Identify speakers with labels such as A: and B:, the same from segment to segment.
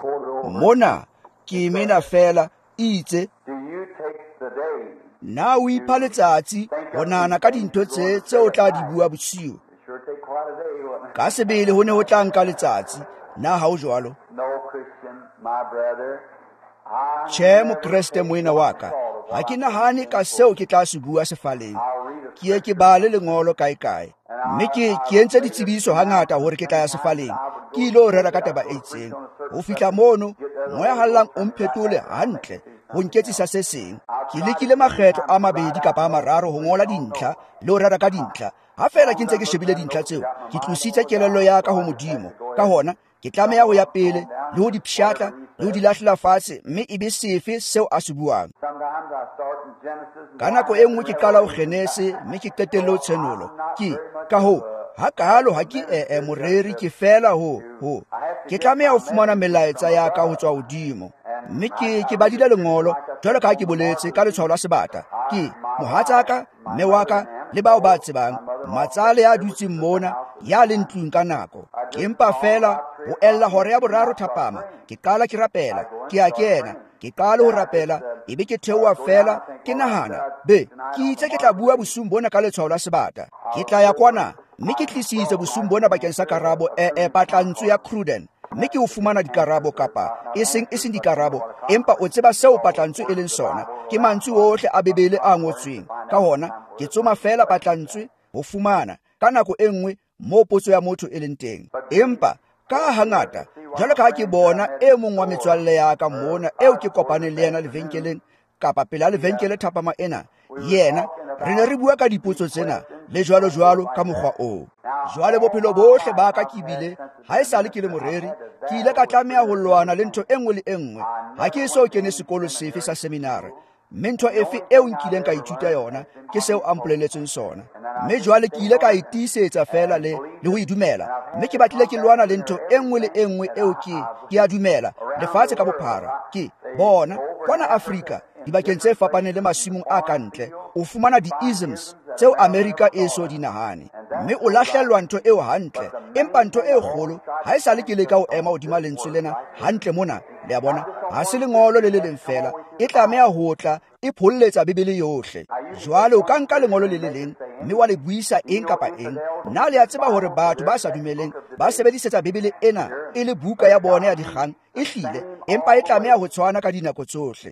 A: mona ke mena fela itse na o ipha letsatsi ho nahana ka dintho tse o tla di bua bosiu. Ka sebele ho ne ho tla nka letsatsi, na ha o jwalo? Tjhe mokreste moena wa ka, ha ke nahane ka seo ke tla se bua sefaleng. Ke ye ke bale lengolo kae mme ke entse ditsebiso hangata hore ke tla ya sefaleng. Ke ilo rera ka taba e itseng, ho fihla mono moya hallang o mphetole hantle ho nketsisa se seng. Ke lekile makgetlo a mabedi kapa a mararo ho ngola dintlha le ho rera ka dintlha. Ha fela ke ntse ke shebile dintlha tseo, ke tlositse kelello ya ka ho Modimo. Ka hona ke tlameha ho ya pele le ho di pshatla le ho di lahlela fatshe, mme e be sefe seo a se buang. Ka nako e nngwe ke qala ho Genese mme ke qetelle ho Tshenolo. Ka hoo ha kalo ha ke moreri, ke fela ho ke tlameha ho fumana melaetsa ya ka ho tswa hodimo. Mme ke badile lengolo jwalo ka ha ke boletse ka letshwao la sebata. Ke mohatsaka, mme wa ka le bao ba tsebang, Matsale ya dutseng mona ya le ntlong ka nako. Ke empa fela ho ella hore ya boraro thapama, ke qala ke rapela, ke a kena, ke qala ho rapela, ebe ke theoha fela, ke nahana ke itse ke tla bua bosung bona ka letshwao la sebata. Ke tla ya kwana mme ke tlisitse bosung bona bakeng sa karabo patlantswe ya Cruden. Mme ke o fumana dikarabo kapa e seng dikarabo, empa o tseba seo patlantswe e leng sona. Ke mantswe ohle a bebele a ngotsweng. Ka hona ke tsoma fela patlantswe ho fumana ka nako e nngwe mo potso ya motho e leng teng. Empa ka hangata jwalo ka ha ke bona e mong wa metswalle ya ka mona eo ke kopaneng le yena lebenkeleng kapa pela lebenkele thapama ena, yena re ne re bua ka dipotso tsena le jwalo ka mokgwa oo. Jwale bophelo bohle ba ka ke bile ha e sale ke le moreri, ke ile ka tlameha ho lwana le ntho e nngwe le e nngwe. Ha ke so kene sekolo sefe sa seminari, mme ntho efe eo nkileng ka ithuta yona ke seo a mpoleletseng sona. Mme jwale ke ile ka itiisetsa fela le ho idumela, mme ke batlile ke lwana le ntho e nngwe le e nngwe eo ke a dumela lefatshe ka bophara. Ke bona kwana Afrika dibakeng tse fapaneng le masimong a ka ntle, o fumana di-isms tseo Amerika e so di nahane, mme o lahlellwa ntho eo hantle. Empa ntho e kgolo ha e sale ke leka ho ema hodima lentswe lena hantle mona, le a bona, ha se lengolo le leng fela, e tlameha ho tla e pholletsa Bibele yohle. Jwale o ka nka lengolo le leng mme wa le buisa eng kapa eng. Na le a tseba hore batho ba sa dumeleng ba sebedisetsa Bibele ena e le buka ya bona ya dikgang, e hlile empa e tlameha ho tshwana ka dinako tsohle.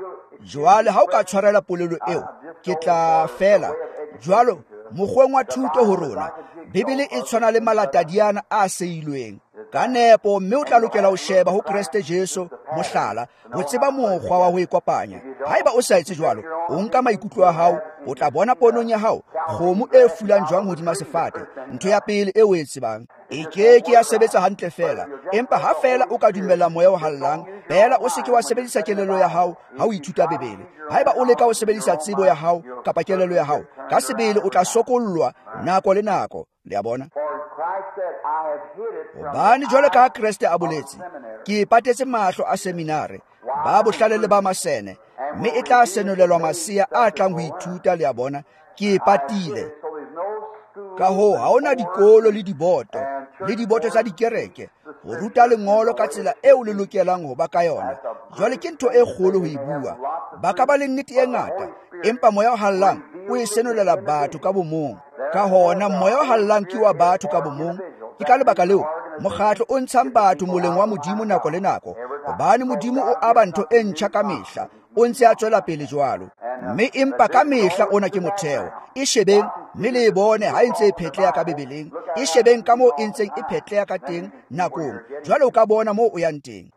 A: Jwale ha o ka tshwarela polelo eo, ke tla fela jwalo mokgweng wa thuto ho rona. Bibele e tshwana le malatadiana a seilweng ka nepo, mme o tla lokela ho sheba ho Kriste Jesu mohlala ho tseba mokgwa wa ho ikopanya. Haeba o sa etse jwalo, o nka maikutlo a hao, o tla bona ponong ya hao kgomo e fulang jwang hodima sefate. Ntho ya pele eo e tsebang e ke ya sebetsa hantle fela, empa ha fela o ka dumella moya o hallang, bela o seke wa sebedisa kelello ya hao ha o ithuta Bibele. Haeba o leka ho sebedisa tsebo ya hao kapa kelello ya hao, ka sebele o tla sokollwa nako le nako. Le a bona, hobane jwale ka Kriste a boletse, ke patetse mahlo a seminari ba bohlale le ba masene, mme e tla senolelwa masia a tlang ho ithuta. Le a bona, ke patile. Ka hoo ha ona dikolo le diboto tsa dikereke ho ruta lengolo ka tsela eo le lokelang ho ba ka yona. Jwale ke ntho e kgolo ho e bua. Ba ka ba le nnete e ngata, empa moya o hallang o e senolela batho ka bomong. Ka hona moya o hallang ke wa batho ka bomong. Ke ka lebaka leo mokgatlo o ntshang batho moleng wa Modimo nako le nako, hobane Modimo o aba ntho e ntjha ka mehla, o ntse a tswela pele jwalo. Mme empa ka mehla ona ke motheo. E shebeng mme le bone ha e ntse e phetleha ka Bibeleng, e shebeng ka moo e ntseng e phetleha ka teng nakong, jwale o ka bona moo o yang teng.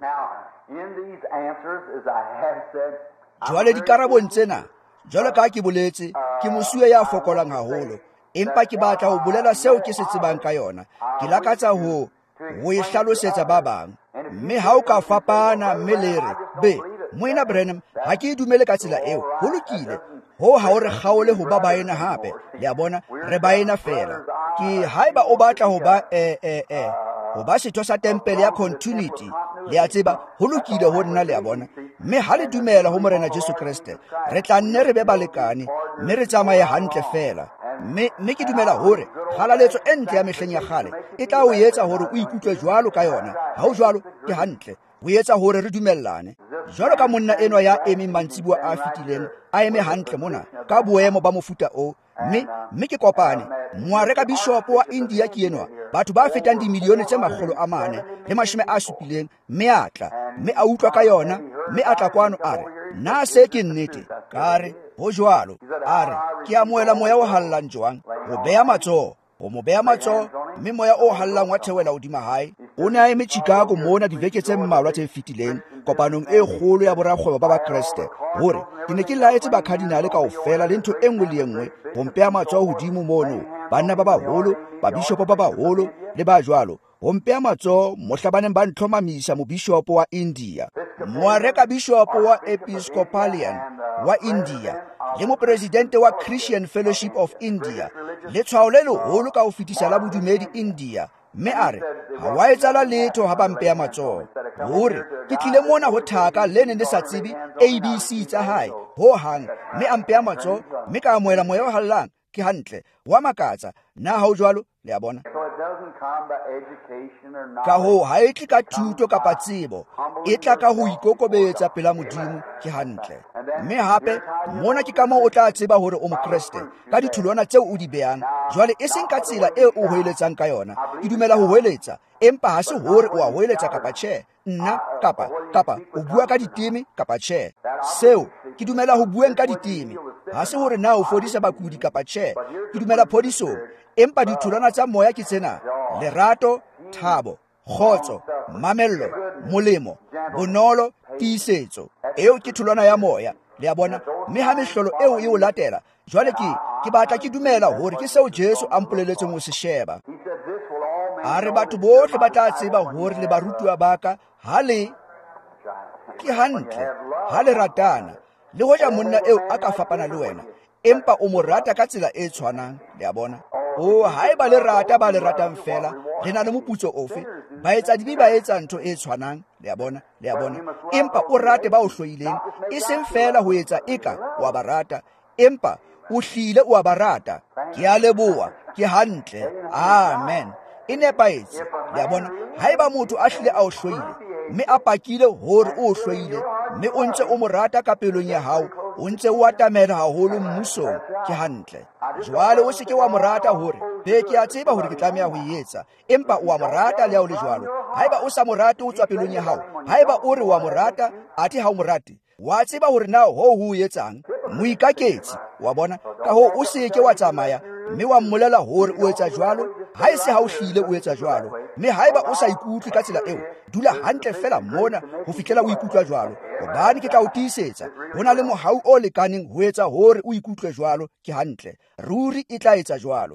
A: Jwale dikarabong tsena, jwale ka ke boletse, ke mosuwe ya fokolang haholo, empa ke batla ho bolela seo ke se tsebang ka yona. Ke lakatsa ho e hlalosetsa ba bang. Mme ha o ka fapana mme le re moena Branham ha ke dumele ka tsela eo, ho lokile. Ho ha o re kgaole ho ba baena hape. Le a bona, re baena fela. Ke haeba o batla ho ba setho sa tempele ya continuity, le a tseba ho lokile ho nna. Le a bona, mme ha le dumela ho Morena Jesu Kriste, re tla nne re be balekane mme re tsamaye hantle fela. Mme ke dumela hore kgalaletso e ntle ya mehleng ya kgale e tla o etsa hore o ikutlwe jwalo ka yona. Ha o jwalo, ke hantle. ho etsa hore re dumellane. Jwalo ka monna enwa ya emeng mantsiboa a fetileng a eme hantle mona ka boemo ba mofuta o, mme ke kopane moare ka bishopo wa India ke enwa, batho ba fetang dimilione tse 470, mme a tla, mme a utlwa ka yona, mme a tla kwano a re, na se ke nnete? Ka re, ho jwalo. A re, ke amohela moya o hallang jwang? Ho beha matsoho, ho mo beha matsoho, mme moya o hallang wa theohela hodima hae. O ne a eme Chicago mona dibeke tse mmalwa tse fetileng kopanong e kgolo ya borakgwebo ba Kreste, hore ke ne ke laetse bakadinale kaofela le ntho e nngwe le e nngwe ho mpeha matsoho hodimo mono, banna ba baholo, babishopo ba baholo le ba jwalo, ho mpeha matsoho mohlabaneng ba ntlhomamisa mobishopo wa India, moareka bishopo wa Episcopalian wa India le mopresidente wa Christian Fellowship of India, le tshwao le leholo ka ho fetisa la bodumedi India. Mme a re, ha wa etsala letho ha ba mpeha matsoho, hore ke tlile mona ho thaka le ne le sa tsebe ABC tsa hae ho hang, mme a mpeha matsoho, mme ka amohela moya o hallang. Ke hantle, wa makatsa. Na ha o jwalo, le a bona? Ka hoo ha e tle ka thuto kapa tsebo, e tla ka ho ikokobetsa pela Modimo. Ke hantle. Mme hape mona ke ka moo o tla tseba hore o mokreste ka ditholwana tseo o di behang. Jwale e seng ka tsela eo o hoeletsang ka yona. Ke dumela ho hoeletsa, empa ha se hore o a hoeletsa kapa tjhe, nna kapa o bua ka diteme kapa tjhe. Seo ke dumela ho bueng ka diteme, ha se hore na o fodisa bakudi kapa tjhe. Ke dumela phodisong, empa ditholwana tsa moya ke tsena: lerato, thabo, kgotso, mamello, molemo, bonolo, tiisetso. Eo ke tholwana ya moya, le a bona. Mme ha mehlolo eo e o latela, jwale ke batla ke dumela hore ke seo Jesu a mpoleletseng ho se sheba. A re batho bohle ba tla tseba hore le barutwa ba ka ha le ke hantle, ha le ratana, le hoja monna eo a ka fapana le wena, empa o mo rata ka tsela e tshwanang. Le a bona? O haeba le rata ba le ratang fela, le na le moputso ofe? Ba etsa dibi ba etsa ntho e tshwanang. Le a bona? Le a bona? Empa o rate ba o hloileng, e seng fela ho etsa eka wa ba rata, empa o hlile wa ba rata. Ke a leboha, ke hantle. Amen. E nepahetse. Le a bona? Haeba motho a hlile a o hloile, mme a pakile hore o hloile, mme o ntse o mo rata ka pelong ya hao, o ntse o atamela haholo mmusong, ke hantle. Jwale o seke wa mo rata hore ke a tseba hore ke tlameha ho etsa, empa o a mo rata le ha o le jwalo. Haeba o sa mo rate o tswa pelong ya hao, haeba o re wa mo rata athe ha o mo rate, wa tseba hore na ho etsang? Moikaketsi, wa bona? Ka ho o seke wa tsamaya mme wa mmolela hore o etsa jwalo, ha e se ha o hlile o etsa jwalo. Mme haeba o sa ikutlwe ka tsela eo, dula hantle fela mona ho fihlela o ikutlwa jwalo, hobane ke tla o tiisetsa, ho na le mohau o lekaneng ho etsa hore o ikutlwe jwalo. Ke hantle, ruri e tla etsa jwalo.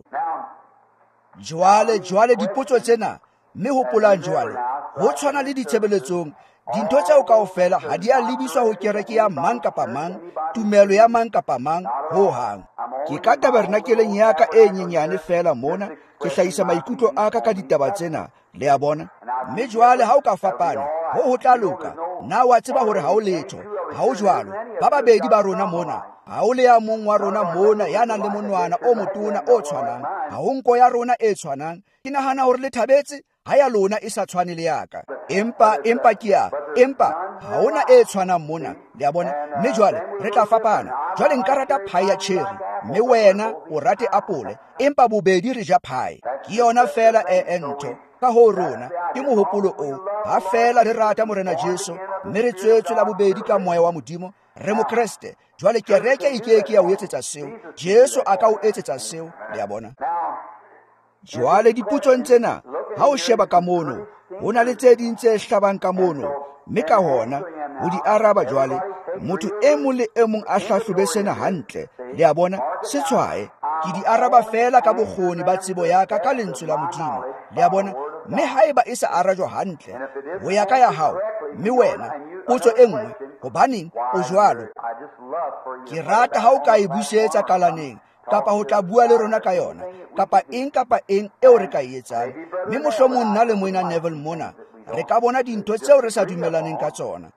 A: Jwale dipotso tsena, mme hopolang jwale, ho tshwana le ditshebeletsong, dintho tseo kaofela ha di a lebiswa ho kereke ya mang kapa mang, tumelo ya mang kapa mang ho hang. Ke ka tabernakeleng ya ka e nyenyane fela mona, ke hlahisa maikutlo a ka ditaba tsena. Le a bona? Mme jwale ha o ka fapana, ho tla loka. Na wa tseba hore ha o letho, ha o jwalo. Ba babedi ba rona mona, ha o le ya mong wa rona mona ya nang le monwana o motona o tshwanang, ha o nko ya rona e tshwanang. Ke nahana hore le thabetse ha ya lona e sa tshwane le yaka. Empa ha ona e tshwanang mona. Le a bona? Mme jwale re tla fapana. Jwale nka rata pie ya cherry, mme wena o rate apole, empa bobedi re ja pie. Ke yona fela ntho. Ka ho rona ke mohopolo o, ha fela re rata morena Jesu, mme re tswetswe la bobedi ka moya wa Modimo, re mokreste. Jwale kereke e keke ya o etsetsa seo, Jesu a ka o etsetsa seo. Le a bona? Jwale diputsong tsena, ha o sheba ka mono, ho na le tse ding tse hlabang ka mono, mme ka hona ho di araba. Jwale motho e mong le e mong a hlahlobe sena hantle. Le a bona? Se tshwaye ke di araba fela ka bokgoni ba tsebo ya ka lentswe la Modimo. Le a bona? Mme haeba e sa arajwa hantle ho ya ka ya hao, mme wena potso e nngwe, hobaneng o jwalo? Ke rata ha o ka e busetsa kalaneng, kapa ho tla bua le rona ka yona, kapa eng eo re ka e etsang. Mme mohlomong nna le moena Neville mona re ka bona dintho tseo re sa dumelaneng ka tsona.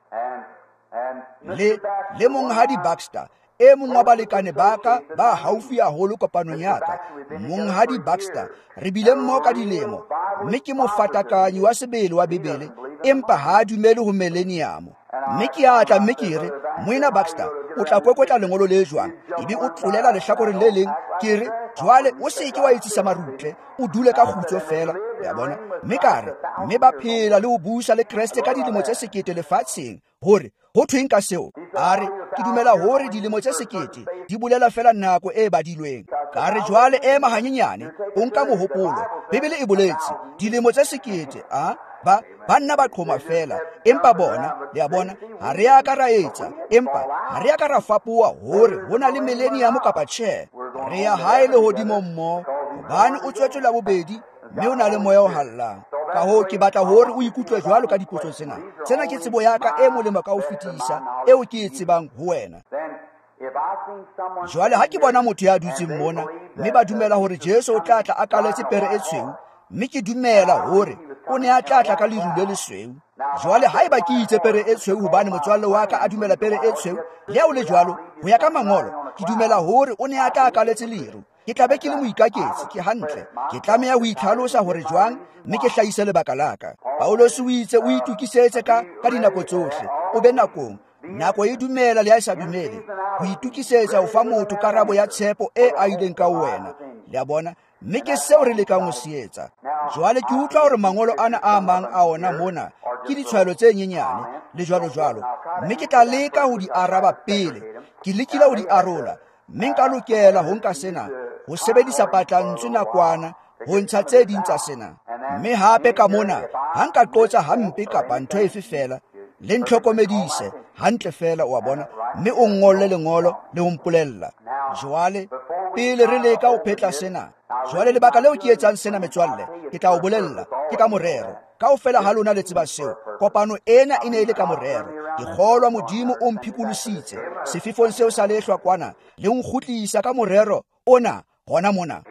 A: Le monghadi Baxter, e mong wa balekane ba ka ba haufi haholo kopanong ya ka, monghadi Baxter, re bile mmoho ka dilemo, mme ke mofatakakanyi wa sebele wa Bebele, empa ha dumele ho millennium. Mme ke atla mme ke re, Moina Baxter, o tla kwekotla lengolo le jwang, ebe o tlolela lehlakoreng le leng, ke re, jwale o se ke wa etsisa marutle, o dule ka kgutso fela, ya bona. Mme kare, mme ba phela le ho busa le Kreste ka dilemo tse 1,000 lefatsheng, hore ho thweng ka seo. A re, ke dumela hore dilemo tse 1,000 di bolela fela nako e badilweng. Ka re jwale ema hanyenyane, o nka mohopolo, Bibele e boletse, dilemo tse 1,000, banna ba qhoma fela, empa bona, le a bona, ha re a ka ra etsa, empa ha re a ka ra fapoha hore ho na le millennium kapa tjhe. Re ya hae le hodimo mmoho, hobane o tswetswela bobedi, mme o na le moya o hallang. Ka hoo ke batla hore o ikutlwe jwalo ka dipotso tsena. Tsena ke tsebo ya ka e molemo ka ho fetisa, eo ke e tsebang ho wena. Jwale ha ke bona motho ya dutseng mona, mme ba dumela hore Jesu o tla tla a kaletse pere e tshweu, mme ke dumela hore o ne a tla tla ka leru le lesweu. Jwale haeba ke itse pere e tshweu hobane motswalle wa ka a dumela pere e tshweu, le o le jwalo, ho ya ka mangolo, ke dumela hore o ne a tla a kaletse leru. Ke tla be ke le moikaketsi, ke hantle. Ke tlameha ho itlhalosa hore jwang, mme ke hlahise lebaka la ka. Paulos o itse o itukisetse ka dinako tsohle, o be nakong. Nako e dumela le ha e sa dumele, ho itukisetsa ho fa motho karabo ya tshepo e a ileng ka wena. Le a bona, mme ke seo re lekang ho se etsa. Jwale ke utlwa hore mangolo ana a mang a ona mona ke ditshwaelo tse nyenyane le jwalo, mme ke tla leka ho di araba pele. Ke lekile ho di arola, mme nka lokela ho nka sena, ho sebedisa patlantswe nakwana ho ntsha tse ding tsa sena. Mme hape ka mona, ha nka qotsa hampe kapa ntho efe fela, le ntlhokomedise hantle fela, wa bona, mme o ngolle lengolo le ho mpolella. Jwale pele re leka ho phetla sena, jwale lebaka leo ke etsang sena metswalle, ke tla o bolella, ke ka morero. Kaofela ha lona le tseba seo, kopano ena e ne e le ka morero. Ke kgolwa Modimo o mphipolositse sefifong seo sa lehlwa kwana, le ho nkgutlisa ka morero ona hona mona.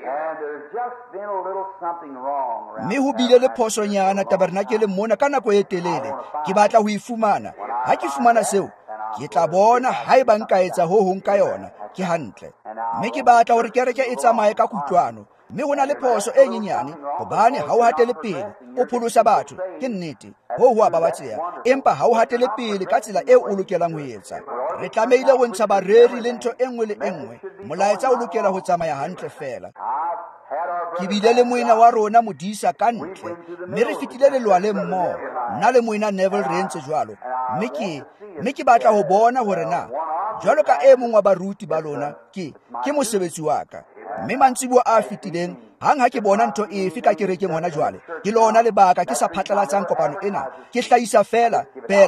A: Mme ho bile le phosonyana tabernakeleng mona ka nako e telele. Ke batla ho e fumana. Ha ke fumana seo, ke tla bona haeba nka etsa ho hong ka yona, ke hantle. Mme ke batla hore kereke e tsamaye ka kutlwano. Mme ho na le phoso e nyenyane, hobane ha o hatele pele, o pholosa batho, ke nnete, ho a babatseha, empa ha o hatele pele ka tsela eo o lokelang ho etsa. Re tlamehile ho ntsha bareri le ntho e nngwe le e nngwe. Molaetsa o lokela ho tsamaya hantle fela. Ke bile le moina wa rona modisa ka ntle, mme re fetile lelwale mmoho, nna le moina Neville re entse jwalo. Mme ke batla ho bona hore na, jwalo ka e mong wa baruti ba lona, ke mosebetsi wa ka. Mme mantsibuwa a fetileng, hang ha ke bona ntho efe ka kerekeng hona jwale, ke lona lebaka ke sa phatlalatsang kopano ena, ke hlahisa fela,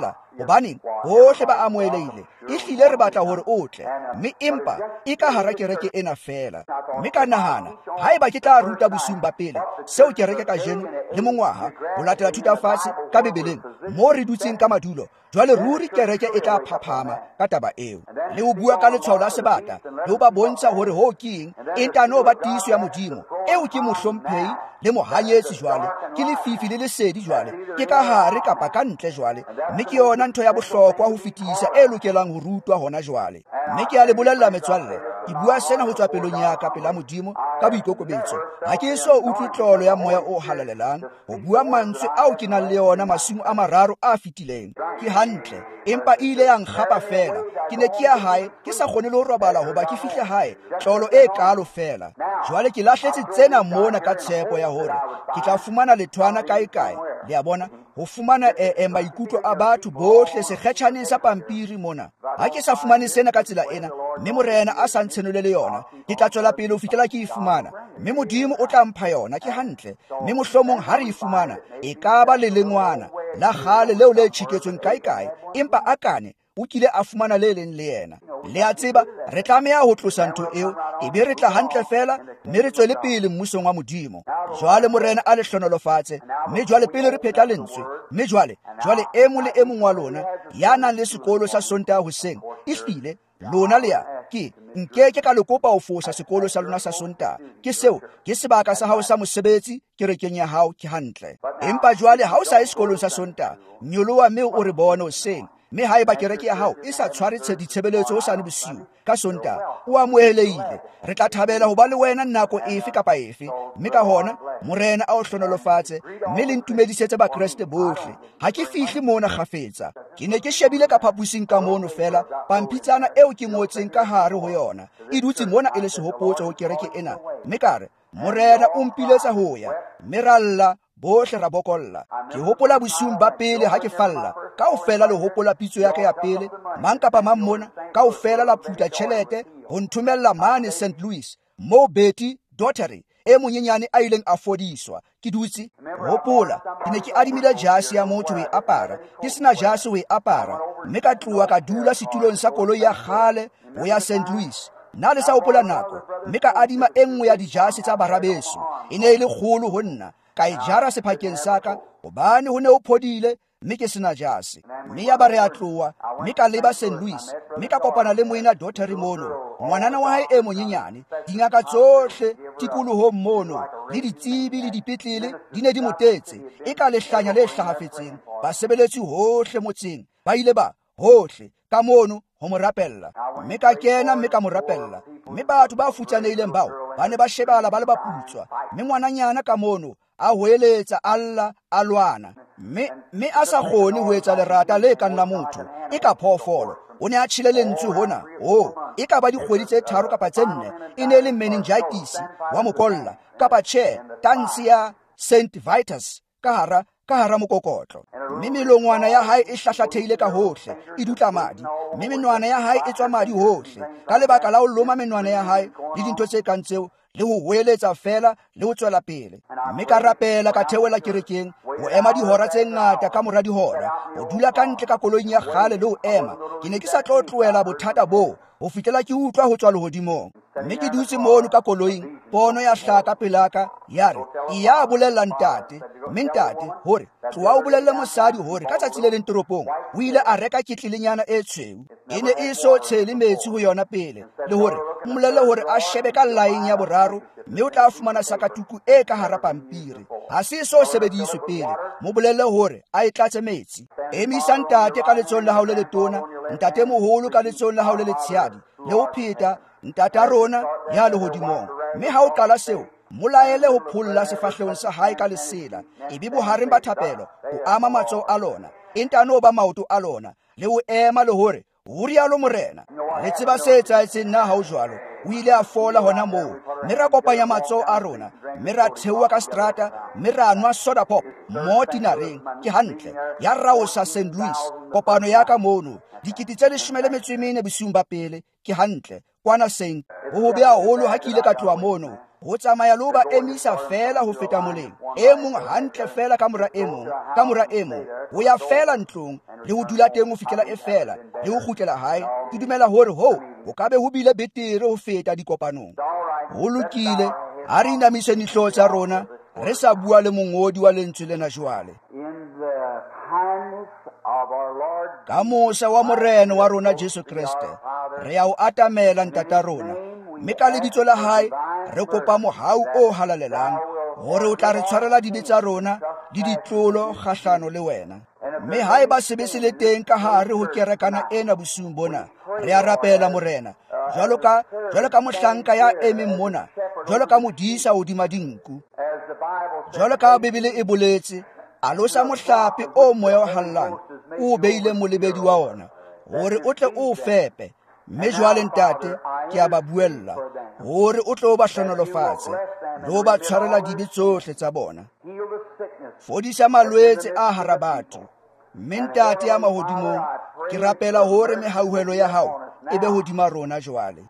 A: hobane bohle ba amohelehile. Ehlile re batla hore o tle, mme empa e ka hara kereke ena fela. Mme ka nahana, haeba ke tla ruta bosung ba pele, seo kereke ka jeno le mongwaha, ho latela thutafatshe ka Bibeleng, moo re dutseng ka madulo, jwale ruri kereke e tla phaphama ka taba eo. Le ho bua ka letshwao la sebata, le ho ba bontsha hore ho keng, e ntano ba tiiso ya Modimo, eo ke mohlomphehi le mohanyetsi jwale, ke lefifi le lesedi jwale, ke ka hare kapa ka ntle jwale, mme ke yona ntho ya bohlokwa ho fetisa e lokelang ho rutwa hona jwale. Mme ke a le bolella metswalle, ke bua sena ho tswa pelong ya ka pela Modimo ka boikokobetso. Ha ke so utlwe tlolo ya moya o halalelang, ho bua mantswe ao ke nang le yona masimo a mararo a fetileng. Ke hantle, empa ile ya nkgapa fela. Ke ne ke ya hae, ke sa kgone le ho robala hoba ke fihle hae, tlolo e kalo fela. Jwale ke lahletse tsena mona ka tshepo ya hore ke tla fumana lethwana kae, le a bona, ho fumana maikutlo a batho bohle sekgetjhaneng sa pampiri mona. Ha ke sa fumane sena ka tsela ena, mme Morena a sa ntshenole le yona, ke tla tswela pele ho fihlela ke e fumana. Mme Modimo o tla mpha yona, ke hantle. Mme mohlomong ha re e fumana, e ka ba le lengwana la kgale leo le tjheketsweng kae, empa a kane o kile a fumana le leng le yena. Le a tseba, re tlameha ho tlosa ntho eo, ebe re tla hantle fela, mme re tswele pele mmusong wa Modimo. Jwale Morena a le hlonolofatse, mme jwale pele re phetha lentswe, mme jwale e mong le e mong wa lona ya nang le sekolo sa Sontaha hoseng, ehlile lona lea ke nkeke ka le kopa ho fosa sekolo sa lona sa Sontaha. Ke seo ke sebaka sa hao sa mosebetsi kerekeng ya hao, ke hantle. Empa jwale ha o sa e sekolong sa Sontaha, nyoloha mme o re bone hoseng, mme haeba kereke ya hao e sa tshware ditshebeletso hosane bosiu ka Sontaha, o amohelehile. Re tla thabela ho ba le wena nako efe kapa efe, mme ka hona Morena a o hlonolofatse, mme le ntumedisetse Bakreste bohle. Ha ke fihle mona kgafetsa, ke ne ke shebile ka phaposing ka mono fela, pampitsana eo ke ngotseng ka hare ho yona e dutse mona e le sehopotso ho kereke ena, mme kare Morena o mpiletsa ho ya, mme ra lla bohle ra bokolla. Ke hopola bosiung ba pele ha ke falla, kaofela le hopola pitso ya ka ya pele, mang kapa mang mona kaofela la phuta tjhelete ho nthumella mane St. Louis, moo Betty Daughtery e monyenyane a ileng a fodiswa. Ke dutse hopola ke ne ke adimile jase ya motho ho e apara, ke sena jase ho e apara, mme ka tloha ka dula setulong sa koloi ya kgale ho ya St. Louis. Na le sa hopola nako, mme ka adima e nngwe ya dijase tsa barabeso, e ne e le kgolo ho nna, ka e jara sephakeng sa ka hobane ho ne ho phodile, mme ke sena jase. Mme ya ba re a tloha, mme ka leba St. Louis, mme ka kopana le moena Daughtery mono, ngwanana wa hae e monyenyane. Dingaka tsohle tikolohong mono le ditsebi le dipetlele di ne di motetse e ka lehlanya le hlahafetseng. Basebeletsi hohle motseng ba ile ba hohle ka mono ho mo rapella, mme ka kena mme ka mo rapella, mme batho ba futsaneileng bao ba ne ba shebala ba le baputswa, mme ngwananyana ka mono a hoeletsa alla a lwana, mme a sa kgone ho etsa lerata le ka nna motho e ka phoofolo. O ne a tjhile lentswe hona, e ka ba dikgwedi tse 3 kapa tse 4, e ne le meningitis wa mokolla kapa tjhe tansi ya St. Vitus ka hara mokokotlo. Mme melongwana ya hae e hlahlatheile ka hohle, e dutla madi, mme menwana ya hae e tswa madi hohle ka lebaka la ho loma menwana ya hae le dintho tse kang tseo, le ho hoeletsa fela le ho tswela pele. Mme ka rapela ka theola kerekeng, ho ema dihora tse ngata ka mora dihora, ho dula ka ntle ka koloing ya kgale le ho ema. Ke ne ke sa tlo tlohela bothata boo ho fihlela ke utlwa ho tswa lehodimong. Mme ke dutse mono ka koloing, pono ya hlaka pelaka ya re, "Ya bolella ntate." Mme ntate hore tloha o bolelle mosadi hore ka tsatsi le leng toropong o ile a reka ketlelenyana e tshweu, e ne e so tshele metsi ho yona pele, le hore mmolelle hore a shebe ka line ya boraro, mme o tla fumana sakatuku e ka hara pampiri. Ha se so sebediswe pele, mo bolelle hore a e tlatse metsi. Emisa ntate ka letsohong la hao le letona, ntate moholo ka letsohong la hao le letshehadi, le ho pheta ntate a rona ya lehodimong. Mme ha o qala seo, molaele ho pholla sefahlehong sa hae ka lesela, ebe bohareng ba thapelo o ama matsoho a lona, e ntano ba maoto a lona, le ho ema le hore ho rialo Morena. Le tseba se etsahetseng na ha o jwalo. O ile a fola hona moo, mme ra kopanya matsoho a rona, mme ra theoha ka strata, mme ra nwa soda pop mo tinareng. Ke hantle ya raosa St. Louis, kopano ya ka mono 14 bosiung ba pele. Ke hantle kwana Saint, ho hobe haholo ha ke ile ka tloha mono, ho tsamaya le ho ba emisa fela ho feta moleng, e mong hantle fela ka mora e mong, ho ya fela ntlong le ho dula teng ho fihlela e fela le ho kgutlela hae. Ke dumela hore ho ka be ho bile betere ho feta dikopanong. Ho lokile ha re inamise dihlooho tsa rona re sa bua le mongodi wa lentswe lena jwale. Ka mosa wa Morena wa rona Jesu Kriste, re a o atamela ntata rona, mme ka lebitso la hae re kopa mohau o halalelang hore o tla re tshwarela dibe tsa rona di ditlolo kgahlano le wena. Mme haeba sebese le teng ka hare ho kerekana ena bosiung bona, re a rapela Morena, jwalo ka mohlanka ya emeng mona, jwalo ka modisa hodima dinku. Jwalo ka Bebele e boletse, alosa mohlape o moya o hallang, o beile molebedi wa ona, hore o tle o fepe. Mme jwale ntate, ke a ba buella hore o tlo ba hlonolofatse le ho ba tshwarela dibe tsohle tsa bona. Fodisa malwetse a hara batho. Mme ntate ya mahodimong, ke rapela hore mehauhelo ya hao e be hodima rona jwale.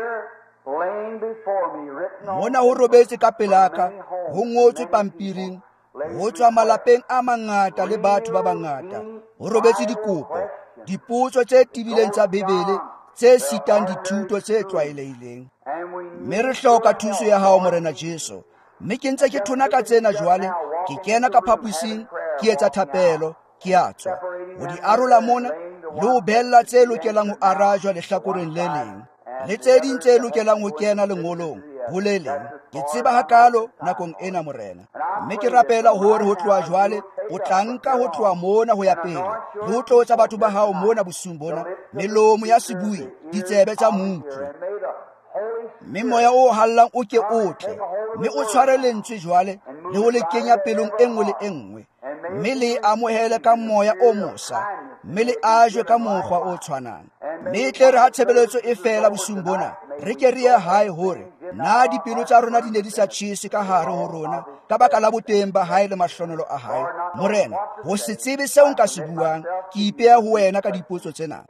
A: Mona ho robetse ka pelaka, ho ngotswe pampiring, ho tswa malapeng a mangata le batho ba bangata, ho robetse dikopo, dipotso tse tibileng tsa Bebele, tse sitang dithuto tse tlwaelehileng. Mme re hloka thuso ya hao Morena Jesu. Mme ke ntse ke thonaka tsena jwale, ke kena ka phaposing, ke etsa thapelo, ke a tswa ho di arola mona le ho behella tse lokelang ho arajwa lehlakoreng le leng, le tse ding tse lokelang ho kena lengolong ho le leng. Ke tseba hakalo nakong ena Morena, mme ke rapela hore ho tloha jwale o tla nka ho tloha mona ho ya pele le ho tlotsa batho ba hao mona bosung bona melomo ya sebui ditsebe tsa motho mme moya o hallang o ke otle mme o tshware lentswe jwale le ho le kenya pelong e nngwe le e nngwe mme le amohele ka moya o mosa mme le ajwe ka mokgwa o tshwanang mme tle re ha tshebeletso e fela bosung bona re ke re ye hae hore na dipelo tsa rona di ne di sa tjhese ka hare ho rona ka baka la boteng ba hae le mahlonolo a hae morena ho se tsebe seo nka se buang ke ipeya ho wena ka dipotso tsena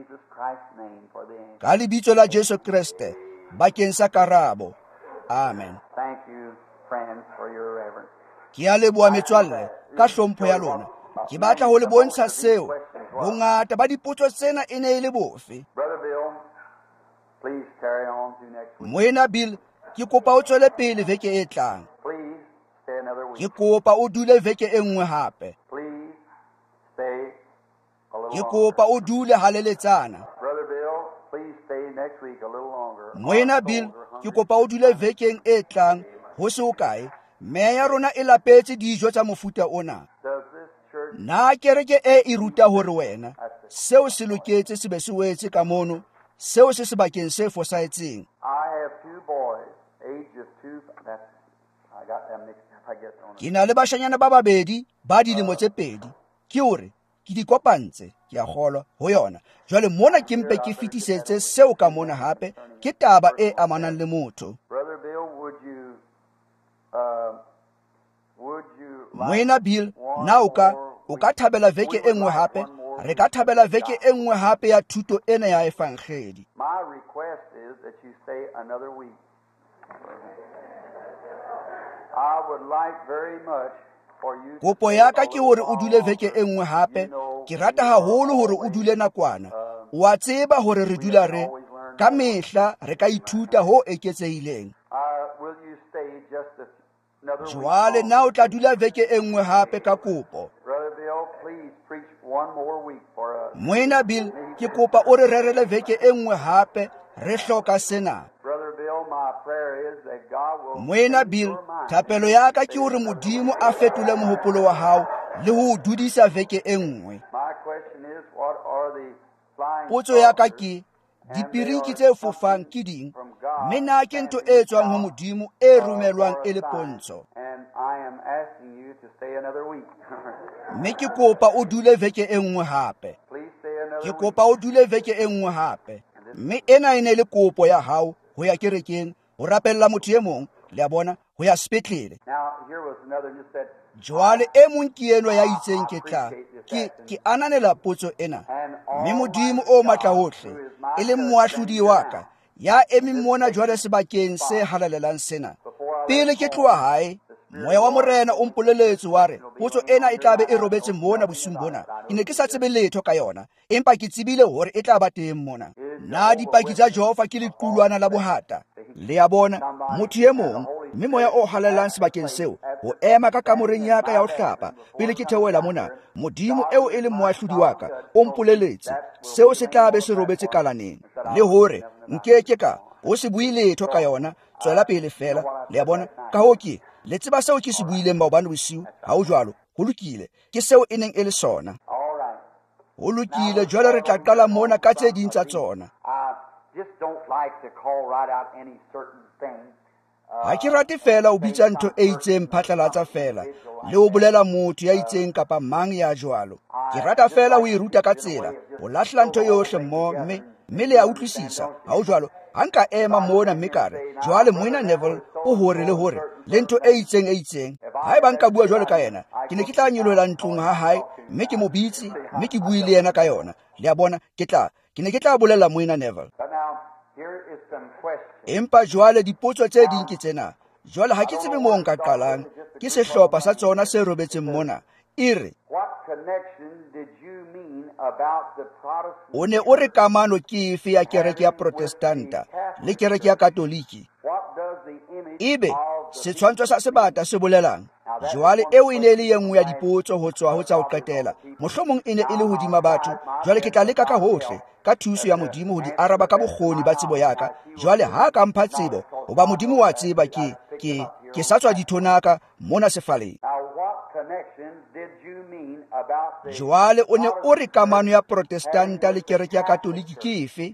A: ka lebitso la Jesu Kriste bakeng sa karabo amen. Ke a leboha metswalle ka hlompho ya lona ke batla ho le bontsha seo bongata ba dipotso tsena e ne e le bofe. Moena Bill ke kopa o tswele pele veke e tlang ke kopa o dule veke e nngwe hape ke kopa o dule haleletsana Moena Bill ke kopa o dule vekeng e tlang ho se o kae me ya rona e lapetse dijo tsa mofuta ona na kereke e ruta hore wena seo se loketse se be se wetse ka mono seo se sebakeng se fosahetseng. Ke na le bashanyana ba babedi ba dilemo tse pedi ke hore ke di kopantse ke a kgolwa ho yona jwale mona ke mpe ke fetisetse seo ka mona hape ke taba e amanang le motho. Moena Bill na o ka thabela veke e nngwe hape re ka thabela veke e nngwe hape ya thuto ena ya evangeli. Kopo ya ka ke hore o dule veke e nngwe hape ke rata haholo hore o dule nakwana wa tseba hore re dula re ka mehla re ka ithuta ho eketsehileng. Jwale na o tla dula veke e nngwe hape ka kopo. Moena Bill ke kopa o re rerele veke e nngwe hape re hloka sena. Moena Bill thapelo ya ka ke hore modimo a fetole mohopolo wa hao le ho dudisa veke e nngwe. Potso ya ka ke dipiriki tse fofang ke ding mme na ke ntho e tswang ho modimo e romelwang e le pontsho. Mme ke kopa o dule veke e nngwe hape ke kopa o dule veke e nngwe hape mme ena e ne le kopo ya hao ho ya kerekeng ho rapella motho e mong le a bona ho ya sepetlele. Jwale e mong ke enwa ya itseng ke tla ke ananela potso ena mme modimo o matla hohle e le moahlodi wa ka ya emi mona jwale sebakeng se halalelang sena pele ke tloa hae moya wa morena o mpoleletse wa re potso ena e tla be e robetse mona bosung bona e ne ke sa tsebe letho ka yona empa ke tsebile hore e tla ba teng mona na dipaki tsa Jehova ke lequlwana la bohata le ya bona motho e mong mme moya o halelang sebakeng seo ho ema ka kamoreng ya ka ya ho hlapa pele ke theoela mona modimo eo e le moahlodi wa ka o mpoleletse seo se tla be se robetse kalaneng le hore nkeke ka o se bue letho ka yona tswela pele fela le ya bona ka ho ke le tseba seo ke se buileng maobane bosiu ha o jwalo ho lokile ke seo e neng e le sona ho lokile jwale re tla qala mona ka tse ding tsa tsona. Ha ke rate fela o bitsa ntho e itseng phatlalatsa fela le o bolela motho ya itseng kapa mang ya jwalo ke rata fela o iruta ka tsela o lahla ntho yohle mmoho mme le ya utlwisisa ha o jwalo ha nka ema mona mme kare jwale Moena Neville o hore le hore le ntho e itseng ha eba nka bua jwalo ka yena ke ne ke tla nyelohela ntlong ha hae mme ke mo bitse mme ke bue le yena ka yona le ya bona ke ne ke tla bolela Moena Neville. Empa jwale dipotso tse ding ke tsena jwale ha ke tsebe moo nka qalang ke sehlopha sa tsona se robetseng mona ire o ne o re kamano ke efe ya kereke ya Protestanta le kereke ya Katoliki ebe setshwantsho sa sebata se bolelang jwale eo e ne le yenngwe ya dipotso ho tswa ho tsa ho qetela mohlomong e ne e le hodima batho jwale ke tla leka ka hohle ka thuso ya modimo ho di araba ka bokgoni ba tsebo ya ka jwale ha ka mpha tsebo hoba modimo wa tseba ke sa tswa dithonaka mona sefaleng. jwale o ne o re kamano ya Protestanta le kereke ya Katoliki ke efe?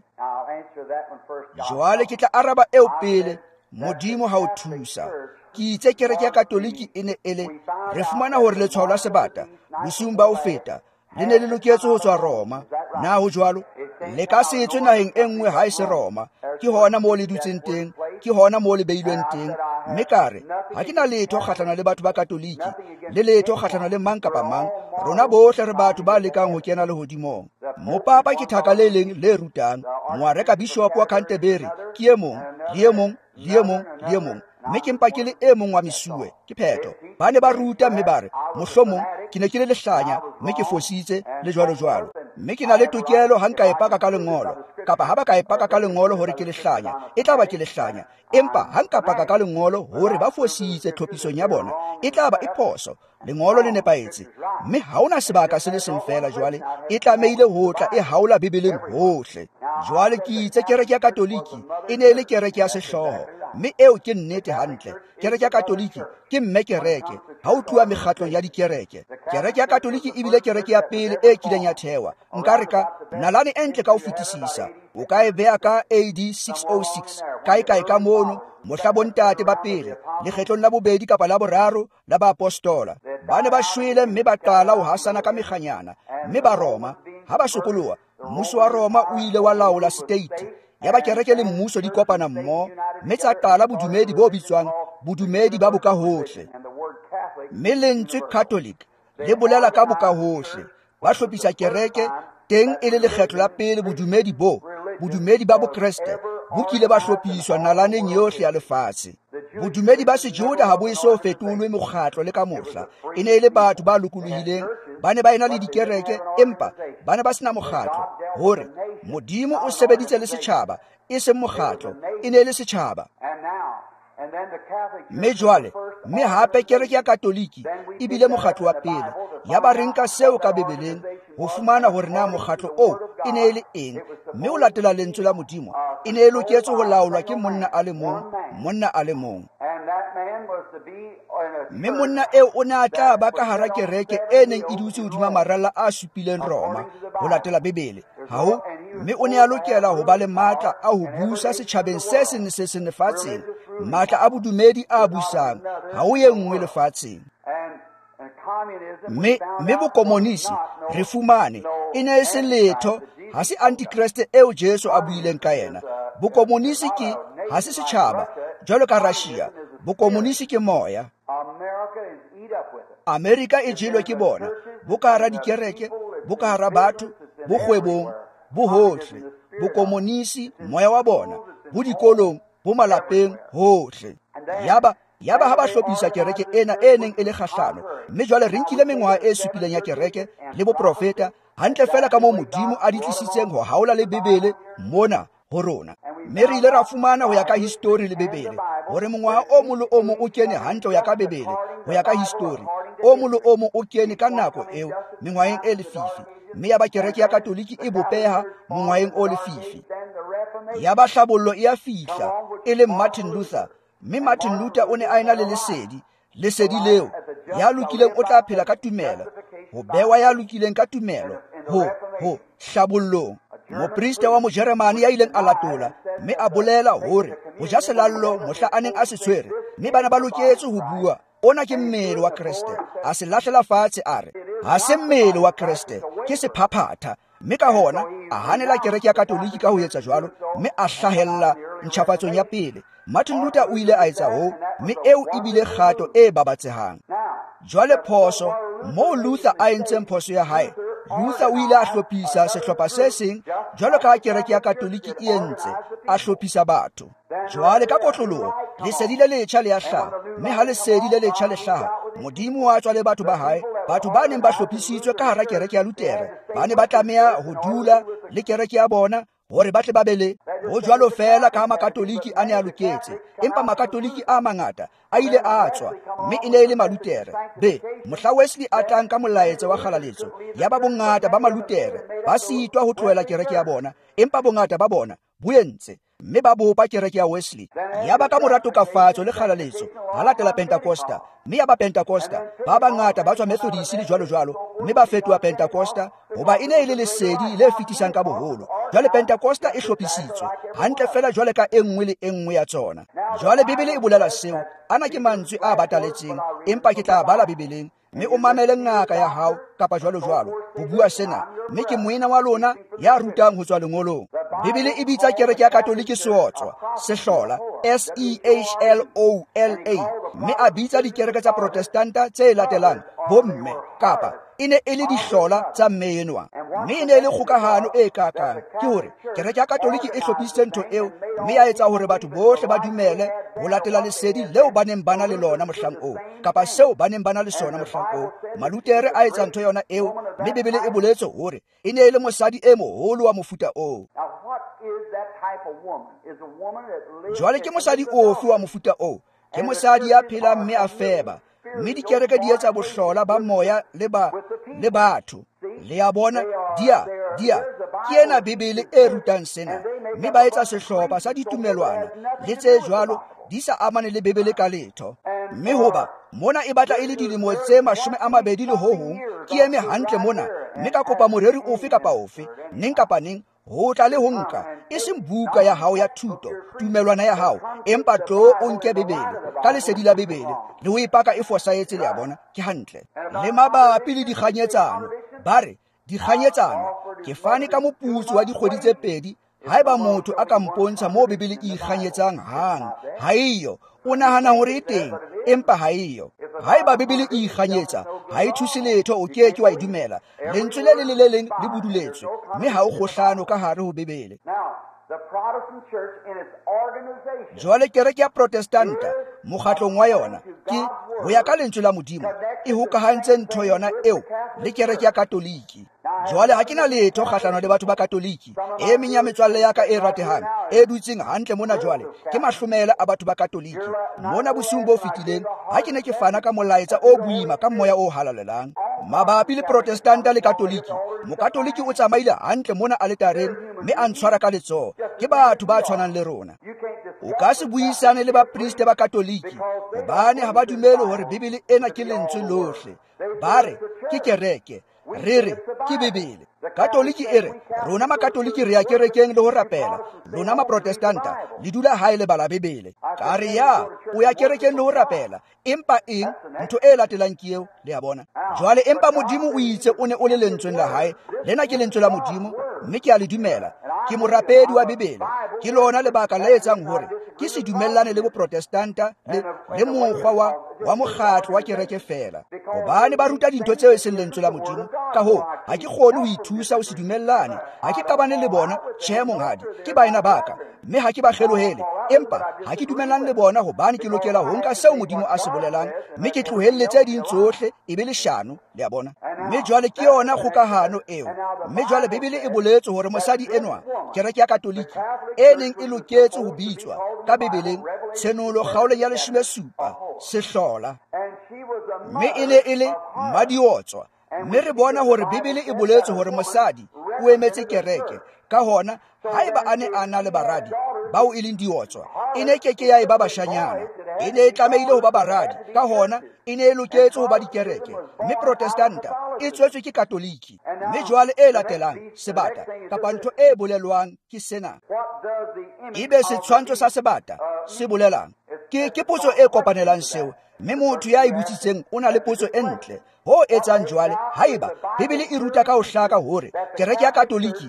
A: Jwale ke tla araba eo pele. Modimo ha o thusa. Ke itse kereke ya Katoliki e ne ele re fumana hore letshwao la sebata bosiung ba ho feta le ne le loketse ho tswa Roma. Na ho jwalo le ka se etswe naheng e nngwe ha e se Roma. Ke hona moo le dutseng teng, ke hona moo le beilweng teng. Mme kare ha ke na letho kgahlano le batho ba Katoliki le letho kgahlano le mang kapa mang. Rona bohle re batho ba lekang ho kena lehodimong. Mopapa ke thaka le leng le rutang. Moareka bishop wa Canterbury ke e mong, le e mong, le e mong, le e mong. Mme ke mpa ke le e mong wa mesuwe ke phetho. Ba ne ba ruta mme ba re mohlomong ke ne ke le lehlanya mme ke fositse le jwalo jwalo. Mme ke na le tokelo ha nka epaka ka lengolo kapa ha ba ka epaka ka lengolo hore ke lehlanya e tla ba ke lehlanya. Empa ha nka paka ka lengolo hore ba fositse tlhopisong ya bona e tla ba e phoso. Lengolo le nepaetse mme ha ona sebaka se le seng fela jwale e tlameile ho tla e haola Bibeleng hohle. Jwale ke itse kereke ya Katoliki e ne le kereke ya sehloho. Mme eo ke nnete hantle. Kereke ya Katoliki ke mme kereke ha o tluwa mekgatlong ya dikereke. Kereke ya Katoliki e bile kereke ya pele e kileng ya thewa. Nka re ka nalane entle ka ho fetisisa. O ka e beha ka AD 606 kae ka mono mohla bontate ba pele lekgetlong la bobedi kapa la boraro la ba apostola. Ba ne ba shwele mme ba qala ho hasana ka mekganyana. Mme ba Roma ha ba sokoloha, mmuso wa Roma o ile wa laola state. Ya ba kereke le mmuso di kopana mmoho mme tsa qala bodumedi bo bitswang bodumedi ba boka hohle. Mme lentswe Catholic le bolela ka boka hohle. Ba hlophisa kereke teng e le lekgetlo la pele bodumedi ba bokreste bo kile ba hlophiswa nalaneng yohle ya lefatshe. Bodumedi ba sejuda ha bo eso fetolwe mokgatlo le ka mohla. E ne le batho ba lokolohileng ba ne ba ena le dikereke empa ba ne ba sena mokgatlo hore Modimo o sebeditse le setjhaba e seng mokgatlo e ne le setjhaba. Mme jwale mme hape kereke ya Katoliki e bile mokgatlo wa pele. Ya ba re nka seo ka Bibeleng ho fumana hore na mokgatlo o e ne le eng mme o latela lentswe la Modimo e ne loketse ho laolwa ke monna a le mong. Mme monna eo o ne a tla ba ka hara kereke e neng e dutse hodima maralla a supileng Roma ho latela Bibele. Hao mme o ne a lokela ho ba le matla a ho busa setjhabeng se seng lefatsheng. Matla a bodumedi a busang ha o ye nngwe lefatsheng. Mme bokomonisi re fumane e ne se letho ha se antikriste eo Jesu a buileng ka yena. Bokomonisi ke ha se setjhaba jwalo ka Russia. Bokomonisi ke moya. Amerika e jelwe ke bona bo ka hara dikereke, bo ka hara batho, bo kgwebong, bo hohle. Bokomonisi moya wa bona bo dikolong, bo malapeng hohle. Yaba ha ba hlophisa kereke ena e neng e le kgahlano. Mme jwale re nkile mengwaha e supileng ya kereke le boprofeta hantle fela ka moo Modimo a di tlisitseng ho haola le Bibele mona ho rona. Mme re ile ra fumana ho ya ka history le Bibele hore mongwaha o mong le o mong o kene hantle ho ya ka Bibele, ho ya ka history. O mong le o mong o kene ka nako eo mengwaheng e lefifi. Mme ya ba kereke ya Katoliki e bopeha mongwaheng o lefifi. Ya ba hlabollo e a fihla e le Martin Luther. Mme Martin Luther o ne a ena le lesedi leo ya lokileng o tla phela ka tumelo, ho bewa ya lokileng ka tumelo, ho hlabollong. Mopriste wa Mojeremane ya ileng a latola mme a bolela hore ho ja selallo mohla a neng a se tshwere. Mme bana ba loketse ho bua ona ke mmele wa Kriste. A se lahlela fatshe a re ha se mmele wa Kriste ke sephaphatha. Mme ka hona a hanela kereke ya Katoliki ka ho etsa jwalo mme a hlahella ntjhafatsong ya pele. Martin Luther o ile a etsa ho mme eo e bile kgato e babatsehang. Jwale phoso moo Luther a entseng phoso ya hae, Luther o ile a hlophisa sehlopha se seng jwalo ka kereke ya Katoliki e entse a hlophisa batho. Jwale ka kotloloho lesedi le letjha le a hlaha. Mme ha lesedi le letjha le hlaha, Modimo wa tswa le batho ba hae, batho ba neng ba hlophisitswe ka hara kereke ya Luther ba ne ba tlameha ho dula le kereke ya bona hore ba tle ba bele ho jwalo fela ka makatoliki a ne a loketse. Empa makatoliki a mangata a ile a tswa mme e ne e le malutere. Mohla Wesley a tlang ka molaetsa wa kgalaletso, ya ba bongata ba malutere ba sitwa ho tlohela kereke ya bona, empa bongata ba bona boentse mme ba bopa kereke ya Wesley. Ya ba ka mora tokafatso le kgalaletso ha latela Pentacosta, mme ya ba Pentacosta ba bangata ba tswa Methodist le jwalo mme ba fetoha Pentacosta hoba e ne e le lesedi le fetisang ka boholo. Jwale Pentacosta e hlophisitswe hantle fela jwale ka e nngwe le e nngwe ya tsona. Jwale Bibele e bolela seo, ana ke mantswe a bataletseng, empa ke tla bala Bibeleng, mme o mamele ngaka ya hao kapa jwalo ho bua sena, mme ke moena wa lona ya rutang ho tswa lengolong. Bibele e bitsa kereke ya Katoliki seotswa, sehlola, SEHLOLA, mme a bitsa dikereke tsa Protestanta tse latelang bomme kapa e ne e le dihlola tsa meenwa. Mme e ne e le kgokahano e kakang ke hore kereke ya Katoliki e hlophisitse ntho eo, mme ya etsa hore batho bohle ba dumele ho latela lesedi leo ba neng bana le lona mohlang oo, kapa seo ba neng bana le sona mohlang oo. Malutere a etsa ntho yona eo, mme Bibele e boletse hore e ne e le mosadi e moholo wa mofuta oo. Jwale ke mosadi ofe wa mofuta oo? Ke mosadi ya phelang mme a feba, mme dikereke di etsa bohlola ba moya le batho. Le ya bona dia ke ena Bibele e rutang sena, mme ba etsa sehlopha sa ditumelwana le tse jwalo di sa amane le Bibele ka letho. Mme hoba mona e batla e le dilemo tse 20 le ho hong, ke eme hantle mona, mme ka kopa moreri ofe kapa ofe neng kapa neng ho tla le ho nka e seng buka ya hao ya thuto, tumelwana ya hao, empa tlo o nke Bibele ka lesedi la Bibele le ho ipaka e fosahetse. Le ya bona ke hantle. Le mabapi le dikganyetsano, bare dikganyetsano ke fane ka moputso wa dikgwedi tse 2 haeba motho a ka mpontsha moo Bibele e ikganyetsang hang. Ha iyo, o nahana hore e teng empa ha iyo. Haeba Bibele e ikganyetsa ha e thuse letho, o keke wa e dumela. Lentswe le le leng le buduletswe, mme ha o kgohlano ka hare ho Bibele. Jwale kereke ya Protestanta mokgatlong wa yona ke ho ya ka lentswe la Modimo e hokahantse ntho yona eo le kereke ya Katoliki. Jwale ha ke na letho kgahlano le batho ba Katoliki, e menya metswalle ya ka e ratehang e dutseng hantle mona. Jwale ke mahlomela a batho ba Katoliki mona bosung bo fetileng ha ke ne ke fana ka molaetsa o boima ka moya o halalelang mabapi le Protestanta le Katoliki. Mokatoliki o tsamaile hantle mona altareng, mme a ntshwara ka letsoho. Ke batho ba tshwanang le rona. O ka se buisane le bapriste ba Katoliki hobane ha ba dumele hore Bibele ena ke lentswe lohle. Bare ke kereke, re ke Bibele. Katoliki e re rona makatoliki re ya kerekeng le ho rapela, lona maprotestanta le dula hae le bala Bibele. Ka re ya o ya kerekeng le ho rapela, empa eng ntho e latelang ke eo. Le ya bona jwale, empa Modimo o itse o ne o le lentsweng la hae, lena ke lentswe la Modimo, mme ke a le dumela. Ke morapedi wa Bibele, ke lona lebaka le etsang hore ke se dumellane le boprotestanta le mokgwa wa mokgatlo wa kereke fela, hobane ba ruta dintho tseo e seng lentswe la Modimo. Ka hoo ha ke kgone ho ithusa ho se dumellane. Ha ke qabane le bona, tjhe monghadi, ke baena baka, mme ha ke ba kgelohele, empa ha ke dumellane le bona hobane ke lokela ho nka seo Modimo a se bolelang, mme ke tlohelletse ding tsohle e be leshano. Le ya bona, mme jwale ke yona kgokahano eo. Mme jwale Bibele e boletse hore mosadi enwa kereke ya Katoliki e neng e loketse ho bitswa ka Bibeleng tshenolo kgaolong ya 17 sehlola, mme e le madiotswa. Mme re bona hore Bibele e boletse hore mosadi o emetse kereke. Ka hona haeba a ne a na le baradi bao e leng diotswa, e ne keke ya e ba bashanyana, e ne e tlamehile ho ba baradi. Ka hona e ne e loketse ho ba dikereke, mme Protestanta e tswetswe ke Katoliki. Mme jwale e latelang sebata kapa ntho e bolelwang ke sena. Ebe setshwantsho sa sebata se bolelang ke potso e kopanelang seo, mme motho ya ibutsitseng o na le potso e ntle. Ho etsang jwale haeba Bibele e ruta ka ho hlaka hore kereke ya Katoliki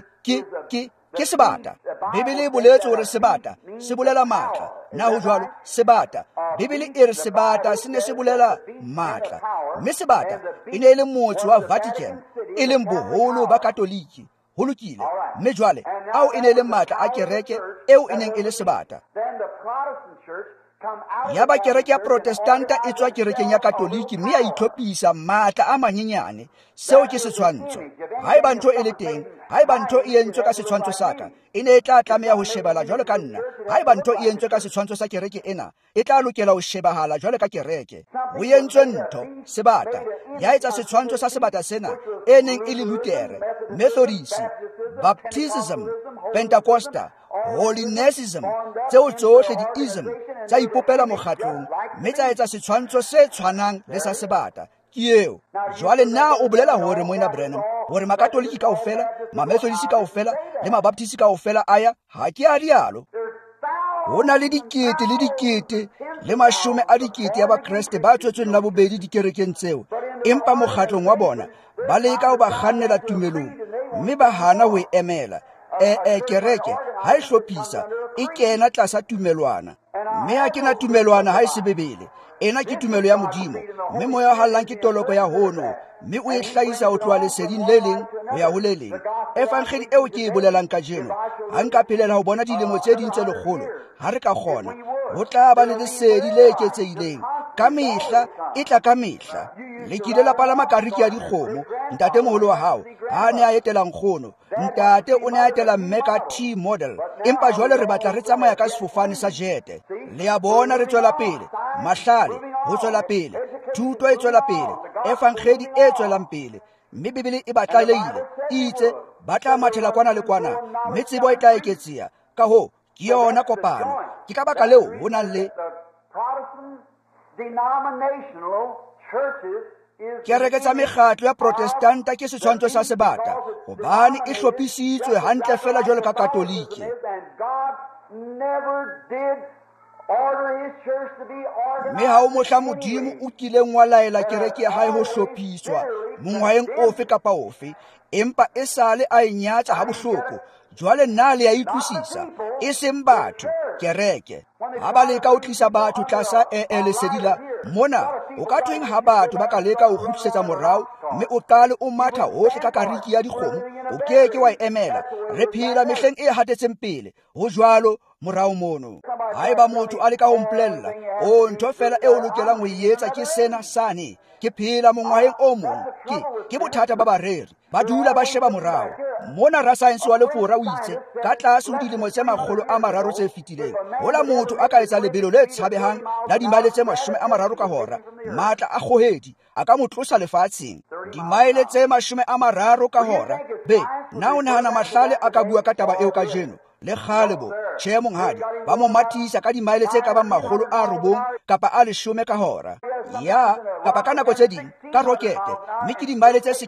A: ke sebata. Bibele e boletse hore sebata se bolela matla. Na ho jwalo sebata, Bibele e re sebata se ne se bolela matla, mme sebata e ne e le motse wa Vatican, e leng boholo ba Katoliki. Ho lokile, mme jwale ao e ne le matla a kereke eo e neng e le sebata. Ya ba kereke ya Protestanta e tswa kerekeng ya Katoliki, mme ya itlhophisa matla a manyenyane. Seo ke setshwantsho. Haeba ntho e le teng, haeba ntho e entswe ka setshwantsho sa ka, e ne e tla tlameha ho shebala jwalo ka nna. Haeba ntho e entswe ka setshwantsho sa kereke ena, e tla lokela ho shebahala jwalo ka kereke. Ho entswe ntho sebata, ya etsa setshwantsho sa sebata sena e neng e le Luther, Methodist, Baptism, Pentecosta, Holinessism, tseo tsohle di-ism tsa ipopela mokgatlong, mme tsa etsa setshwantsho se tshwanang le sa sebata. Ke eo. Jwale na o bolela hore moena Branham hore makatoliki kaofela, mamethodisi kaofela le mabaptisi kaofela aya ha ke a rialo. Ho na le dikete le dikete le mashome a dikete ya bakreste ba tswetsweng la bobedi dikerekeng tseo, empa mokgatlong wa bona ba leka ho ba kgannela tumelong, mme ba hana ho e emela. Kereke ha e hlophisa e kena tlasa tumelwana, mme ha ke na tumelwana ha e sebebele. Ena ke tumelo ya Modimo, mme moya hallang ke toloko ya hono, mme o e hlahisa ho tloha leseding le leng ho ya ho le leng. Evangeli eo ke e bolelang kajeno, ha nka phelela ho bona dilemo tse ding tse lekgolo, ha re ka kgona, ho tla ba le lesedi le eketsehileng ka mehla e tla ka mehla. Le kile la palama kariki ya dikgomo, ntatemoholo wa hao ha ne a etela nkgono, ntate o ne a etela mme ka T model, empa jwale re batla re tsamaya ka sefofane sa jete. Le a bona re tswela pele, mahlale ho tswela pele, thuto e tswela pele, evangeli e tswelang pele, mme Bibele e batlalehile e itse ba tla mathela kwana le kwana, mme tsebo e tla eketseha. Ka ho ke yona kopano, ke ka baka leo ho nang le kereke tsa mekgatlo ya protestanta ke setshwantsho sa sebata, hobane e hlophisitswe hantle fela jwalo ka katoliki. Mme ha o mohla Modimo o kileng wa laela kereke ya hae ho hlophiswa mongwaeng ofe kapa ofe, empa e sale a e nyatsa ha bohloko. Jwale nna le a itlwisisa, e seng batho, kereke. Ha ba leka ho tlisa batho tlasa lesedi la mona, o ka thweng ha batho ba ka leka ho kgutlisetsa morao, mme o qale o matha hohle ka kariki ya dikgomo, o keke wa emela. Re phela mehleng e hatetseng pele, ho jwalo morao mono. Haeba motho a leka ho mpolella, ntho fela eo lokelang ho etsa ke sena sane, ke phela mongwaheng o mong, ke bothata ba bareri, ba dula ba sheba morao. Mona rasaense wa lefora o itse ka tlase ho dilemo tse 300 tse fetileng, hola motho a ka etsa lebelo le tshabehang la dimaele tse 30 ka hora, matla a kgohedi a ka mo tlosa lefatsheng. Dimaele tse 30 ka hora. Be na o nahana mahlale a ka bua ka taba eo kajeno? Le kgalebo, tjhe monghadi, ba mo matisa ka dimaele tse ka bang 900 kapa 10 ka hora. Ya, kapa ka nako tse ding ka rokete, mme ke dimaele tse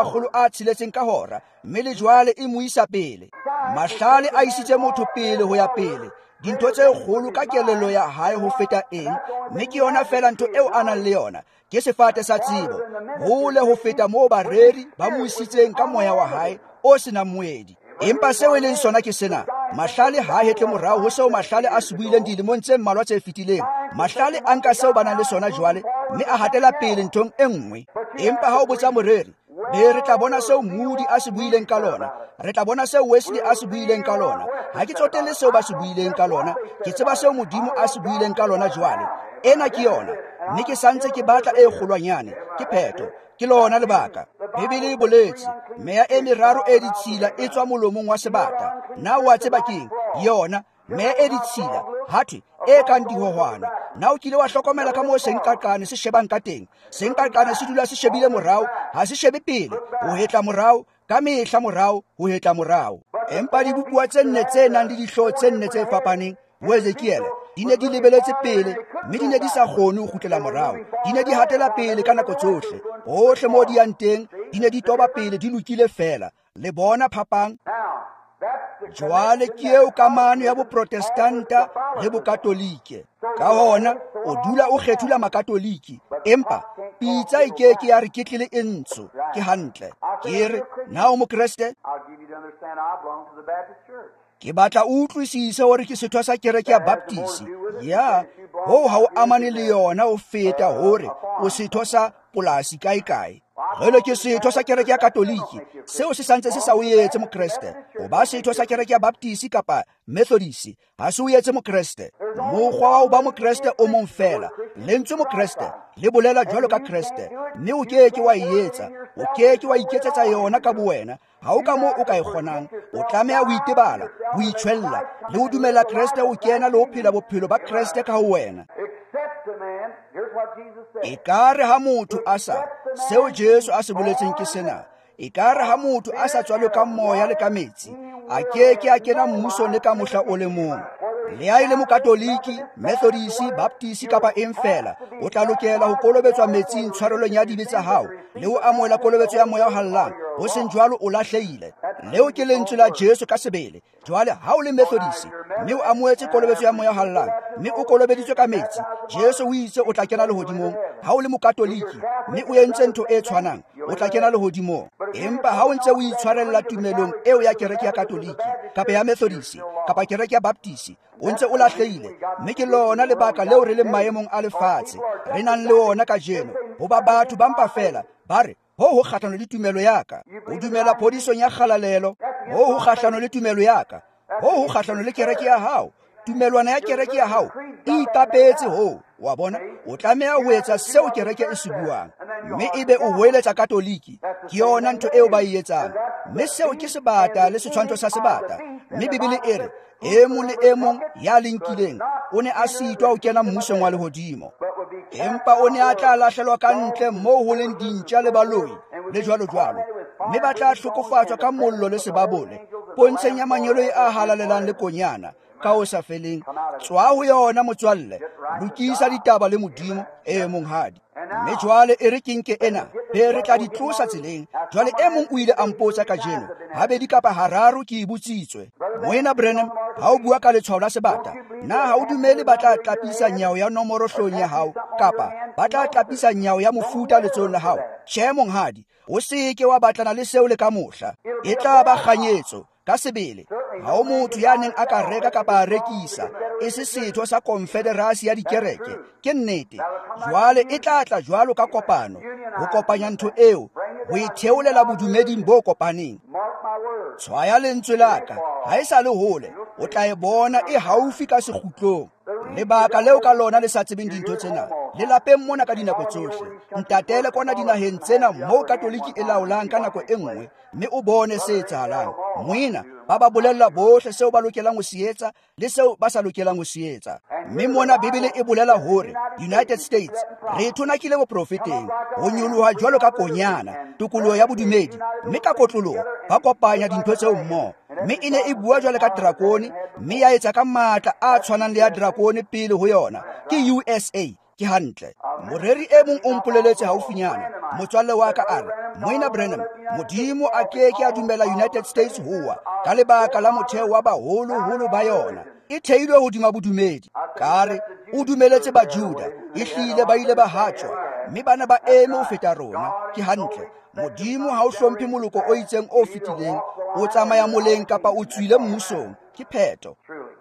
A: 1600 ka hora, mme le jwale e mo isa pele. Mahlale a isitse motho pele ho ya pele, dintho tse kgolo ka kelello ya hae ho feta eng, mme ke yona fela ntho eo a nang le yona, ke sefate sa tsebo, hole ho feta moo bareri ba mo isitseng ka moya wa hae o senang moedi. Empa seo e leng sona ke sena, mahlale ha hetle morao ho seo mahlale a se buileng dilemong tse mmalwa tse fetileng. Mahlale a nka seo ba nang le sona jwale, mme a hatela pele nthong e nngwe. Empa ha o botsa moreri, be re tla bona seo Moody a se buileng ka lona, re tla bona seo Wesley a se buileng ka lona. Ha ke tsotelle seo ba se buileng ka lona, ke tseba seo Modimo a se buileng ka lona jwale. Ena ke yona, mme ke santse ke batla e kgolwanyane, ke phetho, ke lona lebaka. Bibele e boletse, meya e meraro e ditshila e tswa molomong wa sebata. Na wa tseba keng? Yona meya e ditshila, hathwe e kang dihohwana. Na o kile wa hlokomela ka moo senkaqane se shebang ka teng? Senkaqane se dula se shebile morao, ha se shebe pele, ho hetla morao, ka mehla morao, ho hetla morao. Empa dibupuwa tse nne tse nang le dihlooho tse nne tse fapaneng, ho Ezekiel, di ne di lebeletse pele, mme di ne di sa kgone ho kgutlela morao. Di ne di hatela pele ka nako tsohle, hohle moo di yang teng, di ne di toba pele di lokile fela. Le bona phapang? Jwale ke eo kamano ya boprotestanta le bokatolike. Ka hona o dula o kgethula makatoliki, empa pitsa e keke ya re ke tlile e ntsho, ke hantle. Ke re, na o mokreste? Ke batla o utlwisise hore ke setho sa kereke ya Baptisi. Ya, ho ha o amane le yona o feta hore o setho sa polasi kae. Hele ke setho sa kereke ya Katoliki, seo se santse se sa o etse mokreste. O ba setho sa kereke ya Baptisi kapa Methodisi, ha se o etse mokreste. Mokgwa wa ho ba mokreste o mong fela, lentswe mokreste le bolela jwalo ka Kreste, mme o keke wa etsa, o keke wa iketsetsa yona ka bowena. Ha o ka moo o ka e kgonang, o tlameha ho itebala, ho itshwella le ho dumela Kreste o kena le ho phela bophelo ba Kreste ka ho wena. E kare ha motho a sa, seo Jesu a se boletseng ke sena, e kare ha motho a sa tswalwe ka moya le ka metsi, a keke a kena mmusong le ka mohla o le mong. Le ha e le mokatoliki, methodisi, baptisi kapa eng fela, o tla lokela ho kolobetswa metsing tshwarelong ya dibe tsa hao le ho amohela kolobetso ya moya o hallang. Ho seng jwalo o lahlehile. Leo ke lentswe la Jesu ka sebele. Jwale ha o le methodisi mme o amohetse kolobetso ya moya o hallang mme o kolobeditswe ka metsi, Jesu o itse o tla kena lehodimong. Ha o le mokatoliki mme o entse ntho e tshwanang, o tla kena lehodimong. Empa ha o ntse o itshwarella tumelong eo ya kereke ya katoliki kapa ya methodisi kapa kereke ya baptisi, o ntse o lahlehile. Mme ke lona lebaka leo re le maemong a lefatshe re nang le ona ka jeno. Ho ba batho ba mpa fela ba re ho kgahlano le tumelo ya ka. O dumela phodisong ya kgalalelo, ho kgahlano le tumelo ya ka. Ho kgahlano le kereke ya hao. Tumelwana ya kereke ya hao e ikapetse ho. Wa bona, o tlameha ho etsa seo kereke e se buang. Mme ebe o hoeletsa katoliki, ke yona ntho eo ba e etsang. Mme seo ke sebata le setshwantsho sa sebata. Mme Bibele e re e mong le e mong ya linkileng o ne a sitwa ho kena mmusong wa lehodimo, empa o ne a tla lahlelwa ka ntle moo ho leng dintja le baloi le jwalo jwalo. Mme ba tla hlokofatswa ka mollo le sebabole, pontsheng ya manyolo a halalelang le konyana ka ho sa feleng. Tswa ho yona motswalle, lokisa ditaba le Modimo e monghadi. Mme jwale e re ke nke ena be re tla di tlosa tseleng. Jwale e mong o ile a mpotsa ka jeno, habedi kapa hararo ke ibutsitswe. Moena Branham, ha o bua ka letshwao la sebata, na ha o dumele ba tla tlapisa nyao ya nomoro hlong ya hao kapa ba tla tlapisa nyao ya mofuta letsohong la hao? Tjhe monghadi, o seke wa batlana le seo le ka mohla. E tla ba kganyetso ka sebele. Ha o motho ya neng a ka reka kapa a rekisa, e se setho sa konfederasi ya dikereke. Ke nnete. Jwale e tla tla jwalo ka kopano, ho kopanya ntho eo, ho itheolela bodumeding bo kopaneng. Tshwaya lentswe la ka, ha e sa le hole, o tla e bona e haufi ka sekgutlong. Lebaka leo ka lona le sa tsebeng dintho tsena, le lapeng mona ka dinako tsohle, ntatele kona dinaheng tsena moo katoliki e laolang ka nako e nngwe, mme o bone se etsahalang. Moena ba ba bolella bohle seo ba lokelang ho se etsa le seo ba sa lokelang ho se etsa. Mme mona Bibele e bolela hore United States re thonakile boprofeteng, ho nyoloha jwalo ka konyana, tokoloho ya bodumedi, mme ka kotloloho ba kopanya dintho tseo mmoho. Mme e ne e bua jwale ka drakone, mme ya etsa ka matla a tshwanang le ya drakone pele ho yona. Ke USA, ke hantle. Moreri e mong o mpoleletse haufinyana, motswalle wa ka a re, Moena Branham, Modimo a keke a dumela United States howa ka lebaka la motheo wa baholo ba yona. E theilwe hodima bodumedi. Kare o dumeletse Bajuda, ehlile ba ile ba hatjwa, mme bana ba eme ho feta rona. Ke hantle. Modimo ha o hlomphe moloko o itseng o fetileng, o tsamaya moleng kapa o tswile mmusong. Ke pheto.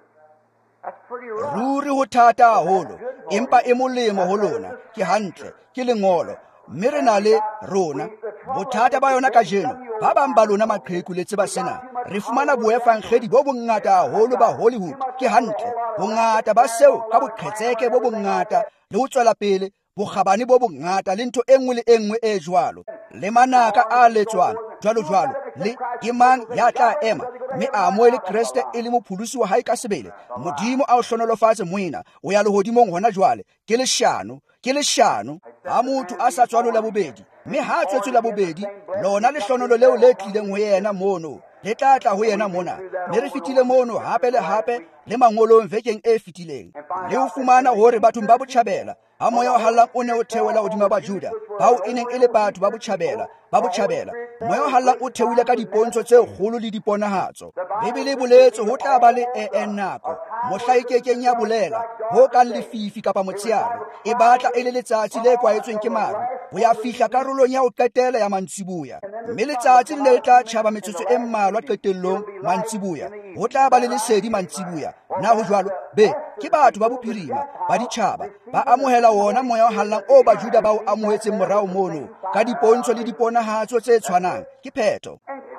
A: Ruri ho thata haholo, empa e molemo ho lona. Ke hantle, ke lengolo. Mme re na le rona bothata ba yona ka jeno. Ba bang ba lona maqheku le tseba sena, re fumana boefangedi bo bongata haholo ba Hollywood. Ke hantle, bongata ba seo ka boqhetseke bo bongata le ho tswela pele, bokgabane bo bongata le ntho e nngwe le e nngwe e jwalo, le manaka a letswang jwalo le ke mang ya tla ema mme a amohele Kriste e le mopholosi wa hae ka sebele. Modimo a o hlonolofatse moena, o ya lehodimong hona jwale. Ke leshano ha motho a sa tswalola bobedi, mme ha tswetswe la bobedi, lona lehlonololo leo le tlileng ho yena mono le tla tla ho yena mona. Mme re fitile mono hape le hape le mangolong vekeng e fitileng, le ho fumana hore bathong ba botjhabela ha moya o hallang o ne o theola hodima Bajuda bao e neng e le batho ba botjhabela. Moya o hallang o theoile ka dipontsho tse kgolo le diponahatso. Bibele e boletse ho tla ba le nako, mohla e kekeng ya bolela, ho kang lefifi kapa motsheare, e batla e le letsatsi le kwaetsweng ke maru, ho ya fihla karolong ya ho qetela ya mantsiboya. Mme letsatsi le tla tjhaba metsotso e mmalwa qetellong mantsiboya. Ho tla ba le lesedi mantsiboya. Na ho jwalo, ke batho ba bophirima ba ditjhaba ba amohela wona moya o hallang o Bajuda ba o amohetseng morao mono ka dipontsho le diponahatso tse tshwanang. Ke pheto.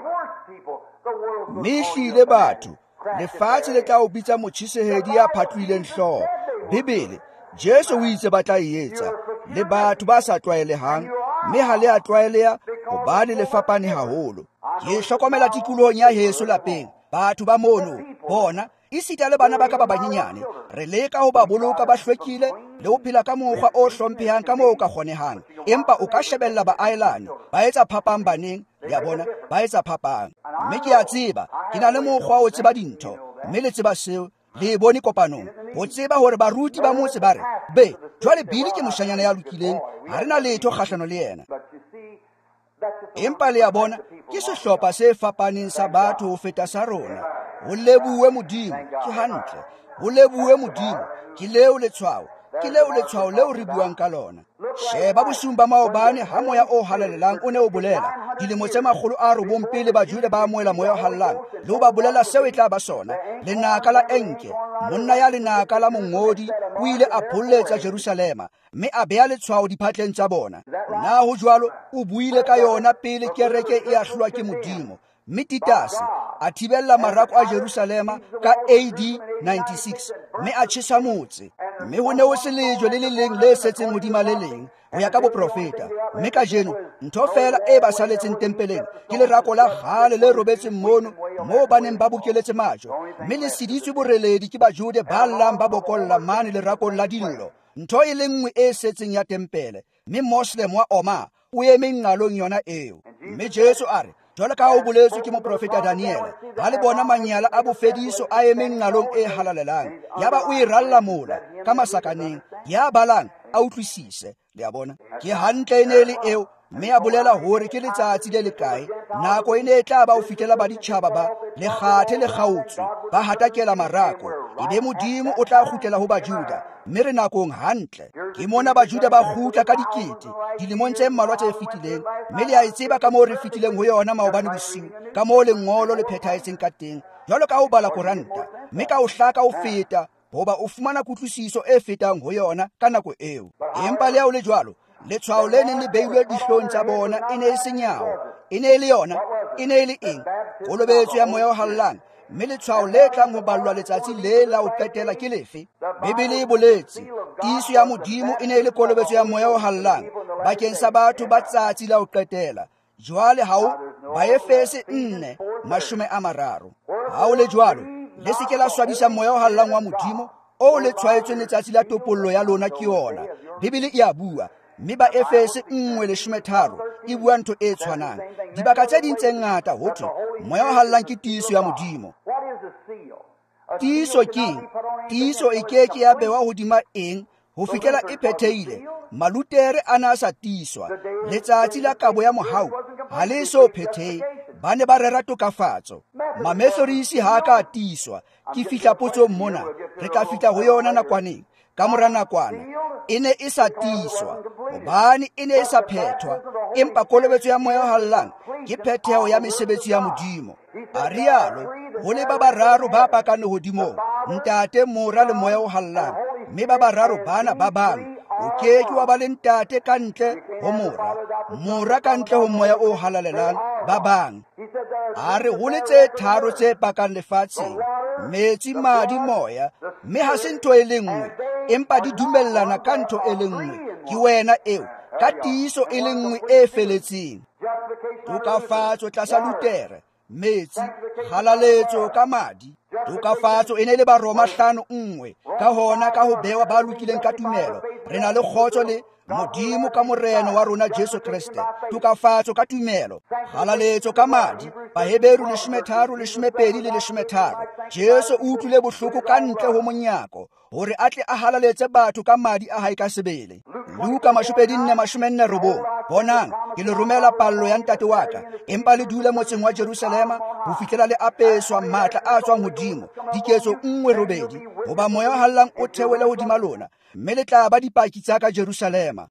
A: Mme hlile batho, lefatshe le tla o bitsa motjhisehedi ya phatlwileng hlooho. Bibele, Jesu o itse ba tla e etsa, le batho ba sa tlwaelehang, mme ha le a tlwaeleha hobane le fapane haholo. Ke hlokomela tikolohong ya heso lapeng, batho ba mono bona esita le bana ba ka ba banyenyane, re leka ho ba boloka ba hlwekile le ho phela ka mokgwa o hlomphehang ka moo o ka kgonehang. Empa o ka shebella ba Ireland ba etsa phapang baneng, ya bona ba etsa phapang. Mme ke a tseba ke na le mokgwa o tseba dintho, mme le tseba seo le bone kopanong ho tseba hore baruti ba motse ba re be jwale Bili ke moshanyana ya lokileng, ha re na letho kgahlano le yena. Empa le ya bona ke sehlopha se fapaneng sa batho ho feta sa rona. Ho lebuwe Modimo, ke hantle. Ho lebuwe Modimo, ke leo letshwao, ke leo letshwao leo re buang ka lona. Sheba bosung ba maobane ha moya o halalelang o ne o bolela dilemo tse 900 pele ba Juda ba amohela moya o halalang, le ho ba bolela seo e tla ba sona. Lenaka la enke, monna ya lenaka la mongodi, o ile a pholletsa Jerusalema, mme a beha letshwao diphatleng tsa bona. Na ho jwalo o buile ka yona pele kereke e ahlwa ke Modimo. Mme Titus a thibella marako a Jerusalema ka AD 96, mme a tjhesa motse. Mme ho ne ho se lejwe le le leng le setseng hodima le leng ho ya ka boprofeta. Mme ka jeno ntho fela e ba saletseng tempeleng ke lerako la kgale le robetseng mono moo ba neng ba bokeletse majo, mme le siditswe boreledi ke Bajude ba llang ba bokolla mane lerakong la dillo. Ntho e le nngwe e setseng ya tempele, mme Moslem wa Oma o eme nqalong yona eo. Mme Jesu a re jwale ka ho boletswe ke moprofeta Daniel, ha le bona manyala a bofediso a emeng nqalong e halalelang, ya ba o e ralla mola ka masakaneng, ya balang a utlwisise. Le a bona ke hantle e ne le eo, mme a bolela hore ke letsatsi le le kae, nako e ne e tla ba o fitela ba ditjhaba ba lekgathe le kgaotswe ba hatakela marako, ebe Modimo o tla kgutlela ho Bajuda. Mme re nakong hantle, ke mona Bajuda ba kgutla ka dikete dilemong tse mmalwa tse fetileng, mme le a e tseba ka moo re fitileng ho yona maobane bosiu, ka moo lengolo le phethahetseng ka teng, jwalo ka ho bala koranta, mme ka ho hlaka ho feta hoba o fumana kutlwisiso e fetang ho yona ka nako eo. Empa le ha o le jwalo, letshwao le neng le beilwe dihlong tsa bona e ne e se nyao, e ne e le yona, e ne e le eng? Kolobetso ya moya o hallang. Mme letshwao le tlang ho ballwa letsatsi le la ho qetela ke lefe? Bibele e boletse tiiso ya Modimo e ne e le kolobetso ya moya o hallang bakeng sa batho ba tsatsi la ho qetela. Jwale ha o Baefese 4:30. Ha o le jwalo, le se ke la swabisa moya o hallang wa Modimo o le tshwaetsweng letsatsi la topollo ya lona ke yona. Bibele e a bua, mme Baefese 4:13 e bua ntho e tshwanang. Dibaka tse ding tse ngata ho thwe moya o hallang ke tiiso ya Modimo. Tiiso ke tiiso e keke ya bewa hodima eng ho fihlela e phethehile. Malutere a na sa tiiswa, letsatsi la kabo ya mohau ha le so phethehe, ba ne ba rera tokafatso. Mamethodisi ha ka tiiswa. Ke fihla potsong mona, re tla fihla ho yona nakwaneng. Ka mora nakwana e ne e sa tiiswa, hobane e ne e sa phethwa, empa kolobetso ya moya o hallang ke phetheho ya mesebetsi ya Modimo. A rialo ho le ba bararo ba pakane hodimo, Ntate, Mora le moya o hallang, mme ba bararo bana ba bang. O keke wa ba le ntate ka ntle ho Mora, Mora ka ntle ho moya o halalelang ba bang. A re ho le tse tharo tse pakang lefatsheng, metsi, madi, moya, mme ha se ntho e le nngwe, empa di dumellana ka ntho e le nngwe. Ke wena eo ka tiiso e le nngwe e feletseng. Tokafatso tlasa Lutere, metsi, halaletso ka madi. Tokafatso e ne le Baroma 5:1, ka hona ka ho bewa ba lokileng ka tumelo, re na le kgotso le Modimo ka moreno wa rona Jesu Kriste. Tokafatso ka tumelo, halaletso ka madi. Baheberu 13:2-13. Jesu o utlwile bohloko ka ntle ho monyako hore a tle a halaletse batho ka madi a hae ka sebele. Luka 24:49. Bonang, ke le romela pallo ya ntate wa ka, empa le dule motseng wa Jerusalema ho fihlela le apeswa matla a tswang hodimo. Diketso 1:8. Hoba moya o hallang o theohele hodima lona, mme le tla ba dipaki tsa ka Jerusalema,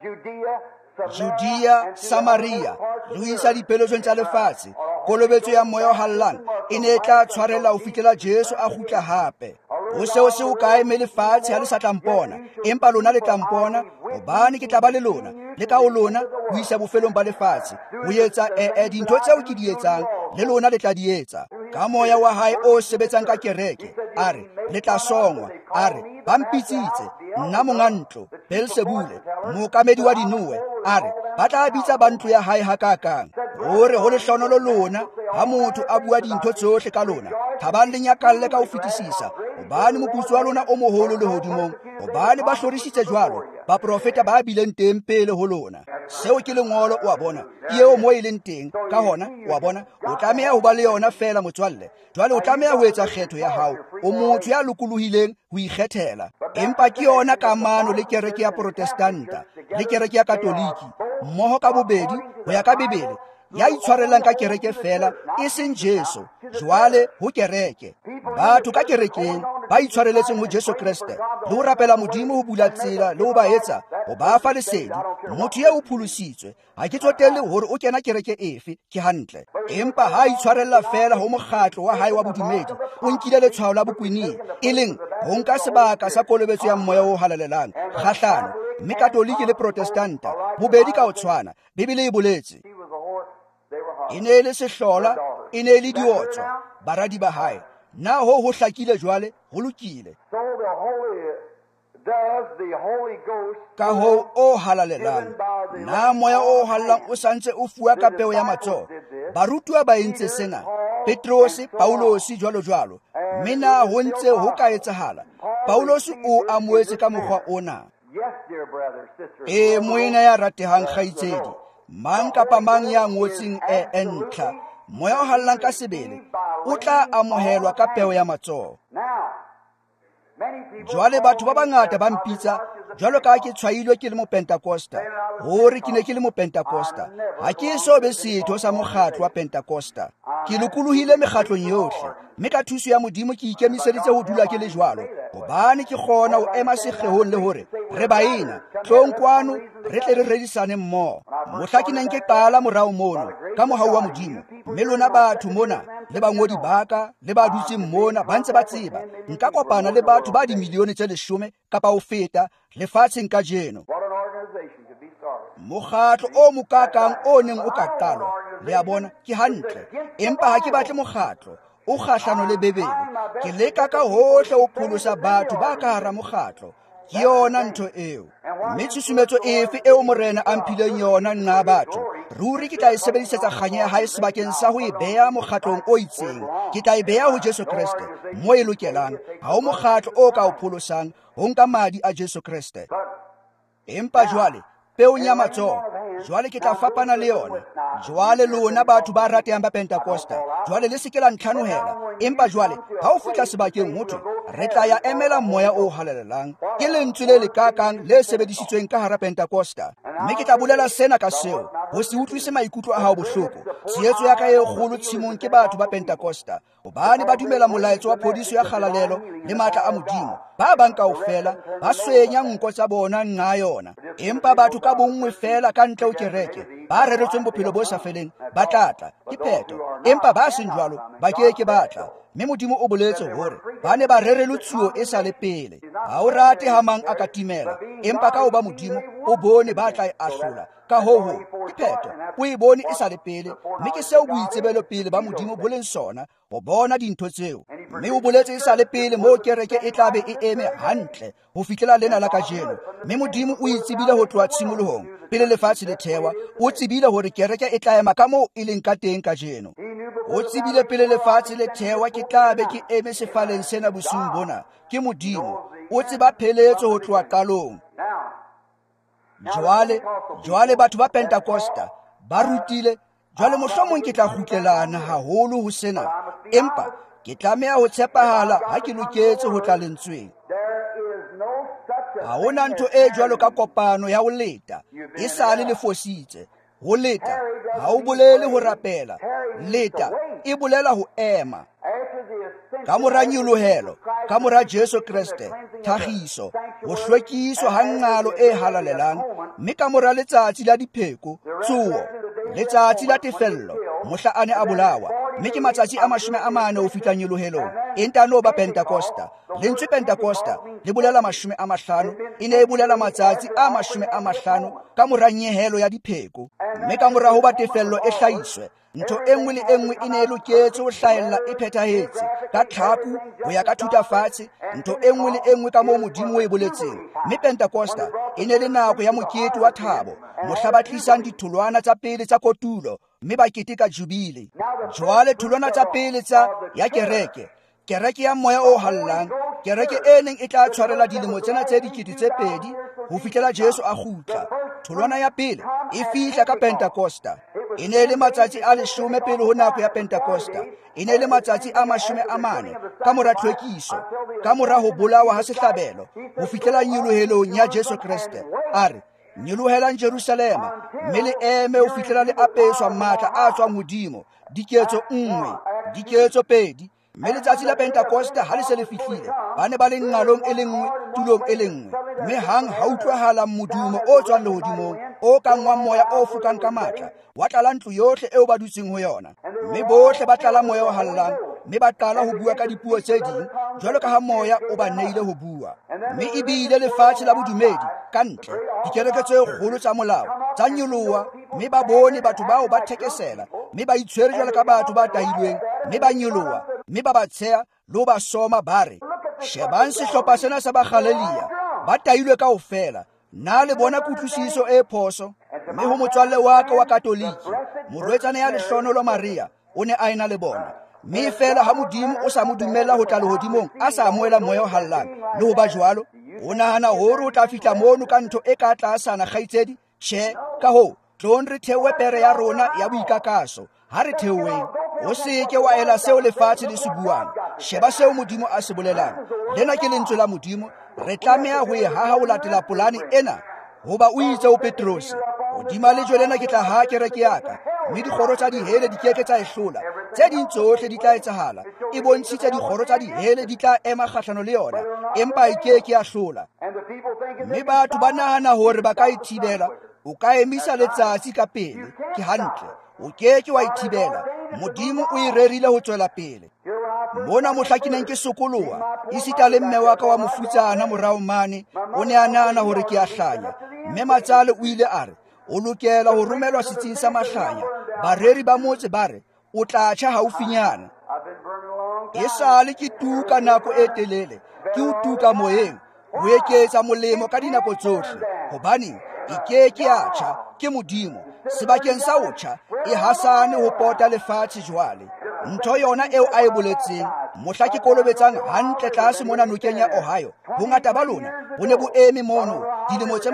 A: Judea, Samaria, le ho isa dipheletsong tsa lefatshe. Kolobetso ya moya o hallang e ne tla tshwarela ho fihlela Jesu a kgutla hape. Ho seo se o kae me lefatshe ha le sa tla mpona, empa lona le tla mpona, hobane ke tla ba le lona, le ka ho lona ho isa bofelong ba lefatshe, ho etsa dintho tseo ke di etsang, le lona le tla di etsa. Ka moya wa hae o sebetsang ka kereke, a re le tla songwa, a re ba mpitsitse nna monga ntlo, Beelzebule, mookamedi wa dinuwe, a re ba tla bitsa ba ntlo ya hae hakakang. Hore ho lehlonolo lona ha motho a bua dintho tsohle ka lona, thabang le nyakalle ka ho fetisisa, hobane moputso wa lona o moholo lehodimong, hobane ba hlorisitse jwalo baprofeta ba bileng teng pele ho lona. seo ke lengolo o a bona ke eo mo e leng teng ka hona o a bona o tlameha ho ba le yona fela motswalle jwale o tlameha ho etsa kgetho ya hao o motho ya lokolohileng ho ikgethela empa ke yona kamano le kereke ya protestanta le kereke ya katoliki mmoho ka bobedi ho ya ka Bibele ya itshwarelang ka kereke fela e seng Jesu jwale ho kereke batho ka kerekeng ba itshwareletseng ho Jesu Kriste le ho rapela Modimo ho bula tsela le ho ba etsa ho ba fa lesedi motho ye o pholositswe ha ke tsotelle hore o kena kereke efe ke hantle empa ha itshwarella fela ho mokgatlo wa hae wa bodumedi o nkile letshwao la bokwini e leng ho nka sebaka sa kolobetso ya moya o halalelang kgahlano mme katoliki le protestanta bobedi ka o tshwana Bibele e boletse e ne le sehlola e ne le diotswa baradi ba hae na ho hlakile jwale ho lokile ka ho o halalelang na moya o halalang o santse o fuwa ka peo ya matsoho barutwa ba entse sena Petrose Paulosi jwalo mme na ho ntse ho ka etsahala Paulosi o amoetse ka mokgwa ona moena ya ratehang kgaitsedi mang kapa mang ya ngotseng ntlha moya o hallang ka sebele o tla amohelwa ka peo ya matsoho jwale batho ba bangata ba mpitsa jwalo ka ke tshwailwe ke le mo Pentacosta hore ke ne ke le mo Pentacosta ha ke so be setho sa mokgatlo wa Pentacosta ke lokolohile mekgatlong yohle mme ka thuso ya Modimo ke ikemiseditse ho dula ke le jwalo hobane ke kgona ho ema sekgehong le hore re baina tlonkwano re tle re redisane mmoho mohla ke neng ke qala morao mono ka mohau wa Modimo mme lona batho mona le bangodi baka le ba dutseng mona ba ntse ba tseba nka kopana le batho ba dimilione tse 10 kapa ho feta lefatsheng ka jeno mokgatlo o mokakang o neng o ka qalwa le a bona ke hantle empa ha ke batle mokgatlo o kgahlano le Bibele ke leka ka hohle ho pholosa batho ba ka hara mokgatlo ke yona ntho eo mme tshusumetso efe eo morena a mphileng yona nna batho ruri ke tla e sebedisetsa kganya ya hae sebakeng sa ho e beha mokgatlong o itseng ke tla e beha ho Jesu Kriste mo e lokelang ha o mokgatlo o ka o pholosang ho nka madi a Jesu Kriste empa jwale peong ya matsoho jwale ke tla fapana le yona jwale lona batho ba ratehang ba Pentacosta jwale le seke la ntlhanohela empa jwale ha o fihla sebakeng motho re tla ya emela moya o halalelang ke lentswe le lekakang le sebedisitsweng ka hara Pentacosta mme ke tla bolela sena ka seo ho se utlwise maikutlo a hao bohloko tsietso ya ka e kgolo tshimong ke batho ba Pentacosta hobane ba dumela molaetso wa phodiso ya kgalalelo le matla a Modimo ba bang kaofela ba swenya nko tsa bona nna yona empa batho ka bongwe fela ka ntle ho kereke ba reretsweng bophelo bo sa feleng ba tlatla ke pheto empa ba seng jwalo ba ke batla mme Modimo o boletse hore ba ne ba rerelwe tsuo e sa le pele ha o rate ha mang a ka timela empa ka ho ba Modimo o bone ba tla e ahlola ka ho ke pheto o e bone e sa le pele mme ke seo boitsebelo pele ba Modimo bo leng sona ho bona dintho tseo mme o boletse e sa le pele mo kereke e tlabe e eme hantle ho fihlela lena la kajeno mme Modimo o itsebile ho tloha tshimolohong pele lefatshe le thewa o tsebile hore kereke e tla ema ka moo e leng ka teng kajeno o tsebile pele lefatshe le thewa ke tlabe ke eme sefaleng sena bosung bona ke Modimo o tseba pheletso ho tloha qalong jwale batho ba Pentacosta ba rutile jwale mohlomong ke tla kgutlelana haholo ho sena empa ke tlameha ho tshepahala ha ke loketse ho tla lentsweng ha hona ntho e jwalo ka kopano ya ho leta e sale le fositse ho leta ha o bolele ho rapela leta e bolela ho ema ka mora nyolohelo ka mora Jesu Kriste tlhagiso ho hlwekiswa ha ngalo e halalelang mme ka mora letsatsi la dipheko tsuo letsatsi la tefello mohla ane a bolawa mme ke matsatsi a 40 ho fihla nyolohelo e ntano ba Pentacosta lentswe Pentacosta le bolela 50 e ne e bolela matsatsi a 50 ka mora nyehelo ya dipheko mme ka mora ho ba tefello e hlahiswe ntho enngwe le enngwe e ne e loketse ho hlahella e phethahetse ka tlhaku ho ya ka thutafatshe ntho enngwe le enngwe ka moo Modimo e boletseng mme Pentacosta e ne le nako ya mokete wa thabo mohla ba tlisang ditholwana tsa pele tsa kotulo mme ba keteka jubile jwale tholwana tsa pele tsa ya kereke ya moya o hallang kereke e neng e tla tshwarela dilemo tsena tse 2000 ho fihlela Jesu a kgutla tholwana ya pele e fihla ka Pentecosta. E ne le matsatsi a 10 pele ho nako ya Pentecosta. E ne le matsatsi a 40 ka mora tlhwekiso, ka mora ho bolawa ha sehlabelo, ho fihlela nyolohelong ya Jesu Kriste. A re, nyolohelang Jerusalema, mme le eme ho fihlela le apeswa matla a tswang hodimo. Diketso 1, diketso 2. Mme letsatsi la Pentecosta ha le se le fihlile, ba ne ba le nqalong e le nngwe, tulong e le nngwe. Mme hang ha utlwahala modumo o tswang lehodimong, o kang wa moya o fukang ka matla, wa tlala ntlo yohle eo ba dutseng ho yona. Mme bohle ba tlala moya o hallang, mme ba qala ho bua ka dipuo tse ding, jwalo ka ha moya o ba neile ho bua. Mme e bile lefatshe la bodumedi ka ntle, dikereke tse kgolo tsa molao tsa nyoloha, mme ba bone batho bao ba thekesela, mme ba itshwere jwalo ka batho ba tahilweng, mme ba nyoloha, mme ba ba tsheha le ho ba soma ba re, shebang sehlopha sena sa Bakgalileya, ba tahilwe kaofela. Na le bona kutlwisiso e phoso. Mme ho motswalle wa ka wa Katoliki, morwetsana ya lehlohonolo Maria, o ne a ena le bona. Mme fela ha Modimo o sa mo dumella ho tla lehodimong, a sa amohela moya o hallang le ho ba jwalo, o nahana hore o tla fihla mono ka ntho e ka tlaasana kgaitsedi? Tjhe, ka hoo, tlong re theohe pere ya rona ya boikakaso. Ha re theoheng, o seke wa ela seo lefatshe le se buang. Sheba seo Modimo a se bolelang. Lena ke lentswe la Modimo. Re tlameha ho e haha ho latela polane ena. Hoba o itse ho Petrose, hodima lejwe lena ke tla ha kereke ya ka, mme dikgoro tsa dihele di keke tsa e hlola. Tse ding tsohle di tla etsahala. E bontshitse dikgoro tsa dihele di tla ema kgahlano le yona, empa e keke ya hlola. Mme batho ba nahana hore ba ka ithibela. O ka emisa letsatsi ka pele, ke hantle. O keke wa ithibela. Modimo o e rerile ho tswela pele. Mona mohla ke neng ke sokoloha, esita le mme wa ka wa mofutsana morao mane, o ne a nahana hore ke a hlanya. Mme Matsale o ile a re, o lokela ho romelwa setsing sa mahlanya. Bareri ba motse ba re, o tla tjha haufinyana. E sale ke tuka nako e telele, ke o tuka moyeng, ho eketsa molemo ka dinako tsohle, hobane e keke ya tjha, ke Modimo. Sebakeng sa ho tjha, e hasane ho pota lefatshe jwale. Ntho yona eo a e boletseng, mohla ke kolobetsang hantle tlase mona nokeng ya Ohio, bongata ba lona bo ne bo eme mono dilemo tse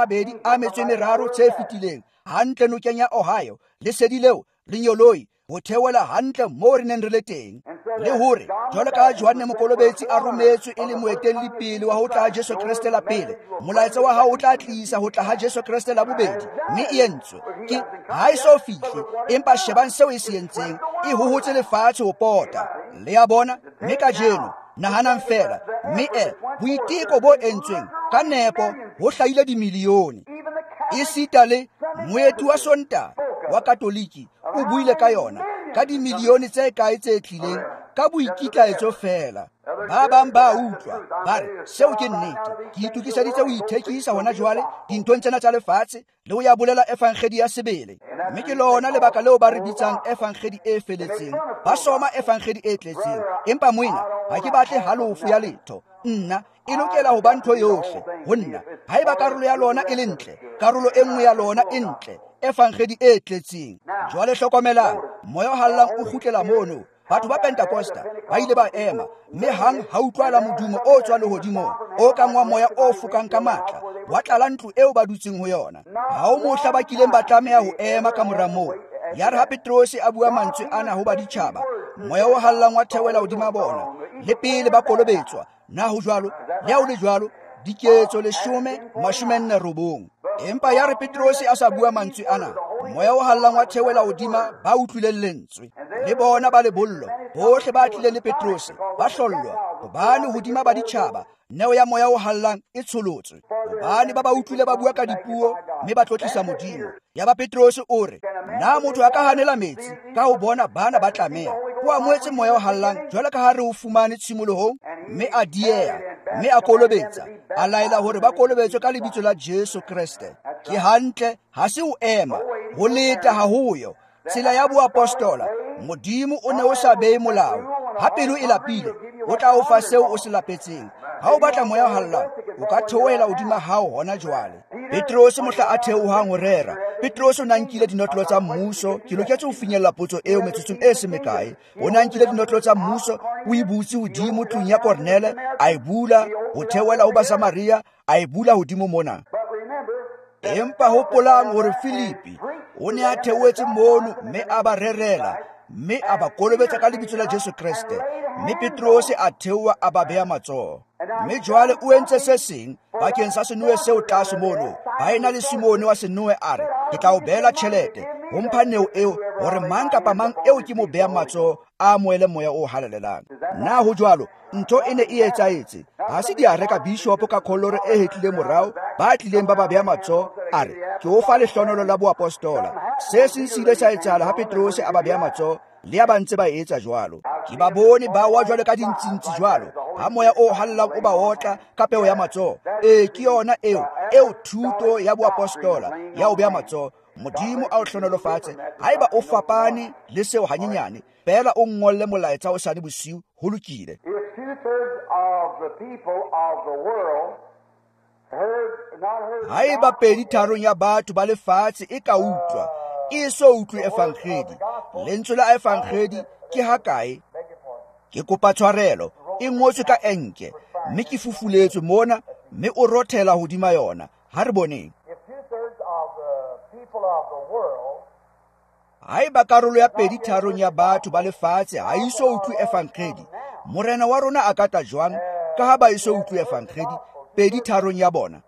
A: 23 tse fetileng, hantle nokeng ya Ohio, lesedi leo le nyoloi ho theola hantle moo re neng re le teng. Le hore jwalo ka Johanne Mokolobetsi a rometswe e le moetelli pele wa ho tla ha Jesu Kriste la pele, molaetsa wa hao o tla tlisa ho tla ha Jesu Kriste la bobedi. Mme e entswe ke ha e so fihle, empa shebang seo e se entseng, e hohotse lefatshe ho pota. Le ya bona, mme ka jeno nahanang fela, mme boiteko bo entsweng ka nepo ho hlahile dimilione. E sita le moeti wa Sontaha wa Katoliki o buile ka yona, ka dimilione tse kae tse tlileng, ka boikitlaetso fela. Ba bang ba utlwa ba re seo ke nnete. Ke itukiseditse ho ithekisa hona jwale dinthong tsena tsa lefatshe le ho ya bolela evangeli ya sebele. Mme ke lona lebaka leo ba re bitsang evangeli e feletseng, ba soma evangeli e tletseng. Empa moena ha ke batle halofo ya letho. Nna e lokela ho ba ntho yohle ho nna. Haeba karolo ya lona e le ntle, karolo e nngwe ya lona e ntle, evangeli e tletseng. Jwale hlokomelang, moya o hallang o kgutlela mono. Batho ba Pentecosta ba ile ba ema, mme hang ha utlwala modumo o tswa lehodimong, o kang wa moya o fukang ka matla, wa tlala ntlo eo ba dutseng ho yona. Ha o mohla ba kileng ba tlameha ho ema ka mora moo. Ya re ha Petrose a bua mantswe ana ho baditjhaba, moya o hallang wa theola hodima bona, le pele ba kolobetswa. Na ho jwalo, le ha o le jwalo, diketso 10:49. Empa ya re Petrose a sa bua mantswe ana, moya o hallang wa theola hodima ba utlwile lentswe. Le bona ba lebollo bohle ba tlile le Petrose ba hlollwa, hobane hodima baditjhaba neo ya moya o hallang e tsholotswe, hobane ba utlwile ba bua ka dipuo, mme ba tlotlisa Modimo. Ya ba Petrose o re, na motho a ka hanela metsi ka ho bona bana ba tlameha? O amoetse moya o hallang jwalo ka ha re o fumane tshimolohong. Mme a dieha, mme a kolobetsa, a laela hore ba kolobetswe ka lebitso la Jesu Kriste. Ke hantle, ha se ho ema, ho leta ha hoyo. Tsela ya boapostola, Modimo o ne o sa behe molao. Ha pelo e lapile, o tla o fa seo o se lapetseng. Ha o batla moya o hallang, o ka theohela hodima hao hona jwale. Petrose mohla a theohang ho rera, Petrose o na nkile dinotlolo tsa mmuso. Ke loketse ho finyella potso eo metsotsong e se mekae. O na nkile dinotlolo tsa mmuso, o e butse hodimo tlung ya Kornele, a e bula ho theohela ho Basamaria, a e bula hodimo mona. empa hopolang hore Filipi o ne a theoetse mono mme a ba rerela mme a ba kolobetsa ka lebitso la Jesu Kriste, mme Petrose a theowa a ba beha matsoho. Mme jwale o entse se seng bakeng sa senoe seo tlase mono. Ba ena le Simone wa senoe a re, ke tla o behela tjhelete ho mpha neo eo hore mang kapa mang eo ke mo beha matsoho a amohele moya o halalelang. Na ho jwalo ntho e ne e etsaetse, ha se diareka bishop ka kholore e hetlile morao ba tlileng ba ba beha matsoho a re, ke o fa lehlonolo la boapostola. Se se sile sa etsahala ha Petrose a ba beha matsoho le ba ntse ba etsa jwalo. Ke ba bone ba wa jwalo ka dintsintsi jwalo, ha moya o hallang o ba otla ka peo ya matsoho. Ke yona eo thuto ya boapostola ya o beha matsoho. Modimo a o hlonolofatse haeba o fapane le seo hanyenyane, pela o ngolle molaetsa o sane bosiu ho lokile. Haeba 2/3 ya batho ba lefatshe e ka utlwa, e so utlwe evangeli. Lentswe la evangeli ke hakae? Ke kopa tshwarelo, e ngotswe ka enke, mme ke fufuletswe mona, mme o rothela hodima yona. Ha re boneng. Haeba karolo ya 2/3 ya batho ba lefatshe ha iso utlwe evangeli, morena wa rona a kata jwang ka ha ba iso utlwe evangeli 2/3 ya bona?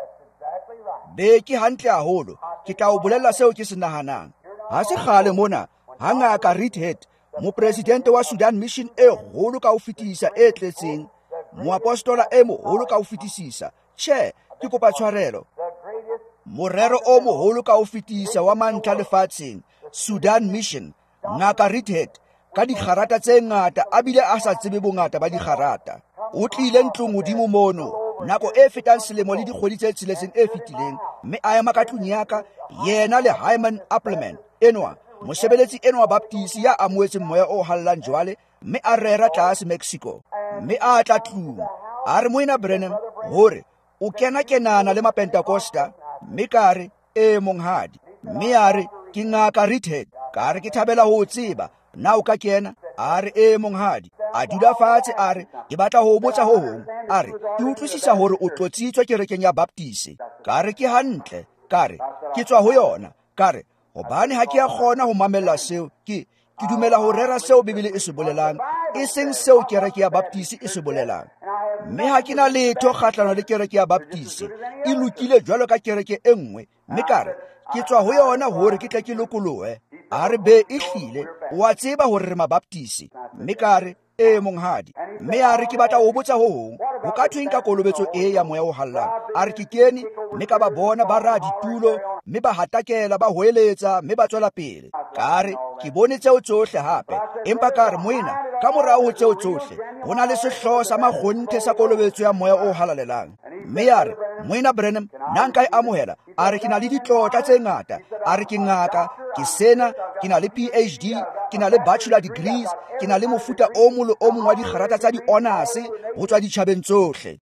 A: Be ke hantle haholo, ke tla o bolella seo ke se nahanang. Ha se kgale mona ha Ngaka Reed, mopresidente wa Sudan Mission e holo ka ho fetisa e tletseng, moapostola e moholo ka ho fetisisa. Tjhe, ke kopa tshwarelo. Morero o moholo ka ho fetisa wa mantla lefatsheng, Sudan Mission, Ngaka Reed, ka dikgarata tse ngata a bile a sa tsebe bongata ba dikgarata. O tlile ntlong hodimo mono nako e fetang selemo le dikgwedi tse 6 e fetileng, mme a ema ka tlung ya ka, yena le Hyman Appleman enwa mosebeletsi enwa baptisi ya amoetseng moya o hallang jwale, mme a rera tlase Mexico. Mme a tla tlung a re, Moina Branham, hore o kenana le mapentakosta. Mme ka re, monghadi. Mme a re, ke Ngaka Reed, ka re ke thabela ho tseba na o ka kena. A re, monghadi. A dula fatshe a re, ke batla ho botsa ho hong. A re, ke utlwisisa hore o tlotsitswe kerekeng ya baptisi. Ka re, ke hantle. Ka re, ke tswa ho yona. Ka re, hobane ha ke a kgona ho mamella seo, ke dumela ho rera seo Bibele e se bolelang, e seng seo kereke ya baptisi e se bolelang. Mme ha ke na letho kgahlano le kereke ya baptisi, e lokile jwalo ka kereke e nngwe. Mme ka re, ke tswa ho yona hore ke tle ke lokolohe. A re, be e hlile wa tseba hore re mabaptisi. Mme ka re, monghadi. Mme a re, ke batla ho botsa ho hong, ho ka thweng ka kolobetso e ya moya o hallang. A re, ke kene mme ka ba bona ba ra ditulo, mme ba hatakela, ba hoeletsa, mme ba tswela pele. Ka re, ke bone tseo tsohle hape, empa ka re, Moina, ka morao ho tseo tsohle ho na le sehloho sa makgonthe sa kolobetso ya moya o halalelang. Mme ya re, Moina Branham, na nka e amohela? A re, ke na le ditlotla tse ngata. A re, ke ngaka, ke sena, ke na le PhD, ke na le bachelor degrees, ke na le mofuta o molo o mong wa dikgarata tsa di-honors ho tswa ditjhabeng tsohle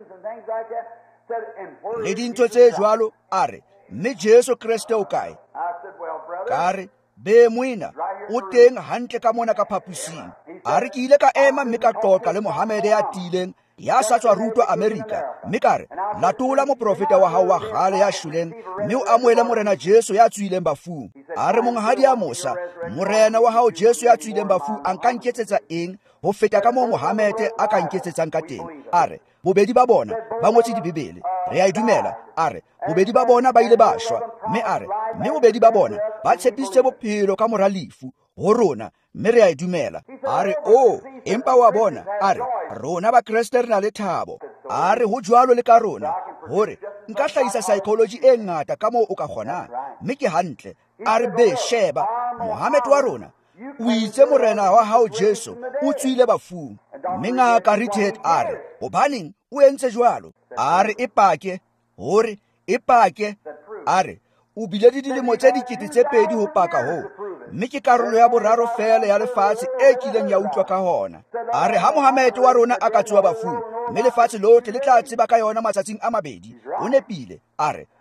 A: le dintho tse jwalo. A re, mme Jesu Kriste o kae? Ka re, be Moina, o teng hantle ka mona ka phapusing. A re, ke ile ka ema mme ka qoqa le Mohammed ya tileng ya sa tswa rutwa Amerika. Mme ka re, latola moprofeta wa hao wa kgale ya shuleng, mme o amohela morena Jesu ya tswileng bafung. A re, monghadi ya mosa, morena wa hao Jesu ya tswileng bafung a nka nketsetsa eng ho feta ka moo Mohammed a ka nketsetsang ka teng? A re, bobedi ba bona ba ngotse dibebele, re a e dumela. A re, bobedi ba bona ba ile ba shwa. Mme a re, mme bobedi ba bona ba tshepisitse bophelo ka mora lefu ho rona, mme re a e dumela. A re, empa wa bona, a re, rona ba Kriste re na le thabo. A re, ho jwalo le ka rona hore nka hlahisa psychology e ngata ka moo o ka kgonang, mme ke hantle. A re, be sheba, Mohammed wa rona o itse morena wa hao Jesu o tswile bafung. Mme Ngaka Reed a re, hobaneng o entse jwalo? A re, e pake hore e pake. A re, o bile di dilemo tse 2,000 ho paka ho, mme ke karolo ya boraro fela ya lefatshe e kileng ya utlwa ka hona. A re, ha Mohammed wa rona a ka tsoa bafung, mme lefatshe lohle le tla tseba ka yona matsatsing a 2, o nepile. A re,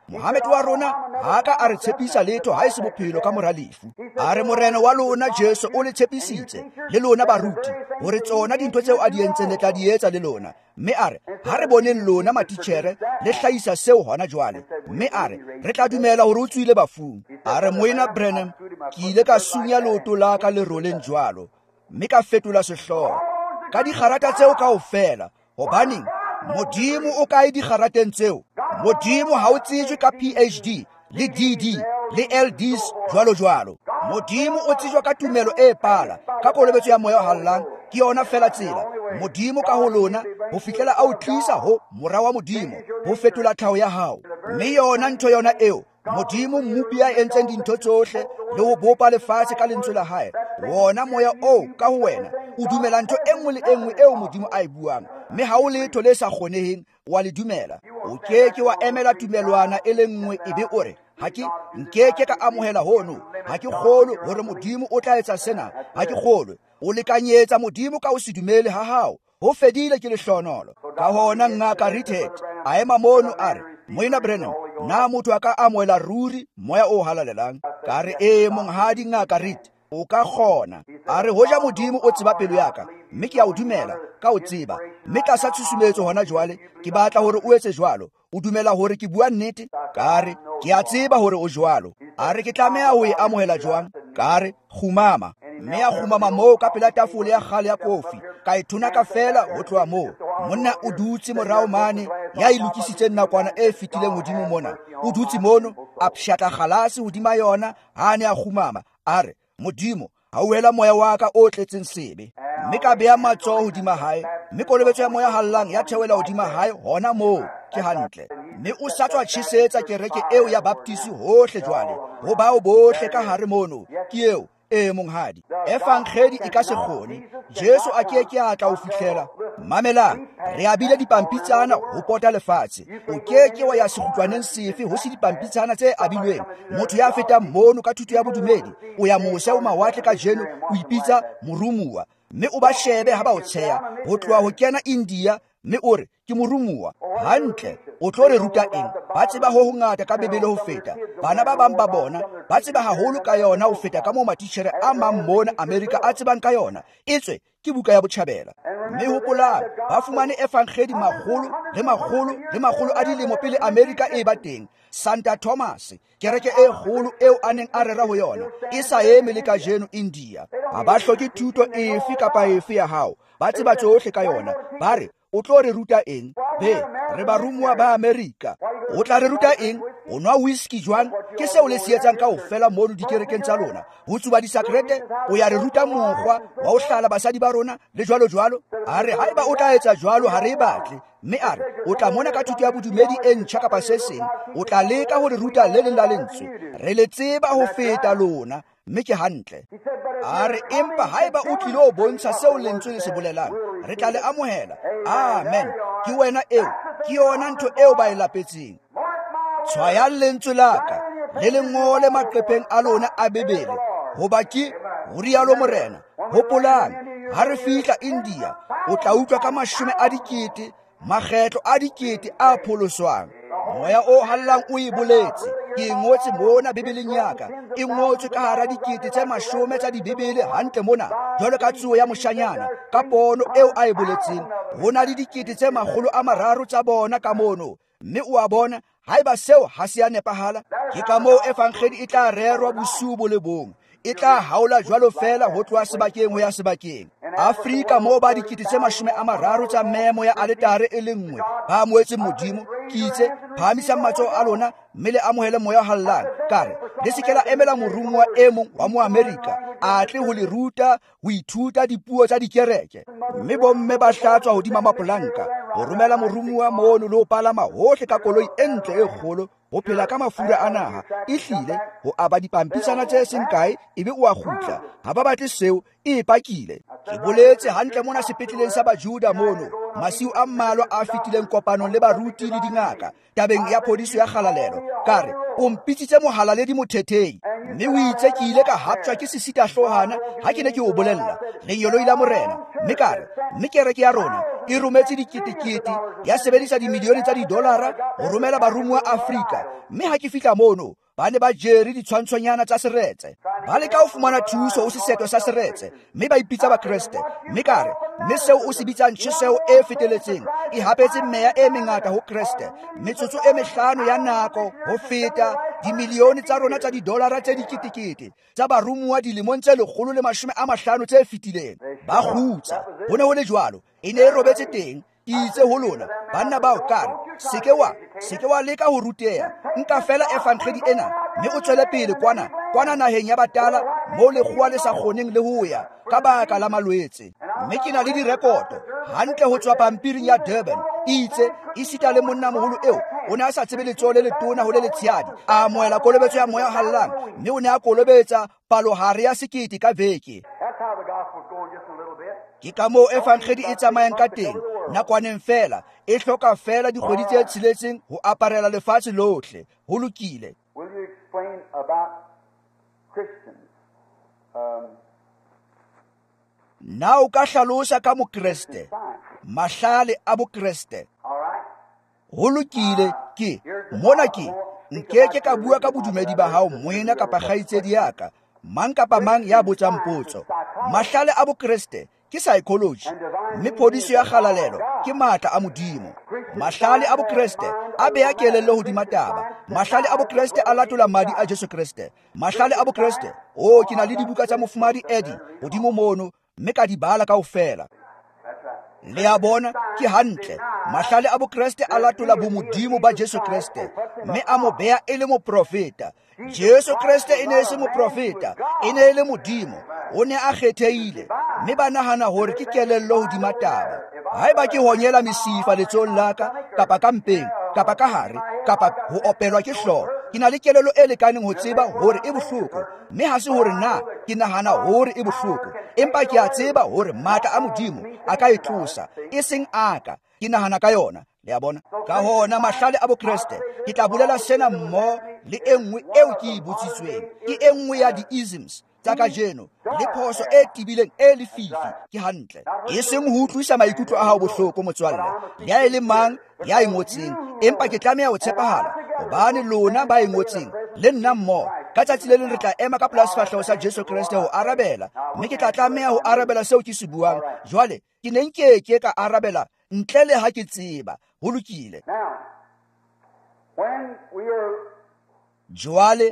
A: Mohammed wa rona ha ka a re tshepisa letho ha e se bophelo ka mora lefu. A re morena wa lona Jesu o le tshepisitse le lona baruti hore tsona dintho tseo a di entseng le tla di etsa le lona. Mme a re ha re boneng lona matitjhere le hlahisa seo hona jwale. Mme a re tla dumela hore o tswile bafung. A re Moina Branham ke ile ka sunya leoto la ka le roleng jwalo, mme ka fetola sehloho ka dikgarata tseo kaofela. Hobaneng Modimo o kae dikgarateng tseo? Modimo ha o tsejwe ka PhD le DD le LDs jwalo jwalo. Modimo o tsejwa ka tumelo e pala ka kolobetso ya moya o hallang, ke yona fela tsela. Modimo ka ho lona ho fihlela a o tlisa ho mora wa Modimo ho fetola tlhaho ya hao. Mme yona ntho yona eo Modimo mmupi ya entseng dintho tsohle le ho bopa lefatshe ka lentswe la hae, wona moya o ka ho wena o dumela ntho e nngwe le e nngwe eo Modimo a e buang, mme ha o letho le sa kgoneheng wa le dumela. O keke wa emela tumelwana e le nngwe ebe o re ha ke nkeke ka amohela hono, ha ke kgolwe hore Modimo o tla etsa sena, ha ke kgolwe. O lekanyetsa Modimo ka o se dumele ha hao, ho fedile ke lehlonolo. Ka hona Ngaka Rithead a ema mono a re, Moina Branham, na motho a ka amohela ruri moya o halalelang? Ka re monghadi Ngaka Rithead, o ka kgona. A re hoja Modimo o tseba pelo ya ka, mme ke a o dumela ka o tseba, mme tlasa tshusumetso hona jwale ke batla hore o etse jwalo. O dumela hore ke bua nnete? Ka re ke a tseba hore o jwalo. A re ke tlameha ho e amohela jwang? Ka re khumama. Mme a khumama moo ka pela tafole ya kgale ya kofi, ka e thuna ka fela ho tloha moo. Monna o dutse morao mane ya ilokisitseng nakwana e fetileng hodimo mona. O dutse mono a pshatla kgalase hodima yona ha ne a khumama. A re Modimo ha o hela moya wa ka o tletseng sebe. Mme ka beha matsoho hodima hae, mme kolobetso ya moya hallang ya theohela hodima hae hona moo. Ke hantle. Mme o sa tswa tjhesetsa kereke eo ya baptisi hohle jwale ho bao bohle ka hare mono. Ke eo monghadi efangedi e ka se kgone. Jesu a keke a tla o fihlela. Mamelang, re abile dipampitsana ho pota lefatshe. O keke wa ya sekgutlwaneng sefe ho se dipampitsana tse abilweng. Motho ya fetang mono ka thuto ya bodumedi o ya mose o mawatle ka jeno o ipitsa morumuwa, mme o ba shebe ha ba o tsheya ho tloha ho kena India, mme o re ke morumuwa. Hantle, o tlo re ruta eng? Ba tseba ho hongata ka Bebele ho feta. Bana ba bang ba bona ba tseba haholo ka yona ho feta ka moo matitjhere a mang mona Amerika a tsebang ka yona. Etswe ke buka ya botjhabela. Mme hopolang, ba fumane efangedi makgolo le makgolo a dilemo pele Amerika e ba teng. Santa Thomas, kereke e kgolo eo a neng a rera ho yona, e sa eme le ka jeno India. Ha ba hloke thuto efe kapa efe ya hao, ba tseba tsohle ka yona. Ba re o tlo re ruta eng? Re barumuwa ba Amerika. O tla re ruta eng? O nwa whisky jwang? Ke seo le se etsang kaofela mono dikerekeng tsa lona. Ho tsuba disakrete, o ya re ruta mokgwa wa ho hlala basadi ba rona le jwalo jwalo. A re haeba o tla etsa jwalo ha re batle. Mme a re o tla mona ka thuto ya bodumedi e ntjha kapa se seng, o tla leka ho re ruta le leng la lentswe. Re le tseba ho feta lona, mme ke hantle. A re empa haeba o tlile ho bontsha seo lentswe le se bolelang, re tla le amohela. Amen. Ke wena eo, ke yona ntho eo ba e lapetseng. Tshwaya lentswe la ka le le ngole maqepheng a lona a Bebele, hoba ke ho rialo morena. Hopolang, ha re fihla India o tla utlwa ka 10,000 makgetlo a dikete a pholoswang. Moya o hallang o e boletse. Ke ngotse mona Bebeleng ya ka, e ngotswe ka hara dikete tse 10 tsa dibebele hantle mona, jwalo ka tsuo ya moshanyana ka pono eo a e boletseng. Ho na le dikete tse 300 tsa bona ka mono. Mme o a bona, haeba seo ha se ya nepahala, ke ka moo efangedi e tla rerwa bosiu bo le bong. E tla haola jwalo fela ho tloha sebakeng ho ya sebakeng. Afrika moo ba dikete tse 30 tsa memo ya aletare e le nngwe ba amoetse Modimo. Kitse phahamisang matsoho a lona mme le amohele moya hallang. Kare le se ke la emela morumuwa e mong wa mo Amerika a tle ho le ruta ho ithuta dipuo tsa dikereke, mme bomme ba hlatswa hodima mapolanka ho romela morumuwa mono le ho palama hohle ka koloi e ntle e kgolo ho phela ka mafura a naha. Ehlile ho aba dipampitsana tse seng kae ebe o a kgutla. Ha ba batle seo, e pakile. Ke boletse hantle mona sepetleleng sa Bajuda mono masiu a mmalwa a fetileng kopanong le baruti le dingaka tabeng ya phodiso ya kgalalelo. Kare o mpitsitse mohalaledi mothethei, mme o itse ke ile ka haptswa ke sesita hlohana ha ke ne ke o bolella lenyoloi la morena. Mme kare mme kereke ya rona e rometse diketekete ya sebedisa dimilione tsa didolara go romela baromuwa Afrika, mme ha ke fihla mono ba ne ba jere ditshwantshonyana tsa seretse, ba leka ho fumana thuso ho seseto sa seretse, mme ba ipitsa bakreste. Mme kare, mme seo o se bitsang tjheseho e feteletseng e hapetse meya e mengata ho Kreste, metsotso e mehlano ya nako ho feta dimilione tsa rona tsa didolara tse diketekete tsa baromuwa dilemong tse 150 tse fetileng. Ba kgutsa, ho ne ho le jwalo, e ne e robetse teng. Ke itse ho lona banna bao kare, seke wa leka ho ruteha, nka fela evankhedi ena mme o tswele pele kwana naheng ya batala mo lekgowa le sa kgoneng le ho ya ka baka la malwetse. Mme ke na le direkoto hantle ho tswa pampiring ya Durban, itse e sita le monna moholo eo o ne a sa tsebe letsoho le letona ho le letshehadi, a amohela kolobetso ya moya hallang, mme o ne a kolobetsa palohare ya 1,000 ka beke. Ke ka moo evankhedi e tsamayang ka teng, nakwaneng fela, e hloka fela dikgwedi tse 6 ho aparela lefatshe lohle. Ho lokile.
B: Will you explain about Christians?
A: Na o ka hlalosa ka mokreste, mahlale a bokreste.
B: All right.
A: Ho lokile. Ke mona ke nkeke ka bua ka bodumedi ba hao moena kapa kgaitsedi ya ka, mang kapa mang ya botsang potso. Mahlale a bokreste ke psychology, mme phodiso ya kgalalelo ke matla a Modimo. Mahlale a bokreste a beha kelello hodima taba. Mahlale a bokreste a latola madi a Jesu Kriste. Mahlale a bokreste, ke na le dibuka tsa mofumadi Eddie hodimo mono, mme ka di bala kaofela. Le a bona ke hantle. Mahlale a bokreste a latola bomodimo ba Jesu Kriste, mme a mo beha e le moprofeta. Jesu Kriste e ne se moprofeta, e ne le modimo, o ne a kgethehile, mme ba nahana hore ke kelello hodima taba. Haeba ke honyela mesifa letsohong la ka, kapa ka mpeng, kapa ka hare, kapa ho opelwa ke hlooho, ke na le kelello e lekaneng ho tseba hore e bohloko, mme ha se hore na ke nahana hore e bohloko, empa ke a tseba hore matla a Modimo a ka e tlosa, e seng aka, ke nahana ka yona. Le a bona ka hona mahlale a bokreste ke tla bolela sena mmo le enngwe eo ke e botsitsweng, ke enngwe ya di-isms tsa kajeno le phoso e tibileng e lefifi. Ke hantle, e seng ho utlwisa maikutlo a hao bohloko motswalle, le a e le mang ya ngotseng, empa ke tlameha ho tshepahala hobane lona ba ngotseng le nna mmo ka tsatsi le leng re tla ema ka plase fahleho sa Jesu Kriste ho arabela, mme ke tla tlameha ho arabela seo ke se buang. Jwale ke ne nkeke ka arabela ntle le ha ke tseba. Ho lokile. Jwale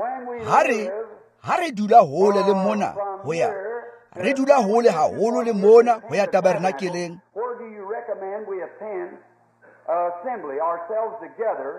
A: ha re dula hole le mona ho ya, re dula hole haholo le mona ho ya tabernakeleng.
B: Where do you recommend we attend assembly ourselves together?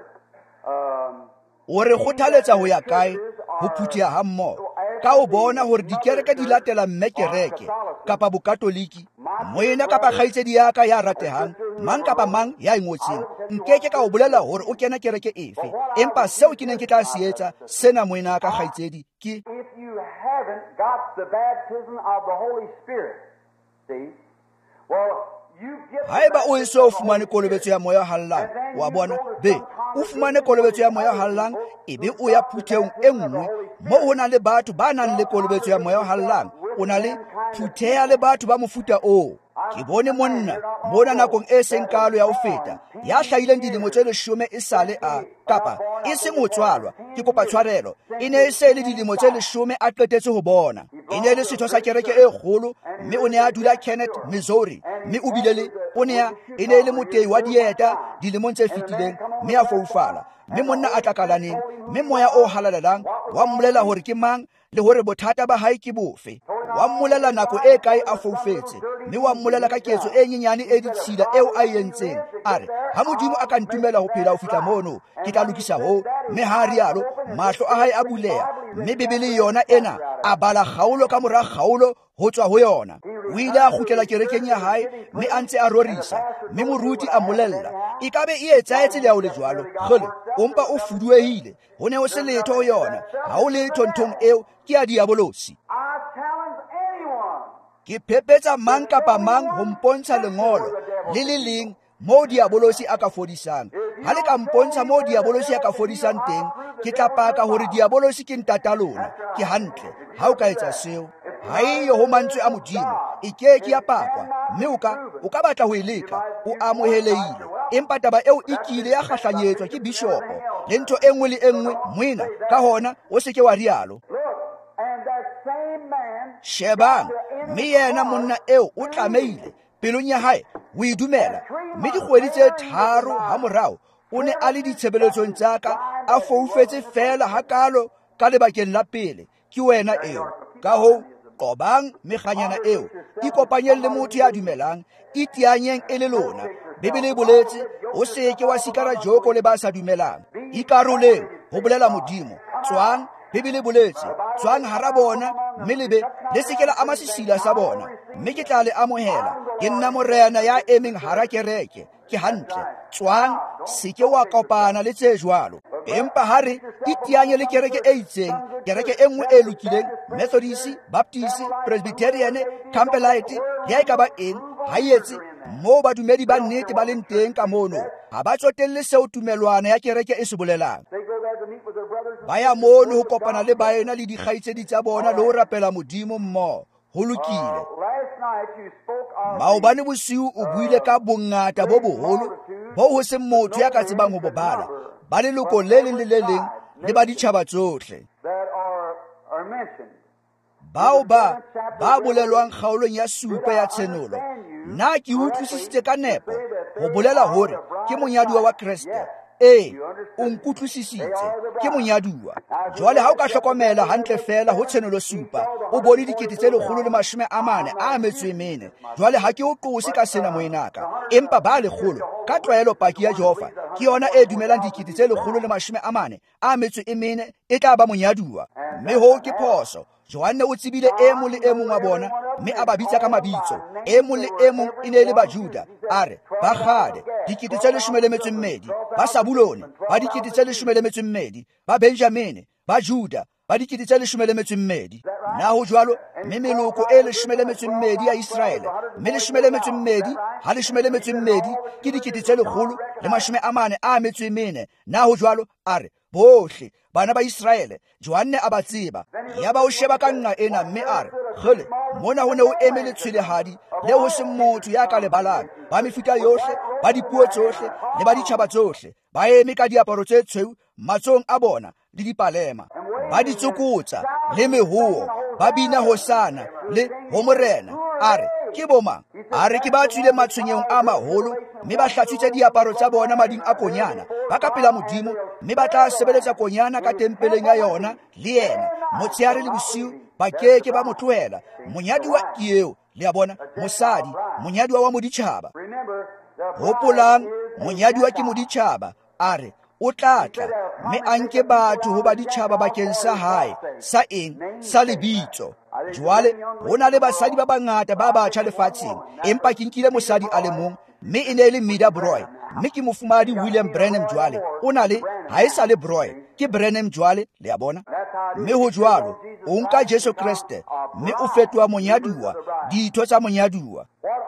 A: O re kgothaletsa ho ya kae ho phutheha ha mmoho, ka o bona hore dikereke di latela mmekereke kapa bokatoliki, moena kapa kgaitsedi ya ka ya ratehang, mang kapa mang ya ngotseng. Nkeke ka o bolela hore o kena kereke efe, empa seo ke neng ke tla se etsa sena moena ka kgaitsedi ke,
B: If you haven't got the baptism of the Holy Spirit, see, well, you get the
A: haeba o
B: baptism
A: eso
B: of the
A: fumane
B: Holy
A: kolobetso ya moya hallang, wa bona be o fumane kolobetso ya moya hallang, ebe o ya phuthehong e nngwe mo ho na le batho ba nang le kolobetso ya moya hallang, o na le phutheha le batho ba mofuta o. Ke bone monna mona nakong e seng kalo ya ho feta ya hlahileng dilemo tse 10 e sale a kapa e seng ho tswalwa, ke kopa tshwarelo, e ne e se le dilemo tse 10 a qetetse ho bona. E ne le setho sa kereke e kgolo, mme o ne a dula Kenneth, Missouri, mme o bile le e ne le motei wa dieta dilemong tse fetileng, mme a foufala, mme monna a tlakalaneng, mme moya o halalelang wa mmolela hore ke mang le hore bothata ba hae ke bofe. Wa mmolela nako e kae a foufetse, mme wa mmolela ka ketso e nyenyane e ditshila eo a entseng. A re ha Modimo a ka ntumela ho phela ho fihla mono, ke tla lokisa ho. Mme ha rialo mahlo a hae a buleha, mme Bibele yona ena a bala kgaolo ka mora kgaolo ho tswa ho yona. O ile a kgutlela kerekeng ya hae, mme a ntse a rorisa, mme moruti a mmolella, e ka be e etsaetse le ya o le jwalo kgole, ompa o fuduehile, ho ne ho se letho ho yona, ha o letho nthong eo, ke ya diabolosi.
B: I challenge anyone.
A: Ke phepetsa mang kapa mang ho mpontsha lengolo le le leng mo diabolosi a ka fodisang. Ha le ka mpontsha mo diabolosi a ka fodisang teng, ke tla paka hore diabolosi ke ntata lona. Ke hantle ha o ka etsa seo. ha eyo ho mantswe a Modimo e keke ya pakwa, mme o ka batla ho e leka, o amoheleile. Empa taba eo e kile ya kgahlanyetswa ke bishopo le ntho e nngwe le e nngwe moena, ka hona o se ke wa rialo. Shebang, mme yena monna eo o tlameile pelong ya hae o e dumela, mme dikgwedi tse 3 ha morao o ne a le ditshebeletsong tsa ka, a foufetse fela hakalo ka lebakeng la pele ke wena eo. Ka hoo, qobang mekganyana eo, ikopanyeng le motho ya dumelang, iteanyeng e le lona. Bibele e boletse, o seke wa sikara joko le ba sa dumelang. Ikaroleng, ho bolela Modimo. Tswang, Bibele e boletse, tswang hara bona, mme lebe le seke la ama sesila sa bona, mme ke tla le amohela. Ke nna morena ya emeng hara kereke, ke hantle. Tswang, seke wa kopana le tse jwalo. Empa hare iteanye le kereke e itseng, kereke e nngwe e lokileng, Methodist, Baptist, Presbyterian, Campbellite, ya ekaba eng, ha etse mo badumedi ba nnete ba leng teng ka mono, ha ba tsotelle seo tumelwana ya kereke e se bolelang. Ba ya mono ho kopana le baena le dikgaitsedi tsa bona le ho rapela Modimo mmoho. Ho lokile. Maobane bosiu o buile ka bongata bo boholo bo ho se motho ya ka tsebang ho bobala, ba leloko le leng le le leng le ba ditjhaba tsohle bao ba bolelwang kgaolong ya 7 ya tshenolo. Nna ke utlwisisitse ka nepo ho bolela hore ke monyaduwa wa Kriste. O nkutlwisisitse, ke monyaduwa. Jwale ha o ka hlokomela hantle fela ho tshenolo 7, o bone 140 a metso e mene. Jwale ha ke o qose ka sena moenaka, empa ba 100 ka tlwaelo paki ya Jehova ke yona e dumelang 140 a metso e mene e tla ba monyaduwa. Mme ho ke phoso. Johanne o tsebile e mong le e mong wa bona, mme a ba bitsa ka mabitso. E mong le e mong e ne le Bajuda, a re ba Gade 12,000, ba Sabuloni ba 12,000, ba Benjamine ba Juda ba 12,000. Na ho jwalo, mme meloko e 12,000 ya Israele, mme 12,000 ha 12,000 ke 140 na ho jwalo, a re bohle bana ba Israele. Johanne a ba tseba, ya ba o sheba ka nqa ena, mme a re kgele mona ho ne o emele tshwelehadi le ho se motho ya ka lebalang, ba mefuta yohle, ba dipuo tsohle le ba ditjhaba tsohle, ba eme ka diaparo tse tshweu matsong a bona le dipalema, ba ditsokotsa le mehuo, ba bina hosana le ho morena. A re ke bomang? A re ke ba tswile matshwenyong a maholo, mme ba hlatswitse diaparo tsa bona mading a konyana, ba ka pela Modimo, mme ba tla sebeletsa konyana ka tempeleng ya yona le yena motshehare le bosiu. Ba keke ba mo tlohela. Monyaduwa ke eo, le a bona, mosadi, monyaduwa wa moditjhaba. Hopolang, monyaduwa ke moditjhaba. A re o tlatla, mme a nke batho ho baditjhaba bakeng sa hae, sa eng, sa lebitso. Jwale ho na le basadi ba bangata ba batjha lefatsheng, empa ke nkile mosadi a le mong, mme e ne le Mida Broy, mme ke mofumadi William Branham. Jwale o na le ha e sa le Broy, ke Branham. Jwale le a bona, mme ho jwalo o nka Jesu Kriste, mme o fetoha monyaduwa, ditho tsa monyaduwa.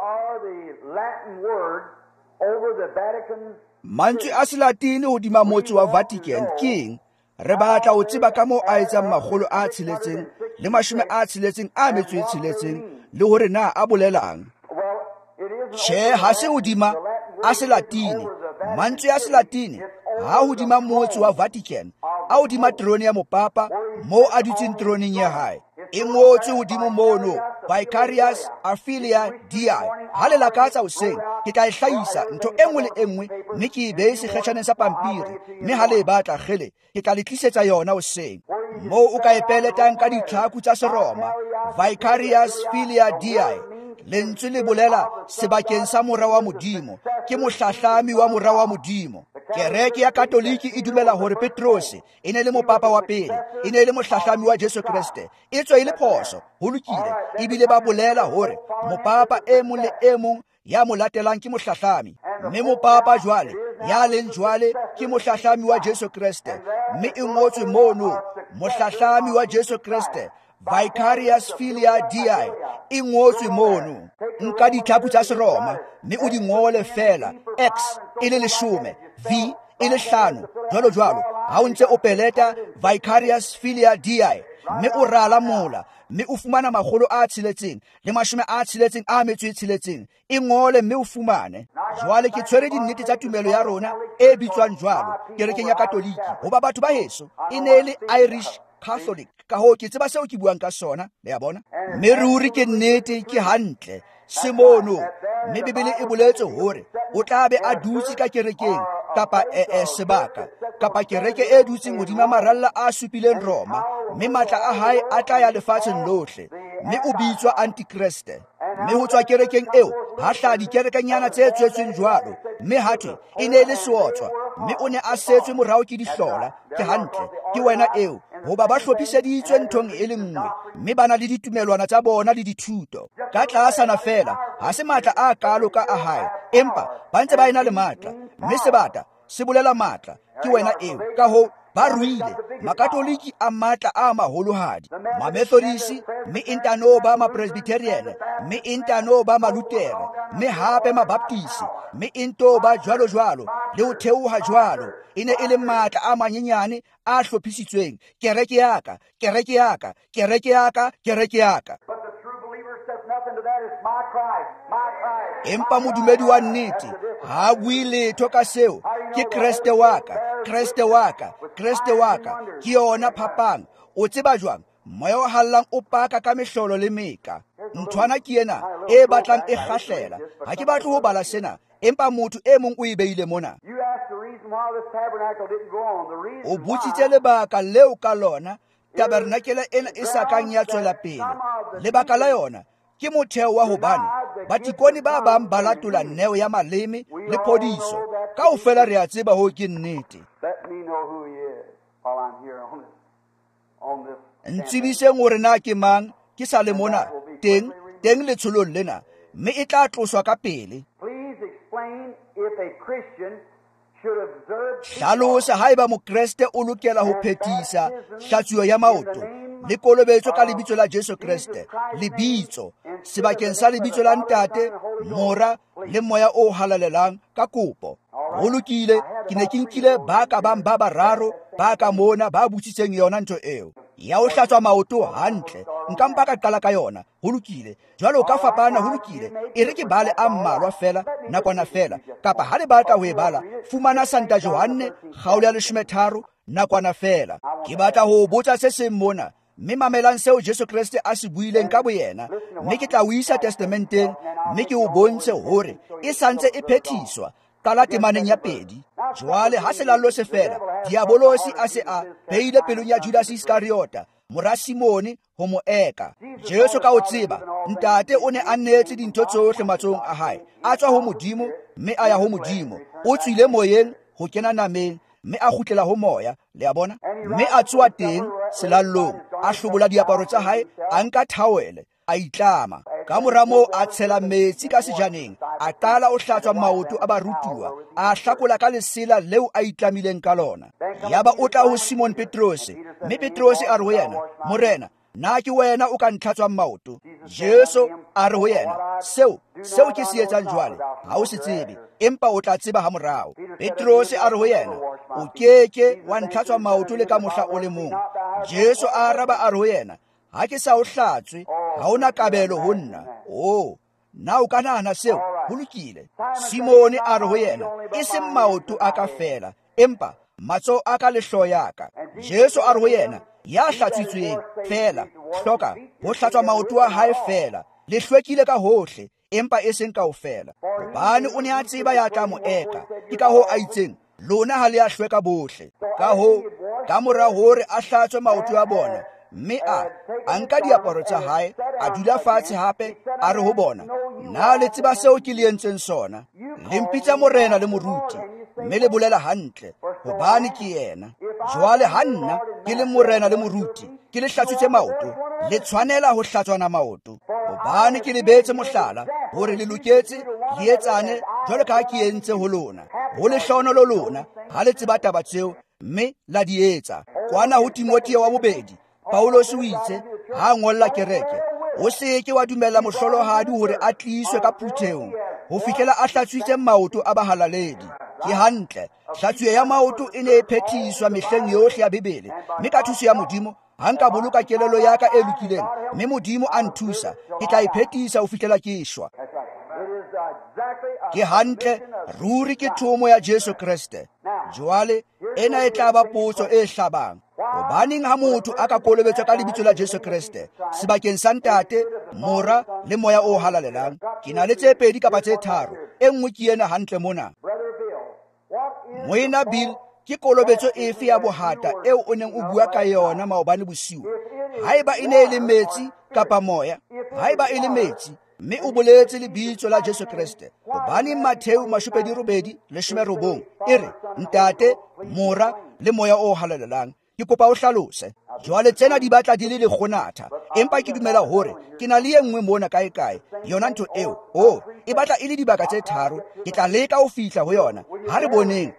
A: Mantswe a Selatini hodima motse wa Vatican king. Re batla ho tseba ka moo a etsang 666 le hore na a bolelang. Tjhe, ha se hodima a Selatini. Mantswe a Selatini ha hodima motse wa Vatican, a hodima trone ya mopapa moo a dutseng troneng ya hae. E ngotswe hodimo mono Vicarious Filia Dei. Ha le lakatsa hoseng ke tla e hlahisa ntho e nngwe le e nngwe, mme ke e behe sekgetjhaneng sa pampiri, mme ha le batla kgele ke tla le tlisetsa yona hoseng. Moo o ka e peletang ka ditlhaku tsa Seroma, Vicarious Filia Dei. Lentswe le bolela sebakeng sa mora wa Modimo, ke mohlahlami wa mora wa Modimo. Kereke ya Katoliki e dumela hore Petrose e ne le mopapa wa pele, e ne le mohlahlami wa Jesu Kriste. E tswa e le phoso, ho lokile. Ebile ba bolela hore mopapa e mong le e mong ya mo latelang ke mohlahlami, mme mopapa jwale ya leng jwale ke mohlahlami wa Jesu Kriste, mme e ngotswe mono mohlahlami wa Jesu Kriste, Vicarious Filia Dei, e ngotswe mono. Nka ditlhaku tsa Seroma, mme o di ngole fela, X e le 10, V e le 5, jwalo jwalo. Ha o ntse o peleta Vicarious Filia Dei, mme o rala mola, mme o fumana 666 e ngole mme o fumane. Jwale ke tshwere dinnete tsa tumelo ya rona e bitswang jwalo kerekeng ya Katoliki, hoba batho ba heso e ne le Irish Catholic, ka ho ke tseba seo ke buang ka sona, le ya bona. Mme ruri ke nnete ke hantle semono, mme Bibele e boletse hore o tla be a dutse ka kerekeng kapa sebaka kapa kereke e dutseng hodima maralla a supileng Roma, mme matla a hae a tla ya lefatsheng lohle, mme o bitswa Antikriste. Mme ho tswa kerekeng eo ha hlaha dikerekanyana tse tswetsweng jwalo, mme hathwe e ne le seotswa, mme o ne a setswe morao ke dihlola. Ke hantle ke wena eo, hoba ba hlophiseditswe nthong e le nngwe, mme ba na le ditumelwana tsa bona le dithuto. Ka tlasana fela ha se matla a kalo ka a hae, empa ba ntse ba ena le matla, mme sebata se bolela matla. Ke wena eo, ka ho ba ruile Makatoliki a matla a maholohadi, Mamethodisi, mme intano ba Mapresbyterian, mme intano ba Malutere, mme hape Mabaptisi, mme into ba jwalo jwalo le ho theoha jwalo. E ne e le matla a manyenyane a hlophisitsweng, kereke ya ka, kereke ya ka, kereke ya ka, kereke ya ka. Empa modumedi wa nnete ha bue letho ka seo. Ke Kriste wa ka, Kriste wa ka, Kriste wa ka, ke yona phapang. O tseba jwang moya o hallang o paka ka mehlolo le meka. Nthwana ke ena e batlang e kgahlela. Ha ke batle ho bala sena, empa motho e mong o e beile mona. O botsitse lebaka leo ka lona tabernakele ena e sa kang ya tswela pele. Lebaka la yona ke motheo wa hobane batikoni ba bang ba latola neo ya maleme le phodiso. Kaofela re a tseba ho ke nnete. Ntsibiseng hore na ke mang ke sa le mona teng letsholong lena, mme e tla tloswa ka pele. Hlalosa haeba Mokreste o lokela ho phethisa hlatsuo ya maoto le kolobetso ka lebitso la Jesu Kriste, lebitso sebakeng sa lebitso la ntate, mora le moya o halalelang ka kopo. Ho lokile, ke ne ke nkile ba ka bang ba bararo ba ka mona ba butsitseng yona ntho eo ya ho hlatswa maoto hantle. Nka mpa ka qala ka yona. Ho lokile, jwalo ka fapana. Ho lokile, e re ke bale a mmalwa fela nakwana fela, kapa ha le batla ho e bala fumana Santa Johanne kgaolo ya 13 nakwana fela. Ke batla ho botsa se seng mona, mme mamelang seo Jesu Kriste a se buileng ka boyena, mme ke tla o isa testamenteng, mme ke o bontshe hore e santse e phethiswa qala temaneng ya pedi. Jwale ha selallo se fela, diabolosi a se a beile pelong ya Judas Iscariota, mora Simone, ho mo eka. Jesu ka o tseba, ntate o ne a nnetse dintho tsohle matsohong a hae, a tswa ho Modimo mme a ya ho Modimo. O tswile moyeng ho kena nameng, mme a kgutlela ho moya, le a bona, mme a tsoa teng selallong, a hlobola diaparo tsa hae, a nka thawele, a itlama. Ka mora moo a tshela metsi ka sejaneng, a qala o hlatswa maoto a barutuwa, a hlakola ka lesela leo a itlamileng ka lona. Yaba o tla ho Simon Petrose, mme Petrose a re ho yena, Morena, na ke wena o ka ntlhatswang maoto? Jesu a re ho yena, seo ke se etsang jwale ha o se tsebe, empa o tla tseba ha morao. Petrose a re ho yena, o keke wa ntlhatswa maoto le ka mohla o le mong. Jesu a araba a re ho yena, ha ke sa o hlatswe ha ona kabelo ho nna. Na o ka nahana seo? Ho lokile. Simone a re ho yena, e seng maoto a ka fela, empa matsoho a ka le hlooho ya ka. Jesu a re ho yena, ya hlatswitsweng fela hloka ho hlatswa maoto a hae fela, le hlwekile ka hohle, empa e seng kaofela. Hobane o ne a tseba ya tla mo eka, ke ka hoo a itseng, lona ha le a hlweka bohle. Ka hoo, ka mora hore a hlatswe maoto a bona, mme a nka diaparo tsa hae, a dula fatshe hape, a re ho bona, na le tseba seo ke le entseng sona? Le mpitsa morena le moruti, mme le bolela hantle, hobane ke yena. Jwale ha nna ke le morena le moruti, ke le hlatswitse maoto, le tshwanela ho hlatswana maoto, hobane ke le beetse mohlala hore le loketse le etsane jwalo ka ha ke entse ho lona. Ho lehlohonolo lona ha le tseba taba tseo, mme la di etsa. Kwana ho Timotheo wa 2, Paulos o itse ha ngolla kereke, o seke wa dumella mohlolohadi hore a tliswe ka phuthehong ho fihlela a hlatswitse maoto a bahalaledi. Ke hantle, hlatsuo ya maoto e ne e phethiswa mehleng yohle ya Bibele, mme ka thuso ya Modimo ha nka boloka kelelo ya ka e lokileng mme Modimo a nthusa ke tla iphethisa ho fihlela ke shwa.
B: That's right. It is exactly a
A: Ke hantle ruri ke thomo ya Jesu Kriste. Jwale ena e tla ba potso e hlabang. Hobaneng ha motho a ka kolobetswa ka lebitso la Jesu Kriste sebakeng sa Ntate, Mora le Moya o halalelang? Ke na le tse pedi kapa tse tharo. E nngwe ke ena hantle mona.
B: Brother Bill. What is
A: Moena Bill, ke kolobetso efe ya bohata eo o neng o bua ka yona maobane bosiu? Haeba e ne e le metsi kapa moya, haeba e le metsi, mme o boletse lebitso la Jesu Kriste, hobaneng Matheu 28:9 e re Ntate, Mora le Moya o halalelang? Ke kopa o hlalose. Jwale tsena di batla di le lekgonatha, empa ke dumela hore ke na le engwe mona kae yona ntho eo. E batla e le dibaka tse tharo. Ke tla leka ho fihla ho yona. Ha re boneng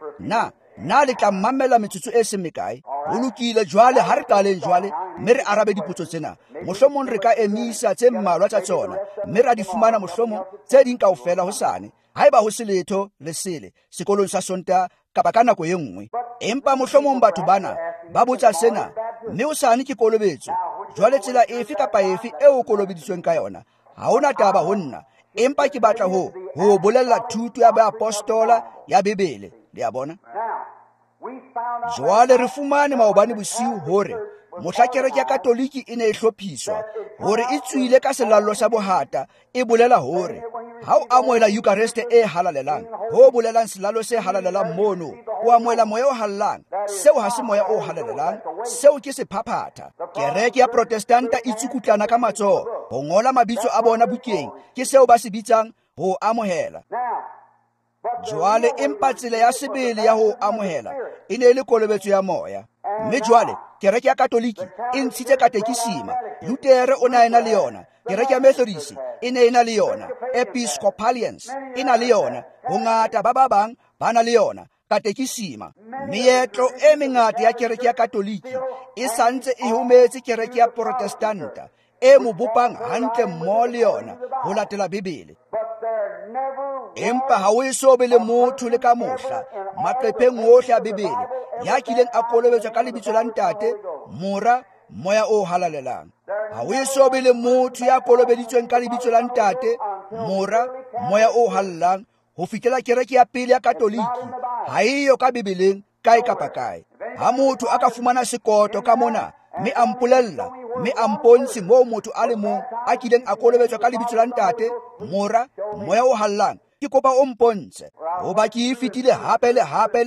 A: na le tla mmamela metsotso e seng mekae. Ho lokile. Jwale ha re qaleng jwale mme re arabe dipotso tsena. Mohlomong re ka emisa tse mmalwa tsa tsona mme ra di fumana mohlomong tse ding kaofela hosane, haeba ho se letho le sele sekolong sa Sontaha kapa ka nako e nngwe. Empa mohlomong batho bana ba botsa sena, mme hosane ke kolobetso. Jwale tsela efe kapa efe eo o kolobeditsweng ka yona ha hona taba ho nna, empa ke batla ho bolella thuto ya Baapostola ya Bebele. Le a bona?
B: now? We found out
A: Jwale re fumane maobane bosiu hore mohla kereke ya Katoliki e ne e hlophiswa hore e tswile ka selallo sa bohata, e bolela hore ha o amohela Euchariste e halalelang, ho bolelang selallo se halalelang mono, o amohela moya o halalang. Seo ha se moya o halalelang, seo ke sephaphatha. Kereke ya Protestanta e tsukutlana ka matsoho ho ngola mabitso a bona bukeng, ke seo ba se bitsang ho amohela.
B: now. But the
A: Jwale empa tsela ya sebele ya ho amohela e ne le kolobetso ya moya. Mme jwale kereke ya Katoliki e ntshitse katekisima. Luther o na ena le yona. Kereke ya Methodist e ne ena le yona. Episcopalians e na le yona. Bongata ba bang ba na le yona katekisima. Meetlo e mengata ya kereke ya Katoliki e santse e hometse kereke ya Protestanta e mo bopang hantle mmoho le yona ho latela Bebele.
B: But there never
A: Empa ha o eso be le motho le ka mohla maqepheng ohle a Bebele ya kileng a kolobetswa ka lebitso la Ntate, Mora, Moya o halalelang. Ha o eso be le motho ya kolobeditsweng ka lebitso la Ntate, Mora, Moya o halalelang ho fihlela kereke ya pele ya Katoliki. Ha eyo ka Bebeleng kae kapa kae. Ha motho a ka fumana sekoto ka mona mme a mpolella mme a mpontshe moo motho a le mong a kileng a kolobetswa ka lebitso la Ntate, Mora, Moya o halalelang, ke kopa o mpontshe. Hoba ke e fetile hape le hape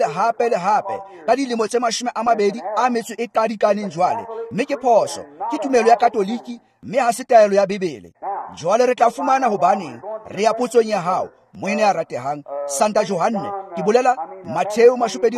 A: ka dilemo tse 20 a metso e qadikaneng jwale, mme ke phoso, ke tumelo ya Katoliki mme ha se taelo ya Bebele. Jwale re tla fumana hobaneng re ya potsong ya hao moene ya ratehang. Santa Johanne, ke bolela Matheu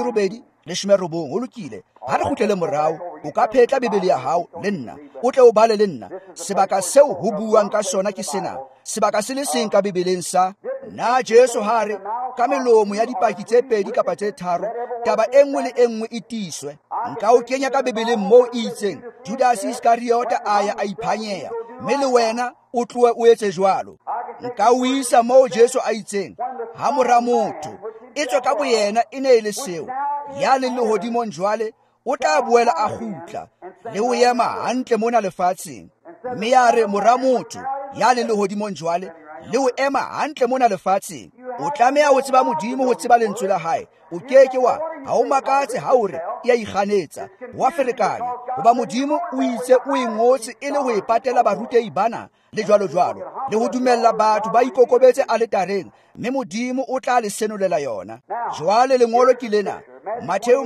A: 28:9. Ho lokile. Ha re kgutlele morao, o ka phetla Bebele ya hao le nna, o tle o bale le nna sebaka seo ho buang ka sona ke sena, sebaka se le seng ka Bebeleng sa na Jesu hare ka melomo ya dipaki tse pedi kapa tse tharo taba e nngwe le e nngwe e tiiswe. Nka o kenya ka Bebeleng moo e itseng Judas Iscariota a ya a iphanyeha, mme le wena o tlohe o etse jwalo. Nka o isa moo Jesu a itseng ha mora motho e tswa ka boyena e ne e le seo ya le lehodimong jwale o tla boela a gutla le o ema hantle mona lefatsheng. Mme ya re mora motho ya le lehodimong jwale le o ema hantle mona lefatsheng. O tlameha ho tseba Modimo, ho tseba lentswe la hae. O keke wa ha o makatse ha o re e a ikganetsa wa ferekanya, hoba Modimo o itse o ingotse e le ho ipatela barutehi bana le jwalo le ho dumella batho ba ikokobetse aletareng, mme Modimo o tla le senolela yona. Jwale lengolo ke lena, Matheu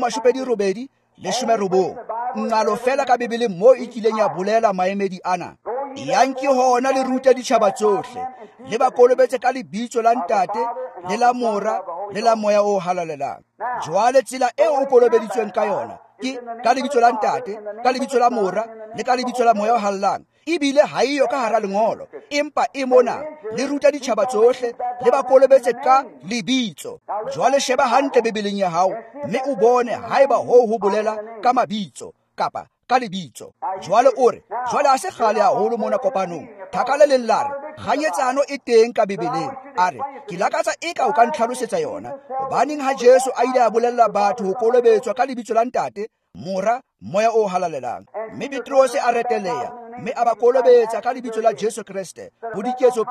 A: 28:9. Ngalo fela ka Bebeleng moo e kileng ya bolela maemedi ana. Yang ke hona le ruta ditjhaba tsohle, le ba kolobetse ka lebitso la Ntate le la Mora le la Moya o halalelang. Jwale tsela eo o kolobeditsweng ka yona ke ka lebitso la Ntate, ka lebitso la Mora le ka lebitso la Moya o halalelang. Ebile ha eyo ka hara lengolo, empa e mona le ruta ditjhaba tsohle, le ba kolobetse ka lebitso. Jwale sheba hantle Bebeleng ya hao mme o bone haeba ho bolela ka mabitso kapa ka lebitso. Jwale o re jwale ha se kgale haholo mona kopanong thakala le llare kganyetsano e teng ka Bebeleng. A re ke lakatsa eka o ka ntlhalosetsa yona, hobaneng ha Jesu a ile a bolella batho ho kolobetswa ka lebitso la Ntate, mora moya o halalelang. Mme Petrose a reteleya mme a ba kolobetsa ka lebitso la Jesu Kriste ho diketso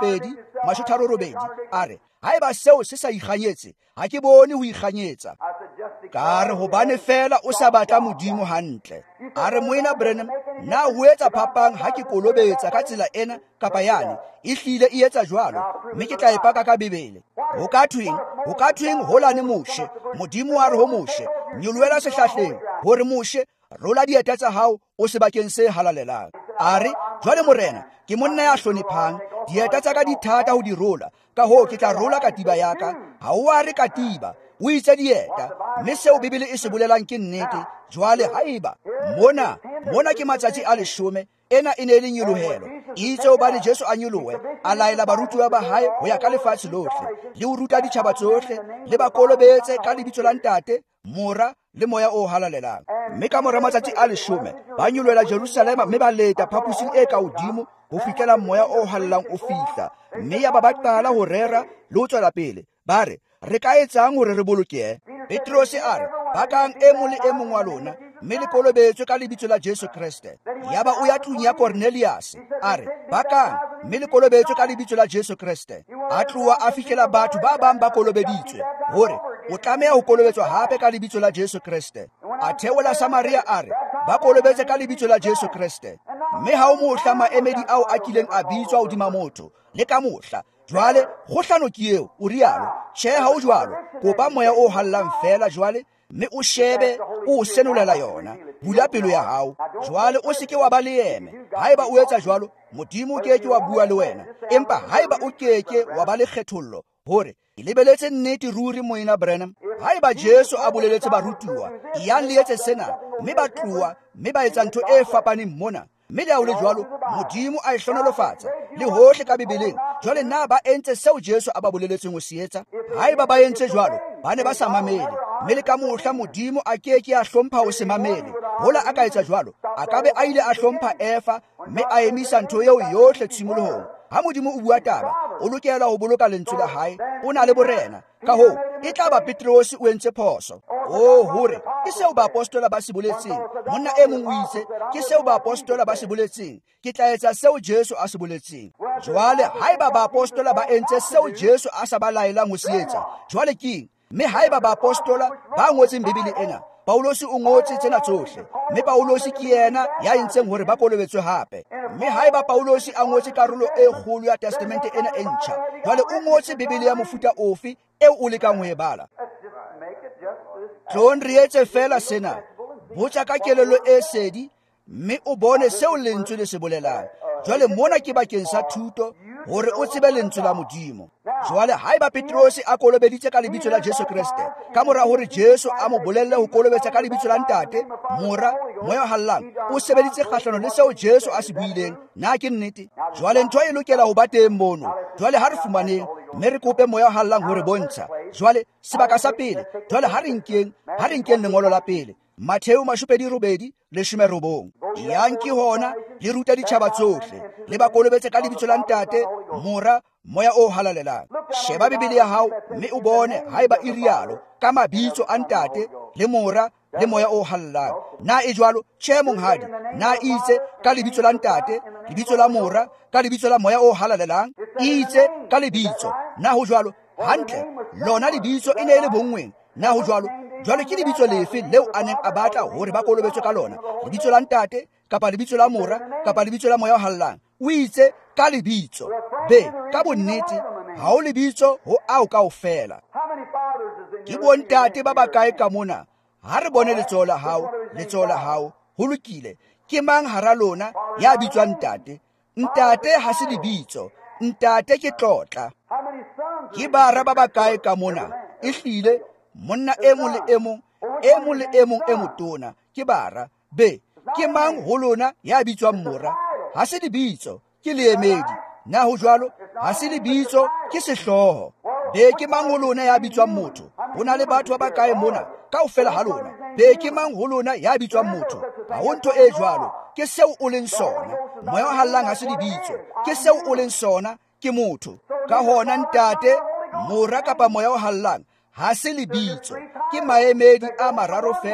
A: 2:38 a re, haeba seo se sa ikganyetse ha ke bone ho ikganyetsa. Ka re hobane fela o sa batla Modimo hantle. A re Moena Branham, na ho etsa phapang ha ke kolobetsa ka tsela ena kapa yane? Ehlile e etsa jwalo, mme ke tla epaka ka Bebele. Ho ka thweng holane moshe, Modimo a re ho moshe, nyoloela sehlahleng hore moshe rola dieta tsa hao o sebakeng se halalelang. A re, jwale morena, ke monna ya hloniphang, dieta tsa ka di thata ho di rola, ka hoo ke tla rola katiba ya ka. Ha o a re katiba, o itse dieta, mme seo Bibele e se bolelang ke nnete. Jwale haeba mona ke matsatsi a 10, ena e ne le nyolohelo. Itse hobane Jesu a nyolohe, a laela barutuwa ba hae ho ya ka lefatshe lohle, le ho ruta ditjhaba tsohle, le ba kolobetse ka lebitso la Ntate, Mora le moya o halalelang. Mme ka mora matsatsi a 10 ba nyolohela Jerusalema, mme ba leta phaposing e ka hodimo ho fihlela moya o halelang o fihla. Mme ya ba qala ho rera le ho tswela pele, ba re, re ka etsang hore re bolokehe? Petrose a re, bakang e mong le e mong wa lona mme le kolobetswe ka lebitso la Jesu Kriste. Yaba o ya tlung ya Cornelius, a re, bakang mme le kolobetswe ka lebitso la Jesu Kriste. A tloha a fihlela batho ba bang ba kolobeditswe hore o tlameha ho kolobetswa hape ka lebitso la Jesu Kriste. A theola Samaria a re, ba kolobetse ka lebitso la Jesu Kriste. Mme ha o mohla maemedi ao a kileng a bitswa hodima motho le ka mohla. Jwale kgohlano ke eo, o rialo, tjhe ha o jwalo, kopa moya o hallang fela jwale, mme o shebe o senolela yona. Bula pelo ya hao, jwale o seke wa ba le eme. Haeba o etsa jwalo, Modimo o keke wa bua le wena. Empa haeba o keke wa ba le kgethollo hore e lebeletse nnete ruri Moena Branham, haeba Jesu a boleletse barutuwa, yang le etse sena, mme ba tloha mme ba etsa ntho e fapaneng mona. Mme le ha o le jwalo, Modimo a e hlonolofatsa le hohle ka Bibeleng. Jwale na ba entse seo Jesu a ba boleletseng ho se etsa? Haeba ba entse jwalo, ba ne ba sa mamele. Mme le ka mohla Modimo a keke a hlompha ho se mamele. Hola a ka etsa jwalo, a ka be a ile a hlompha Efa, mme a emisa ntho eo yohle tshimolohong. Ha Modimo o bua taba, o lokela ho boloka lentswe la hae, o na le borena. Ka hoo, e tla ba Petrose o entse phoso. Hore ke seo baapostola ba se boletseng. Monna e mong o itse, ke seo baapostola ba se boletseng. Ke tla etsa seo Jesu a se boletseng. Jwale haeba baapostola ba entse seo Jesu a sa ba laelang ho se etsa, jwale keng? Mme haeba baapostola ba ngotseng Bibele ena, Paulosi o ngotse tsena tsohle, mme Paulosi ke yena ya entseng hore ba kolobetswe hape. Mme haeba Paulosi a ngotse karolo e kgolo ya testamente ena e ntjha, jwale o ngotse Bibele ya mofuta ofe eo o lekang ho e bala? Tlohong re etse fela sena, botsa ka kelello e sedi, mme o bone seo lentswe le se bolelang. Jwale mona ke bakeng sa thuto hore o tsebe lentswe la Modimo. Jwale haeba Petrose a kolobeditse ka lebitso la Jesu Kriste, ka mora hore Jesu a mo bolelle ho kolobetsa ka lebitso la Ntate, Mora, moya o hallang, o sebeditse kgahlano le seo Jesu a se buileng, na ke nnete? Jwale ntho e lokela ho ba teng mono. Jwale ha re fumaneng, mme re kope moya o hallang hore bontsha. Jwale sebaka sa pele, jwale ha re nkeng lengolo la pele, Matheo 28:19. Yang ke hona le ruta ditjhaba tsohle, le ba kolobetse ka lebitso la Ntate, Mora, moya o halalelang. Sheba Bibele ya hao mme o bone haeba e rialo ka mabitso a Ntate le Mora le moya o hallang. Na e jwalo, tjhe monghadi, na itse ka lebitso la Ntate, lebitso la Mora, ka lebitso la moya o halalelang, itse ka lebitso. Na ho jwalo, hantle, lona lebitso e ne le bonngweng. Na ho jwalo, jwale ke lebitso lefe leo a neng a batla hore ba kolobetswe ka lona? Lebitso la Ntate, kapa lebitso la Mora, kapa lebitso la moya o hallang? O itse ka lebitso. Be, ka bonnete, ha o lebitso ho ao kaofela. Ke bontate ba bakae ka mona? Ha re bone letsoho la hao, ho lokile. Ke mang hara lona ya bitswang Ntate? Ntate ha se lebitso, Ntate ke tlotla. Ke bara ba bakae ka mona? Ehlile monna e mong le e mong e motona ke bara. Be, ke mang ho lona ya bitswang Mora? Ha se lebitso, ke leemedi. Na ho jwalo, ha se lebitso, ke sehloho. Be, ke mang ho lona ya bitswang motho? Ho na le batho ba bakae mona? Kaofela ha lona. Be, ke mang ho lona ya bitswang motho? Ha ho ntho e jwalo, ke seo o leng sona. Moya o hallang ha se lebitso, ke seo o leng sona, ke motho. Ka hona Ntate, Mora kapa moya o hallang ha se lebitso, ke maemedi a mararo fela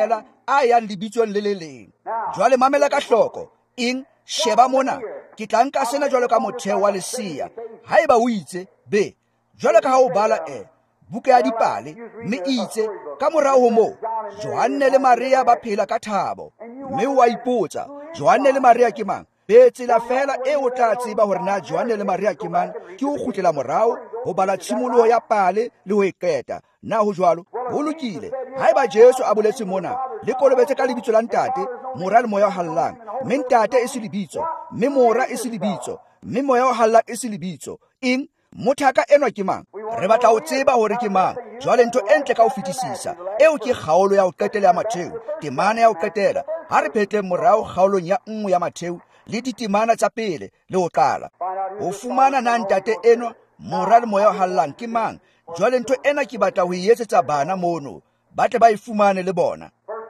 A: a yang lebitsong le le leng. Jwale mamela ka hloko, eng sheba mona, ke tla nka sena jwalo ka motheo wa lesea. Haeba o itse be, jwalo ka ha o bala buka ya dipale, mme itse ka morao ho moo Johanne le Maria ba phela ka thabo. Mme wa ipotsa, Johanne le Maria ke mang? Be tsela fela e o tla tseba hore na Johanne le Maria ke mang ke o kgutlela morao ho bala tshimoloho ya pale le ho e qeta. Na ho jwalo ho lokile. Haeba Jesu a boletse mona le kolobetse ka lebitso la ntate, mora le moya o hallang, mme ntate e se lebitso, mme mora e se lebitso, mme moya o hallang e se lebitso, eng mothaka enwa ke mang? Re batla ho tseba hore ke mang. Jwale ntho e ntle ka ho fetisisa eo ke kgaolo ya ho qetela ya Matheu, temana ya ho qetela. Ha re phethe morao kgaolong ya 1 ya Matheu le ditemana tsa pele le ho qala, ho fumana na ntate enwa mora le moya o hallang ke mang. Jwale ntho ena ke batla ho e etsetsa bana mono ba tle ba e fumane le bona.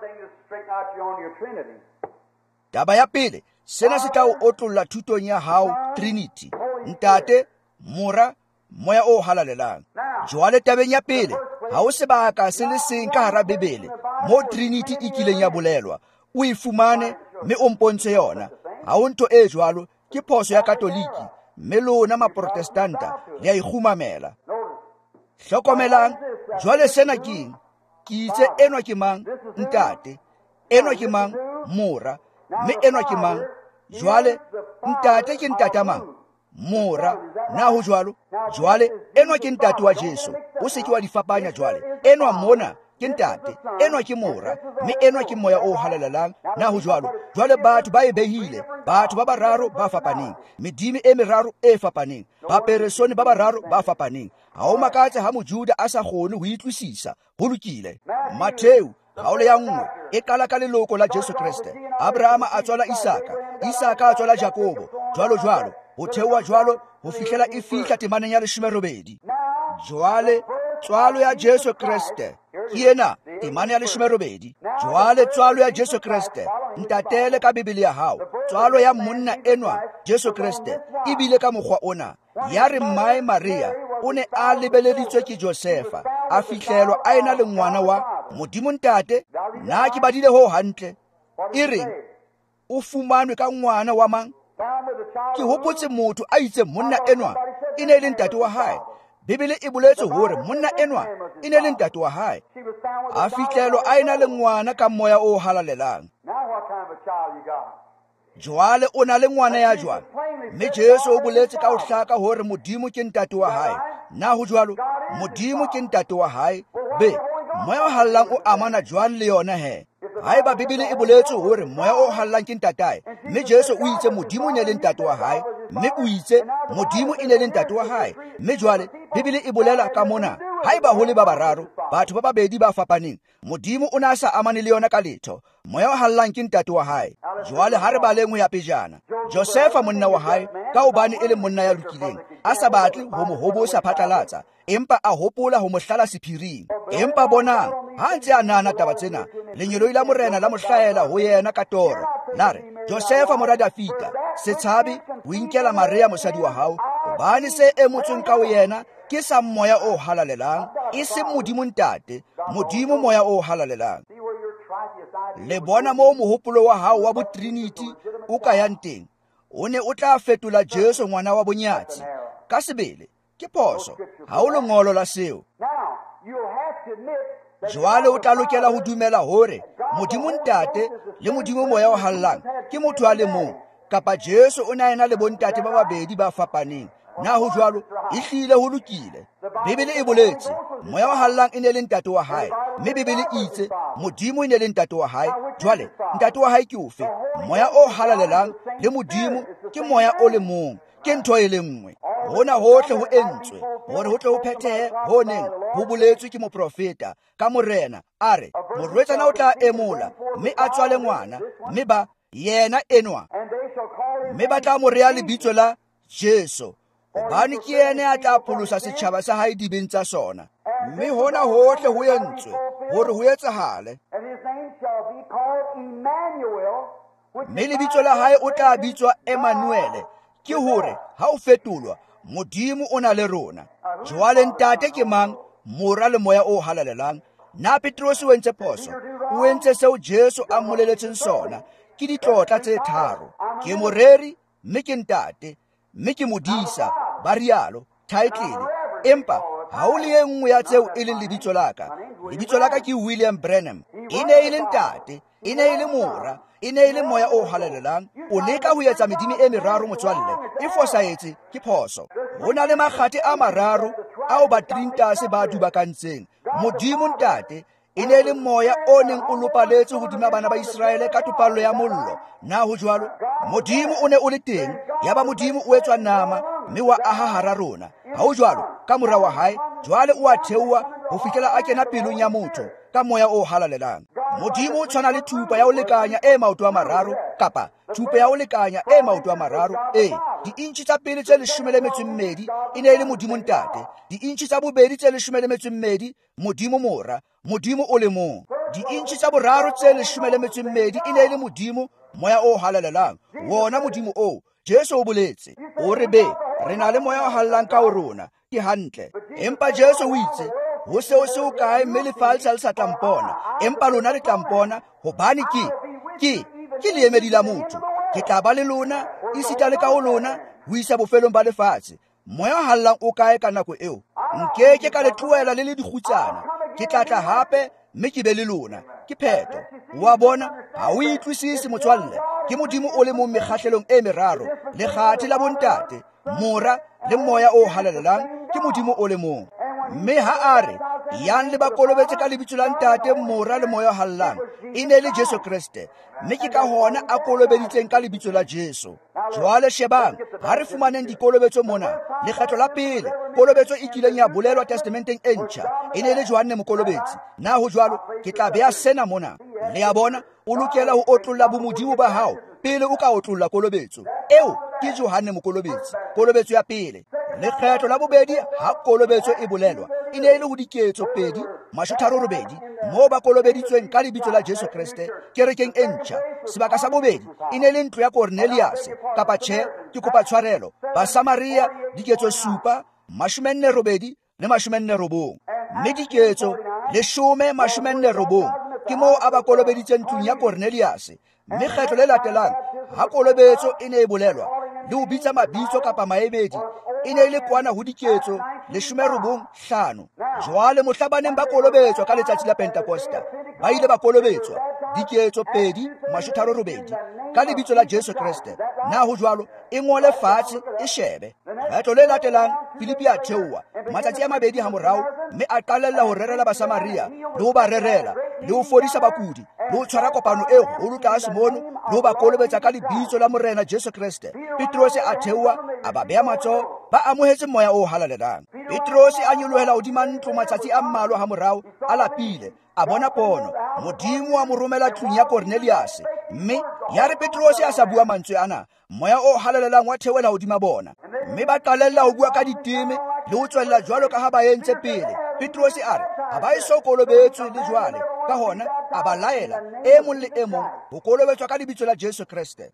A: Taba ya pele, sena se tla o otlolla thutong ya hao Trinity, ntate, mora, moya o halalelang. Jwale tabeng ya pele, ha o sebaka se le seng ka hara Bebele mo Trinity e kileng ya bolelwa. O e fumane mme o mpontshe yona. Ha o ntho e jwalo ke phoso ya Katoliki, mme lona maprotestanta le a ikgumamela. Hlokomelang, jwale sena keng? Ke itse enwa ke mang? Ntate. Enwa ke mang? Mora. Mme enwa ke mang? Jwale ntate ke ntate mang? Mora. Na ho jwalo? Jwale enwa ke ntate wa Jesu. O se ke wa di fapanya jwale. Enwa mona ke ntate, enwa ke mora, mme enwa ke moya o halalelang. Na ho jwalo? Jwale batho ba e behile, batho ba bararo ba fapaneng, medimo e meraro e fapaneng, baperesoni ba bararo ba fapaneng. Ha o makatse ha mojuda a sa kgone ho itlwisisa. Ho lokile. Matheu kgaolo ya 1 e qala ka leloko la Jesu Kriste. Abrahama a tswala Isaka, Isaka a tswala Jakobo, jwalo jwalo, ho theoha jwalo ho fihlela e fihla temaneng ya 18. Jwale tswalo ya Jesu Kriste ke ena temane ya 18. Jwale tswalo ya Jesu Kriste ntatele ka Bibele ya hao. Tswalo ya monna enwa Jesu Kriste e bile ka mokgwa ona. Ya re mmae Maria o ne a lebeleditswe ke Josefa, a fihlelwa a ena le ngwana wa Modimo ntate. Na ke badile ho hantle e reng o fumanwe ka ngwana wa mang? Ke hopotse motho a itse monna enwa e ne le ntate wa hae. Bibele e boletse hore monna enwa e ne le ntate wa hae. A fihlelwa a ena le ngwana ka moya o halalelang. Jwale o na le ngwana ya jwang? Mme Jesu o boletse ka ho hlaka hore Modimo ke ntate wa hae. Na ho jwalo? Modimo ke ntate wa hae. Be moya o hallang o amana jwang le yona he? Haeba Bibele e boletse hore moya o hallang ke ntatae, mme Jesu o itse Modimo ne le ntate wa hae, mme o itse Modimo e ne le ntate wa hae, mme jwale Bibele e bolela ka mona haeba ho le ba bararo, batho ba babedi ba fapaneng, Modimo o na sa amane le yona ka letho. Moya o hallang ke ntate wa hae. Jwale ha re baleng ho ya pejana, Josefa monna wa hae ka hobane e le monna ya lokileng, a sa batle ho mo hobosa phatlalatsa, empa a hopola ho mo hlala sephiring. Empa bonang ha ntse a nana taba tsena, lenyolo la morena la mo hlahela ho yena ka toro. Lare Josefa moradi a fita, se tshabe o inkela Maria mosadi wa hao, hobane se emotsweng ka ho yena ke sa moya o halalelang, e se Modimo ntate, Modimo moya o halalelang. Le bona mo mohopolo wa hao wa bo Trinity o ka yang teng. O ne o tla fetola Jesu ngwana wa bonyatsi ka sebele. Ke phoso, ha o lengolo la seo. Jwale o tla lokela ho dumela hore Modimo ntate le Modimo moya o hallang ke motho a le mong, kapa Jesu o na ena le bontate ba babedi ba fapaneng. Na ho jwalo e hlile ho lokile. Bibele e boletse moya o hallang e ne le ntate wa hae, mme Bibele itse Modimo e ne le ntate wa hae. Jwale ntate wa hae ke ofe? Moya o halalelang le Modimo ke moya o le mong, ke ntho e le nngwe. Hona hohle ho entswe hore ho tle ho phethehe ho neng ho boletswe ke moprofeta ka morena a re morwetsana o tla emola, mme a tswale ngwana, mme ba yena enwa, mme ba tla mo rea lebitso la Jesu, hobane ke yena a tla pholosa setjhaba sa hae dibeng tsa sona. Mme hona hohle ho entswe hore ho etsahale. Mme lebitso la hae o tla bitswa Emmanuele, ke hore ha o fetolwa Modimo o na le rona. Jwale ntate ke mang? Mora le moya o halalelang. Na Petrus o entse phoso, o entse seo Jesu a mmoleletseng sona ke ditlotla tse tharo. Ke moreri, mme ke ntate, mme ke modisa, ba rialo, title. Empa ha o le e nngwe ya tseo e leng lebitso laka. Lebitso laka ke William Branham. E ne e le ntate, e ne e le mora, e ne e le moya o halalelang. O leka ho etsa medimo e meraro motswalle, e fosahetse ke phoso. Ho na le makgate a mararo ao batrintase ba dubakantseng. Modimo ntate, e ne le moya o neng o lopaletse hodima bana ba Israele ka topallo ya mollo. Na ho jwalo, Modimo o ne o le teng, ya ba Modimo o etswa nama, mme wa aha hara rona. Ha ho jwalo, ka mora wa hae, jwale o a theoha ho fihlela a kena pelong ya motho ka moya o halalelang. Modimo o tshwana le thupa ya ho lekanya e maoto a mararo, kapa thupa ya ho lekanya e maoto a mararo. Diintshi tsa pele tse 12 e ne le Modimo ntate, diintshi tsa bobedi tse 12 Modimo mora, Modimo o le mong. Diintshi tsa boraro tse 12 e ne le Modimo, moya o halalelang. Wona Modimo o, Jesu o boletse, o re be, re na le moya o halalang ka o rona, ke hantle. Empa Jesu o itse, ho seo se o kae mme lefatshe le sa tlampona, empa lona le tlampona, hobane ke leemedi la motho. Ke tla ba le lona, isita le ka ho lona, ho isa bofelong ba lefatshe. Moya o halalang o kae ka nako eo? Nkeke ka le tlohela le dikgutsana. Ke tla tla hape, mme ke be le lona. Ke pheto. Wa bona, ha o itwisisi motswalle. Ke Modimo o le mo mekgahlelong e meraro, lekgati la bontate, mora le moya o halalelang, ke Modimo o le mong. Mme ha a re, yang le ba kolobetse ka lebitso la ntate, mora le moya o halalang, e ne le Jesu Kriste. Mme ke ka hona a kolobeditseng ka lebitso la Jesu. Jwale shebang, ha re fumaneng dikolobetso mona. Lekgetlo la pele, kolobetso e kileng ya bolelwa testamenteng e ntjha, e ne le Johanne Mokolobetsi. Na ho jwalo, ke tla beha sena mona. Le a bona, o lokela ho otlolla bomodimo ba hao pele o ka otlolla kolobetso. Eo ke Johanne Mokolobetsi, kolobetso ya pele. Lekgetlo la bobedi ha kolobetso e bolelwa, e ne le ho diketso 2:38, moo ba kolobeditsweng ka lebitso la Jesu Kriste, kerekeng e ntjha. Sebaka sa bobedi e ne le ntlo ya Cornelius, kapa tjhe, ke kopa tshwarelo, Basamaria, diketso 7:48 le 49. Mme diketso 10:49 ke moo a ba kolobeditseng ntlong ya Cornelius. Mme kgetlo le latelang, ha kolobetso e ne e bolelwa, le ho bitsa mabitso kapa maebedi, e ne le kwana ho diketso 15. Jwale mohlabaneng ba kolobetswa ka letsatsi la Pentakosta, ba ile ba kolobetswa diketso 2:38 ka lebitso la Jesu Kriste. Na ho jwalo, e ngole fatshe e shebe. Kgetlo le latelang, Filipi a theoha matsatsi a 2 ha morao, mme a qalella ho rerela Basamaria, le ho ba rerela, le ho fodisa bakudi, le ho tshwara kopano e holo tlase mono, le ho ba kolobetsa ka lebitso la morena Jesu Kriste. Petrose a theoha, a ba beha matsoho, ba amohetse moya o halalelang. Petrose a nyolohela hodima ntlo matsatsi a mmalwa ha morao, a lapile, a bona pono. Modimo a mo romela tlung ya Cornelius, mme ya re Petrose a sa bua mantswe ana, moya o halalelang wa theohela hodima bona. Mme ba qalella ho bua ka diteme le ho tswella jwalo ka ha ba entse pele. Petrose a re, ha ba eso kolobetswe le jwale, ka hona a ba laela e mong le e mong ho kolobetswa ka lebitso la Jesu Kriste.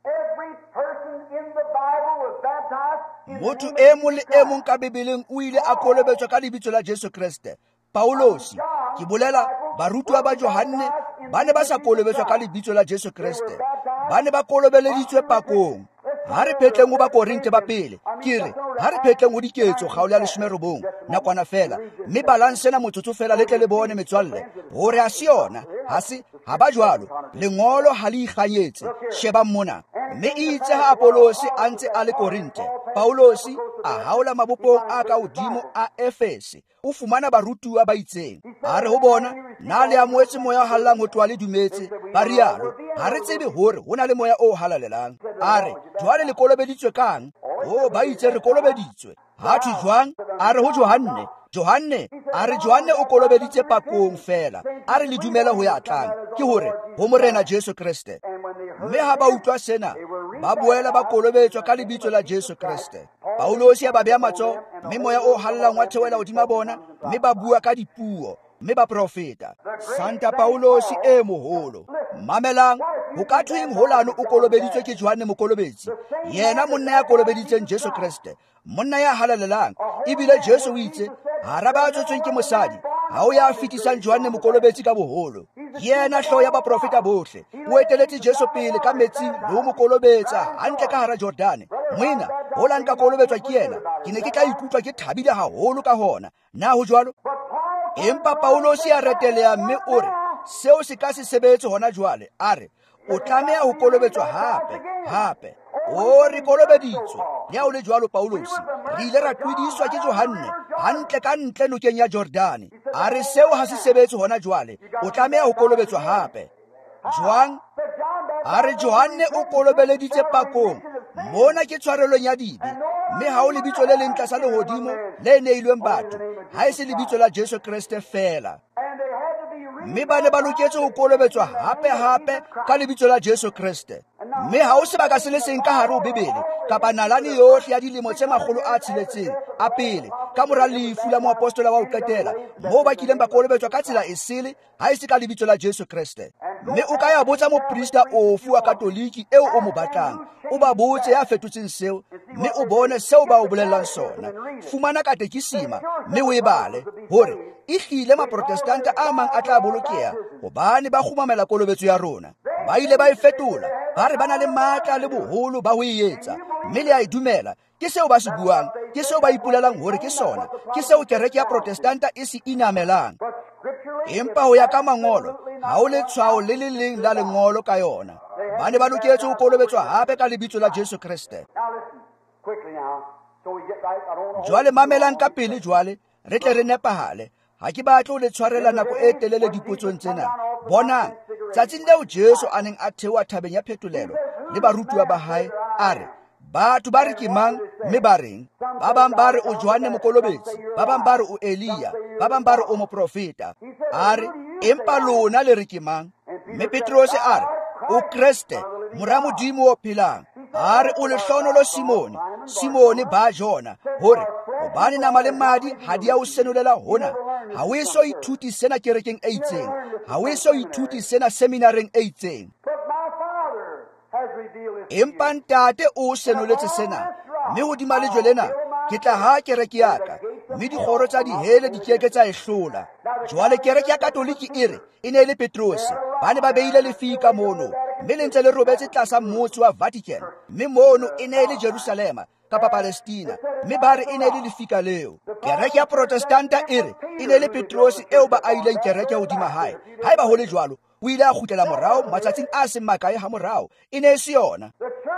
A: Motho e mong le e mong ka Bibeleng o ile a kolobetswa ka lebitso la Jesu Kriste. Paulosi, ke bolela barutwa ba Johanne, ba ne ba sa kolobetswa ka lebitso la Jesu Kriste, ba ne ba kolobeleditswe pakong. Ha re phetleng ho ba Korinte ba pele, ke re, ha re phetleng ho diketso kgaolo ya 19 nakwana fela, mme balansena motsotso fela le tle le bone metswalle, hore ha se yona, ha ba jwalo, lengolo ha le ikganyetse, sheba mona. Mme itse ha Apolosi a ntse a le Korinte, Paulosi a haola mabopong a ka hodimo a Efese, o fumana barutuwa ba itseng. A re ho bona, na le amoetse moya o halalang ho tloha le dumetse, ba rialo, ha re tsebe hore ho na le moya o halalelang. A re, jwale le kolobeditswe kang? Ba itse re kolobeditswe. Ha thwe jwang? A re ho Johanne, a re Johanne o kolobeditse pakong fela, a re le dumela ho ya tlang, ke hore ho morena Jesu Kriste. Mme ha ba utlwa sena, ba boela ba kolobetswa ka lebitso la Jesu Kriste. Paulosi a ba beha matsoho, mme moya o halalang wa theohela hodima bona, mme ba bua ka dipuo, mme ba profeta. Santa Paulosi e moholo, mamelang, ho ka thweng holano o kolobeditswe ke Johanne Mokolobetsi, yena monna ya kolobeditseng Jesu Kriste, monna ya halalelang. Ebile Jesu o itse, hara ba tswetsweng ke mosadi, ha o ya fetisang Johane Mokolobetsi ka boholo. Yena hloho ya baprofeta bohle, o eteletse Jesu pele ka metsing le ho mo kolobetsa hantle ka hara Jordane. Moina ho la nka kolobetswa ke yena, ke ne ke tla ikutlwa ke thabile haholo ka hona. Na ho jwalo? Empa Paulos ya reteleha mme o re seo se ka se sebetse hona jwale. A re o tlameha ho kolobetswa hape. O re kolobeditswe le ha o le jwalo Paulos, re ile ra qwediswa ke Johane hantle ka ntle nokeng ya Jordane. A re seo ha se sebetse hona jwale, o tlameha ho kolobetswa hape. Jwang? A re Johane o kolobeleditse pakong, mona ke tshwarelong ya dibe, mme ha o lebitso le leng tlasa lehodimo le neilweng batho, ha e se lebitso la Jesu Kriste fela. Mme ba ne ba loketse ho kolobetswa hape ka lebitso la Jesu Kriste. Mme ha o sebaka se le seng ka hare ho Bebele kapa nalane yohle ya dilemo tse 600 a pele ka mora lefu la moapostola wa ho qetela, moo ba kileng ba kolobetswa ka tsela e sele ha e se ka lebitso la Jesu Kriste. Mme o ka ya botsa moprista ofu wa katoliki eo o mo batlang, o ba botse ya fetotseng seo, mme o bone seo ba o bolellang sona. Fumana katekisima mme o e bale hore ehlile maprotestanta a mang a tla bolokeha hobane ba kgumamela kolobetso ya rona. Ba ile ba e fetola, ba re ba na le matla le boholo ba ho e etsa, mme le a e dumela. Ke seo ba se buang, ke seo ba ipolelang hore ke sona, ke seo kereke ya protestanta e se inamelang. Empa ho ya ka mangolo, ha o le tshwao le le leng la lengolo ka yona. Ba ne ba loketse ho kolobetswa hape ka lebitso la Jesu Kriste. Jwale mamelang ka pele jwale, re tle re nepahale. Ha ke batle ho le tshwarela nako e telele dipotsong tsena. Bonang, tsatsing leo Jesu a neng a theoha thabeng ya phetolelo le barutuwa ba hae, a re batho ba re ke mang, mme ba reng? Ba bang ba re o Johane Mokolobetsi, ba bang ba re o Elia, ba bang ba re o moprofeta. A re empa lona le re ke mang? Mme Petrose a re o Kriste, mora Modimo o phelang. A re o lehlohonolo Simone ba Jona, hore hobane nama le madi ha di a o senolela hona, ha o eso ithuti sena kerekeng e itseng, ha o eso ithuti sena seminareng e itseng. Empa ntate o senoletse sena, mme hodima lejwe lena ke tla ha kereke ya ka, mme dikgoro tsa dihele di keke tsa e hlola. Jwale kereke ya katoliki e re e ne le Petrose, ba ne ba beile lefika mono, mme le ntse le robetse tlasa motse wa Vatican, mme mono e ne le Jerusalema kapa Palestina, mme ba re e ne le lefika leo. Kereke ya protestanta e re e ne le Petrose eo ba a ileng kereke hodima hae. Haeba ho le jwalo, o ile a kgutlela morao matsatsing a seng makae ha morao, e ne se yona.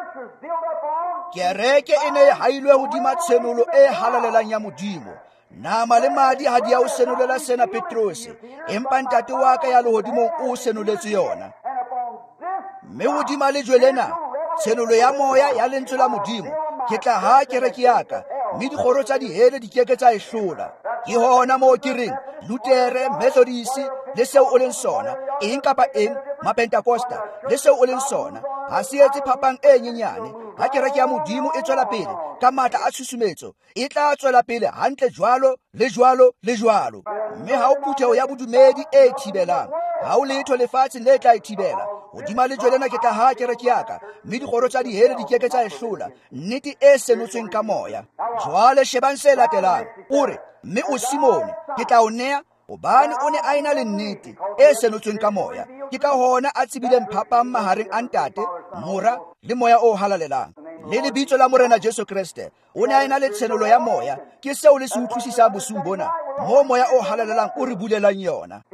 A: Kereke e ne e hailwe hodima tshenolo e halalelang ya Modimo. Nama le madi ha di a o senolela sena Petrose, empa ntate wa ka ya lehodimong o senoletse yona. Mme hodima lejwe lena, tshenolo ya moya ya lentswe la Modimo, ke tla ha kereke ya ka, mme dikgoro tsa dihele di keke tsa e hlola. Ke hona moo ke reng Lutere, Methodist le seo o leng sona, eng kapa eng, Mapentakosta le seo o leng sona, ha se etse phapang e nyenyane. Ha kereke ya Modimo e tswela pele ka matla a tshusumetso, e tla tswela pele hantle jwalo le jwalo le jwalo. Mme ha o phutheho ya bodumedi e thibelang, ha o letho lefatsheng le tla e thibela. Hodima lejwe lena ke tla ha kereke ya ka, mme dikgoro tsa dihele di keke tsa e hlola, nnete e senotsweng ka moya. Jwale shebang se latelang, o re mme o Simone ke tla o nea, hobane o ne a ena le nnete e senotsweng ka moya. Ke ka hona a tsebileng phapang mahareng a ntate, mora le moya o halalelang. Le lebitso la morena Jesu Kriste, o ne a ena le tshenolo ya moya. Ke seo le se utlwisisang bosung bona, moo moya o halalelang o re bulelang yona.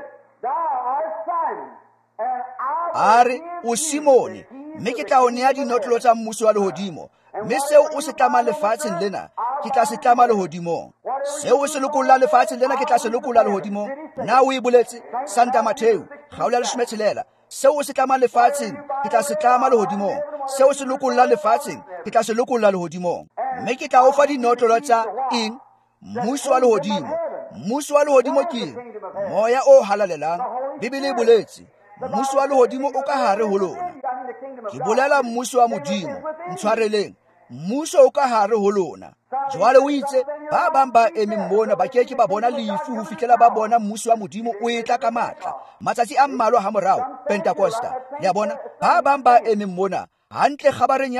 A: A re o Simone, mme ke tla o nea dinotlolo tsa mmuso wa lehodimo, mme seo o se tlamang lefatsheng lena ke tla se tlama lehodimong. Seo o se lokolla lefatsheng lena ke tla se lokolla lehodimong. Na o e boletse Santa Mateo kgaolo ya 16. Seo o se tlamang lefatsheng ke tla se tlama lehodimong, seo o se lokolla lefatsheng ke tla se lokolla lehodimong. Mme ke tla o fa dinotlolo tsa eng? Mmuso wa lehodimo. Mmuso wa lehodimo ke moya o halalelang. Bibele e boletse mmuso wa lehodimo o ka hare ho lona. Ke bolela mmuso wa Modimo, ntshwareleng, mmuso o ka hare ho lona. Jwale o itse ba bang ba emeng mona ba keke ba bona lefu ho fihlela ba bona mmuso wa Modimo o etla ka matla. Matsatsi a mmalwa ha morao, Pentakosta, le a bona ba bang ba emeng mona hantle kgabareng ya khwe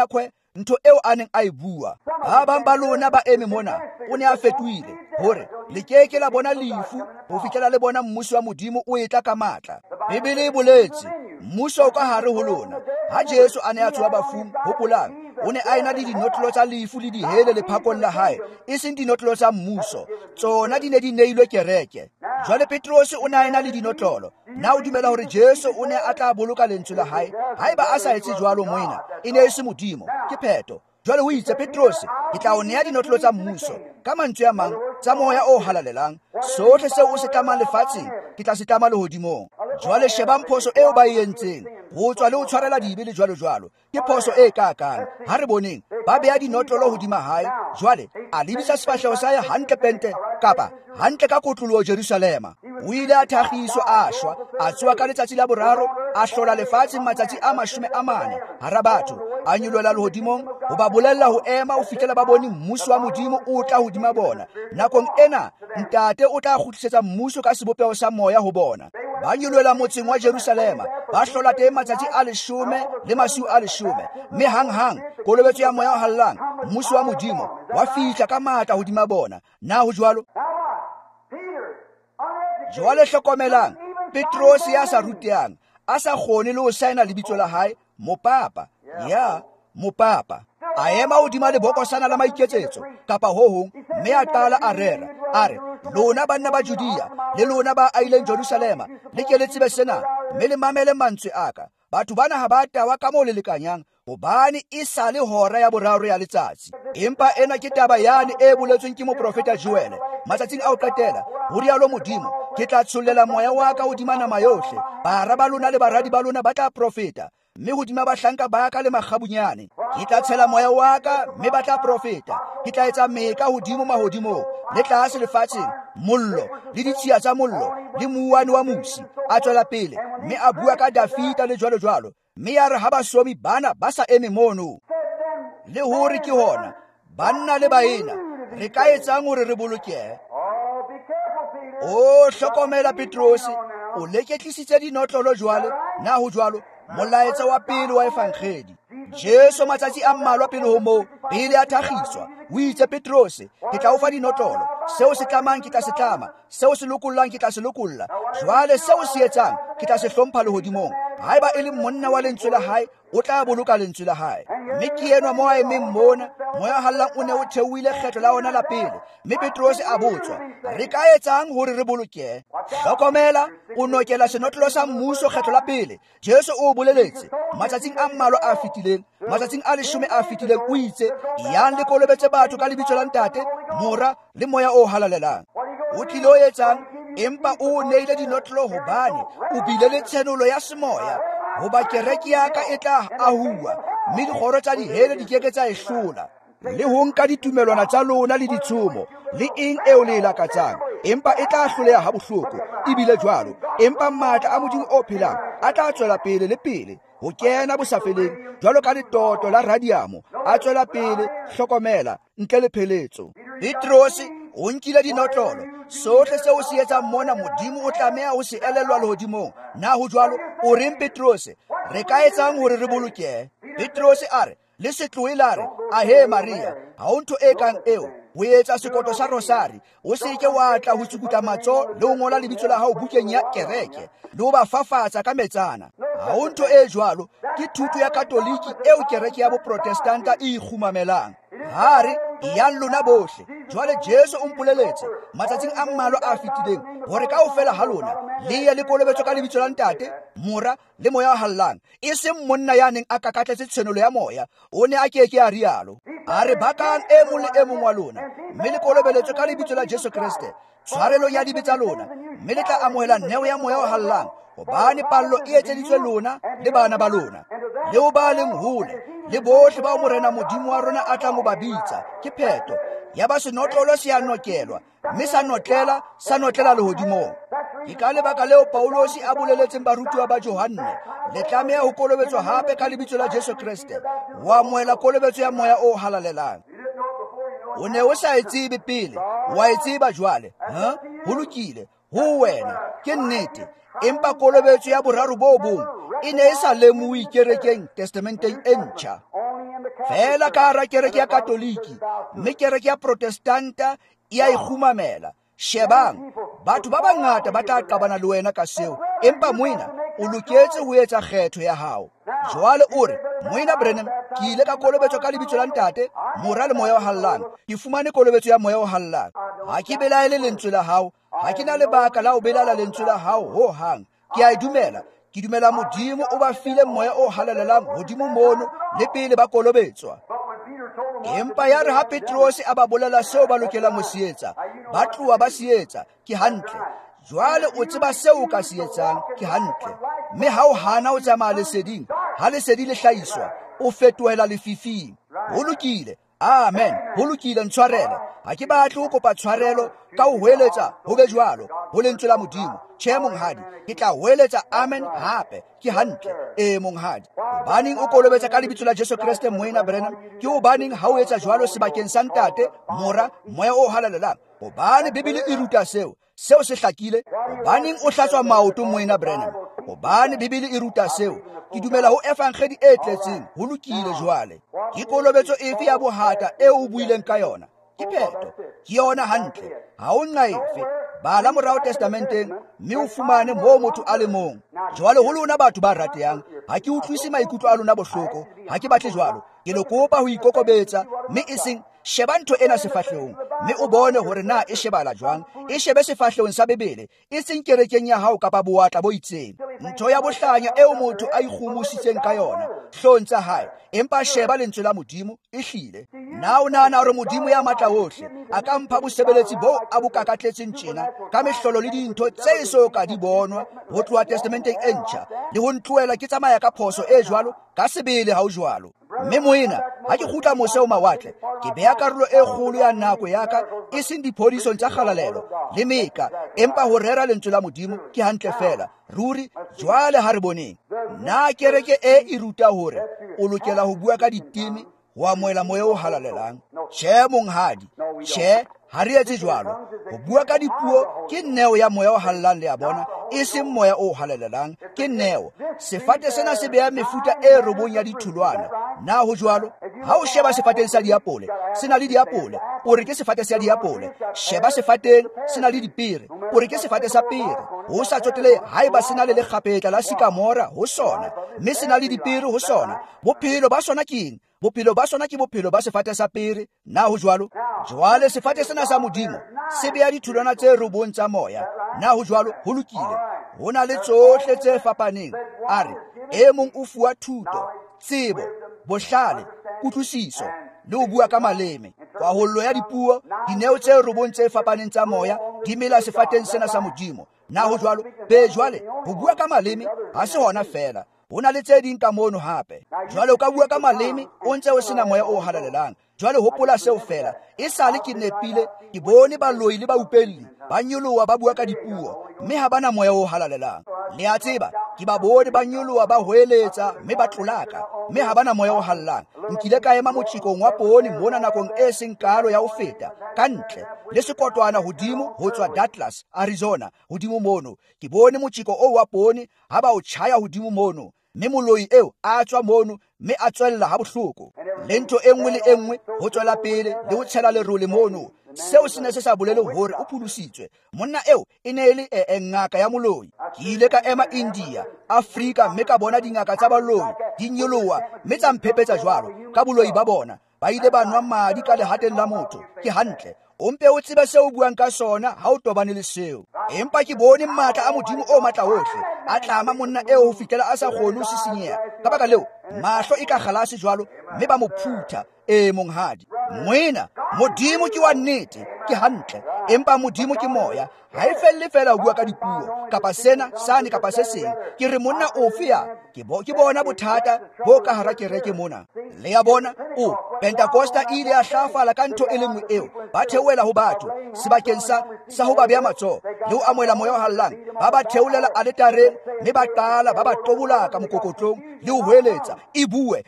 A: ntho eo a neng a e bua. Ba bang ba lona ba eme mona o ne a fetohile hore le keke la bona lefu ho fihlela le bona mmuso wa Modimo o etla ka matla. Bibele e boletse mmuso o ka hare ho lona. Ha Jesu a ne a tswa bafung, hopolang o ne a ena le dinotlolo tsa lefu le dihele lephakong la hae, e seng dinotlolo tsa mmuso. Tsona di ne di neilwe kereke. Jwale Petrose o ne a ena le dinotlolo. Na o dumela hore Jesu o ne a tla boloka lentswe la hae? Haeba a sa etse jwalo moena, e ne e se Modimo, ke phetho. Jwale o itse Petrose, ke tla o nea dinotlolo tsa mmuso, ka mantswe a mang tsa moya o halalelang. Sohle seo o se tlamang lefatsheng ke tla se tlama lehodimong. Jwale shebang phoso eo ba e entseng, ho tswa le ho tshwarela dibe le jwalo. Ke phoso e kakang. Ha re boneng ba beha dinotlolo hodima hae. Jwale a lebisa sefahleho sa hae hantle pente kapa hantle ka kotloloho Jerusalema. O ile a thagiswa a shwa, a tsoha ka letsatsi la boraro, a hlola lefatshe matsatsi a 40 hara batho, a nyoloela lehodimong ho ba bolella ho ema ho fihlela ba bone mmuso wa Modimo o tla hodima bona. Nakong ena ntate o tla kgutlisetsa mmuso ka sebopeho sa moya ho bona. Ba nyoloela motseng wa Jerusalema, ba hlola teng matsatsi a 10 le masiu a 10, mme hanghang kolobetso ya moya o hallang mmuso wa Modimo wa fihla ka matla hodima bona. Na ho jwalo? Jwale hlokomelang, Petrose ya sa ruteang, a sa kgone le ho saena lebitso la hae, mopapa. Ya, mopapa. A ema hodima lebokosana la maiketsetso kapa ho hong, mme a qala a rera, a re, lona banna ba Judea le lona ba aileng Jerusalema, le ke le tsebe sena, mme le mamele mantswe aka. Batho bana ha ba tawa ka moo le lekanyang, hobane e sa le hora ya boraro ya letsatsi. Empa ena ke taba yane e boletsweng ke moprofeta Joel. Matsatsing a ho qetela, ho rialo Modimo, ke tla tshollela moya wa ka hodima nama yohle. Bara ba lona le baradi ba lona ba tla profeta, mme hodima bahlanka ba ka le makgabunyane. Ke tla tshela moya wa ka, mme ba tla profeta. Ke tla etsa meka hodimo mahodimo le tlase lefatsheng, mollo le ditshiya tsa mollo le muane wa musi. A tswela pele, mme a bua ka Dafita le jwalo. Mme ya re ha basomi bana ba sa eme mono, le hore ke hona banna le baena re ka etsang hore re bolokehe. O hlokomela Petrose, o leketlisitse dinotlolo jwale. Na ho jwalo, molaetsa wa pele wa evangeli. Jesu matsatsi a mmalwa pele ho moo, pele a thagiswa, o itse Petrose, ke tla o fa dinotlolo. Seo se tlamang ke tla se tlama, seo se lokollang ke tla se lokolla. Jwale seo se etsang ke tla se hlompha lehodimong. Haeba e le monna wa lentswe la hae, o tla boloka lentswe la hae. Mme ke enwa mo a emeng mona, moya hallang o ne o theohile kgetlo la ona la pele. Mme Petrose a botswa, re ka etsang hore re bolokehe? Hlokomela, o nokela senotlolo sa mmuso kgetlo la pele. Jesu o boleletse matsatsing a mmalwa a fetileng, matsatsing a 10 a fetileng, o itse, yang le kolobetse batho ka lebitso la ntate, mora le moya o halalelang. O tlile o etsang? Empa o neile dinotlolo hobane o bile le tshenolo ya semoya, hoba kereke ya ka e tla ahua, mme dikgoro tsa dihele di keke tsa e hlola. Le ho nka ditumelwana tsa lona le ditshomo le eng eo le lakatsang, empa e tla hloleha ha bohloko. Ebile jwalo, empa matla a Modimo o phelang a tla tswela pele le pele ho kena bosafeleng, jwalo ka letoto la radiamo a tswela pele. Hlokomela, ntle le pheletso. Petrose o nkile dinotlolo. Sohle seo se etsang mona Modimo o tlameha ho se elelwa lehodimong. Na ho jwalo, o reng Petrose? Re ka etsang hore re bolokehe? Petrose a re, le se tlohe la re, ahe Maria, ha ho ntho e kang eo, ho etsa sekoto sa rosari, o se ke wa tla ho tsukuta matsoho le ho ngola lebitso la hao bukeng ya kereke, le ho ba fafatsa ka metsana. Ha ho ntho e jwalo, ke thuto ya katoliki eo kereke ya boprotestanta e ikgumamelang. Hare yang lona bohle. Jwale Jesu o mpoleletse matsatsing a mmalwa a fetileng hore kaofela ha lona le ye le kolobetswe ka lebitso la ntate, mora le moya wa hallang. E seng monna ya neng a kakatletse tshenolo ya moya, o ne a keke a rialo. A re bakang e mong le e mong wa lona, mme le kolobeletswe ka lebitso la Jesu Kriste tshwarelong ya dibe tsa lona, mme le tla amohela neo ya moya wa hallang, hobane pallo e etseditswe lona le bana ba lona. Le ho ba leng hole le bohle bao morena Modimo wa rona a tlang ho ba bitsa, ke phetho ya ba senotlolo se a nokelwa, mme sa notlela lehodimong. Ke ka lebaka leo Paulosi a boleletseng barutiwa ba Johanne, le tlameha ho kolobetswa hape ka lebitso la Jesu Kriste, wa amohela kolobetso ya moya o halalelang. O ne o sa e tsebe pele, wa e tseba jwale. Ho lokile, ho wena, ke nnete. Empa kolobetso ya boraro bo bong e ne e sa lemuwi kerekeng testamenteng e ntjha. fela ka hara kereke ya katoliki mme kereke ya protestanta e a ikgumamela. Shebang, batho ba bangata ba tla qabana le wena ka seo, empa moina o loketse ho etsa kgetho ya hao. Jwale o re, moina Branham, ke ile ka kolobetswa ka lebitso la ntate, mora le moya o hallang. Ke fumane kolobetso ya moya o hallang. Ha ke belaele lentswe la hao, ha ke na lebaka la ho belaela lentswe la hao ho hang. Ke a dumela. Ke dumela Modimo o ba file moya o halalelang hodimo mono le pele ba kolobetswa. Empa ya re ha Petrose a ba bolela seo ba lokelang ho se etsa, ba tloha ba se etsa, ke hantle. Jwale o tseba seo o ka se etsang, ke hantle. Mme ha o hana o tsamaya leseding, ha lesedi le hlahiswa, o fetohela lefifing. Ho lokile. Amen. Ho lokile, ntshwarele. Ha ke batle ho kopa tshwarelo ka ho hweletsa ho be jwalo ho lentswe la Modimo. Tjhe monghadi, ke tla hweletsa amen hape, ke hantle. Monghadi, hobaneng o kolobetsa ka lebitso la Jesu Kriste moina Branham? Ke hobaneng ha o etsa jwalo sebakeng sa ntate, mora, moya o halalelang? Hobane Bibele e ruta seo se hlakile. Hobaneng o hlatswa maoto moina Branham? Hobane Bibele e ruta seo. Ke dumela ho evangeli e tletseng, ho lokile jwale. Ke kolobetso efe ya bohata eo o buileng ka yona? Ke pheto, ke yona hantle. Ha o nqaefe. Bala morao testamenteng, mme o fumane moo motho a le mong. Jwale ho lona batho ba ratehang, ha ke utlwise maikutlo a lona bohloko, ha ke batle jwalo. Ke le kopa ho ikokobetsa, mme e seng sheba ntho ena sefahlehong, mme o bone hore na e shebala jwang. E shebe sefahlehong sa Bebele, e seng kerekeng ya hao kapa boatla bo itseng. Ntho ya bohlanya eo motho a ikgomositseng ka yona, hlong tsa hae, empa sheba lentswe la Modimo, e hlile. Na o nahana hore Modimo ya matla ohle a ka mpha bosebeletsi bo a bo kakatletseng tjena ka mehlolo le dintho tse so ka di bonwa ho tloha testamenteng e ntjha, le ho ntlohela ke tsamaya ka phoso e jwalo ka sebele ha o jwalo? Mme moena, ha ke kgutla mose ho mawatle, ke beha karolo e kgolo ya nako ya ka e seng diphodisong tsa kgalalelo le meka, empa ho rera lentswe la Modimo ke hantle fela. Ruri, jwale ha re boneng. Na kereke e ruta hore o lokela ho bua ka ditimi ho amohela moya o halalelang? Tjhe monghadi, tjhe, ha re etse jwalo. Ho bua ka dipuo ke neo ya moya o hallang, le a bona, e seng moya o halalelang, ke neo. Sefate sena se beha mefuta e robong ya ditholwana. Na ho jwalo? Ha o sheba sefateng sa diapole, se na le diapole, o re ke sefate sa diapole. Sheba sefateng, se na le dipere, o re ke sefate sa pere. Ho sa tsotele haeba se na le lekgapetla la sikamora ho sona, mme se na le dipere ho sona. Bophelo ba sona keng? Bophelo ba sona ke bophelo ba sefate sa pere. Na ho jwalo? Jwale sefate sena sa Modimo se beha ditholwana tse robong tsa moya. Na ho jwalo? Ho lokile. Ho na le tsohle tse fapaneng. A re, e mong o fuwa thuto, tsebo, bohlale, kutlwisiso le ho bua ka maleme. Kwahollo ya dipuo, dineo tse robong tse fapaneng tsa moya di mela sefateng sena sa Modimo. Na ho jwalo? Be jwale, ho bua ka maleme ha se hona fela. Ho na le tse ding ka mono hape. Jwale o ka bua ka maleme o ntse o sena moya o halalelang. Jwale hopola seo fela, e sale ke nepile, ke bone baloi le baupelli ba nyoloha ba bua ka dipuo, mme ha bana moya o halalelang. Le a tseba, ke ba bone ba nyoloha ba hweletsa mme ba tlolaka, mme ha bana moya o hallang. Nkile ka ema motjekong wa poone mona nakong e seng kalo ya ho feta ka ntle le sekotwana hodimo ho tswa Dallas, Arizona. Hodimo mono ke bone motjeko o wa poone ha ba o tjhaya hodimo mono, mme moloi eo a tswa mono mme a tswella ha bohloko. Le ntho e nngwe le e nngwe ho tswela pele le ho tshela lerole mono. Seo se ne se sa bolele hore o phudusitswe. Monna eo e ne le ngaka ya moloi. Ke ile ka ema India, Afrika, mme ka bona dingaka tsa baloi di nyoloha mme tsa mphepetsa jwalo ka boloi ba bona. Ba ile ba nwa madi ka lehateng la motho. Ke hantle. O mpe o tseba seo o buang ka sona ha o tobane le seo. Empa ke bone matla a Modimo o matla ohle a tlama monna eo ho fihlela a sa kgone ho sisinyeha. Ka baka leo mahlo e ka kgalase jwalo mme ba mo phutha. Monghadi, moena Modimo ke wa nnete, ke hantle, empa Modimo ke moya. Ha e felle fela ho bua ka dipuo kapa sena sane kapa se seng. Ke re monna ofe ya ke bona bothata bo ka hara kereke mona. Le ya bona o Pentecosta ile ya hlafala ka ntho e lengwe eo. Ba theolela ho batho sebakeng sa ho ba beha matsoho le ho amohela moya o hallang. Ba ba theolela aletareng mme ba qala ba ba tobola ka mokokotlong le ho hweletsa ibue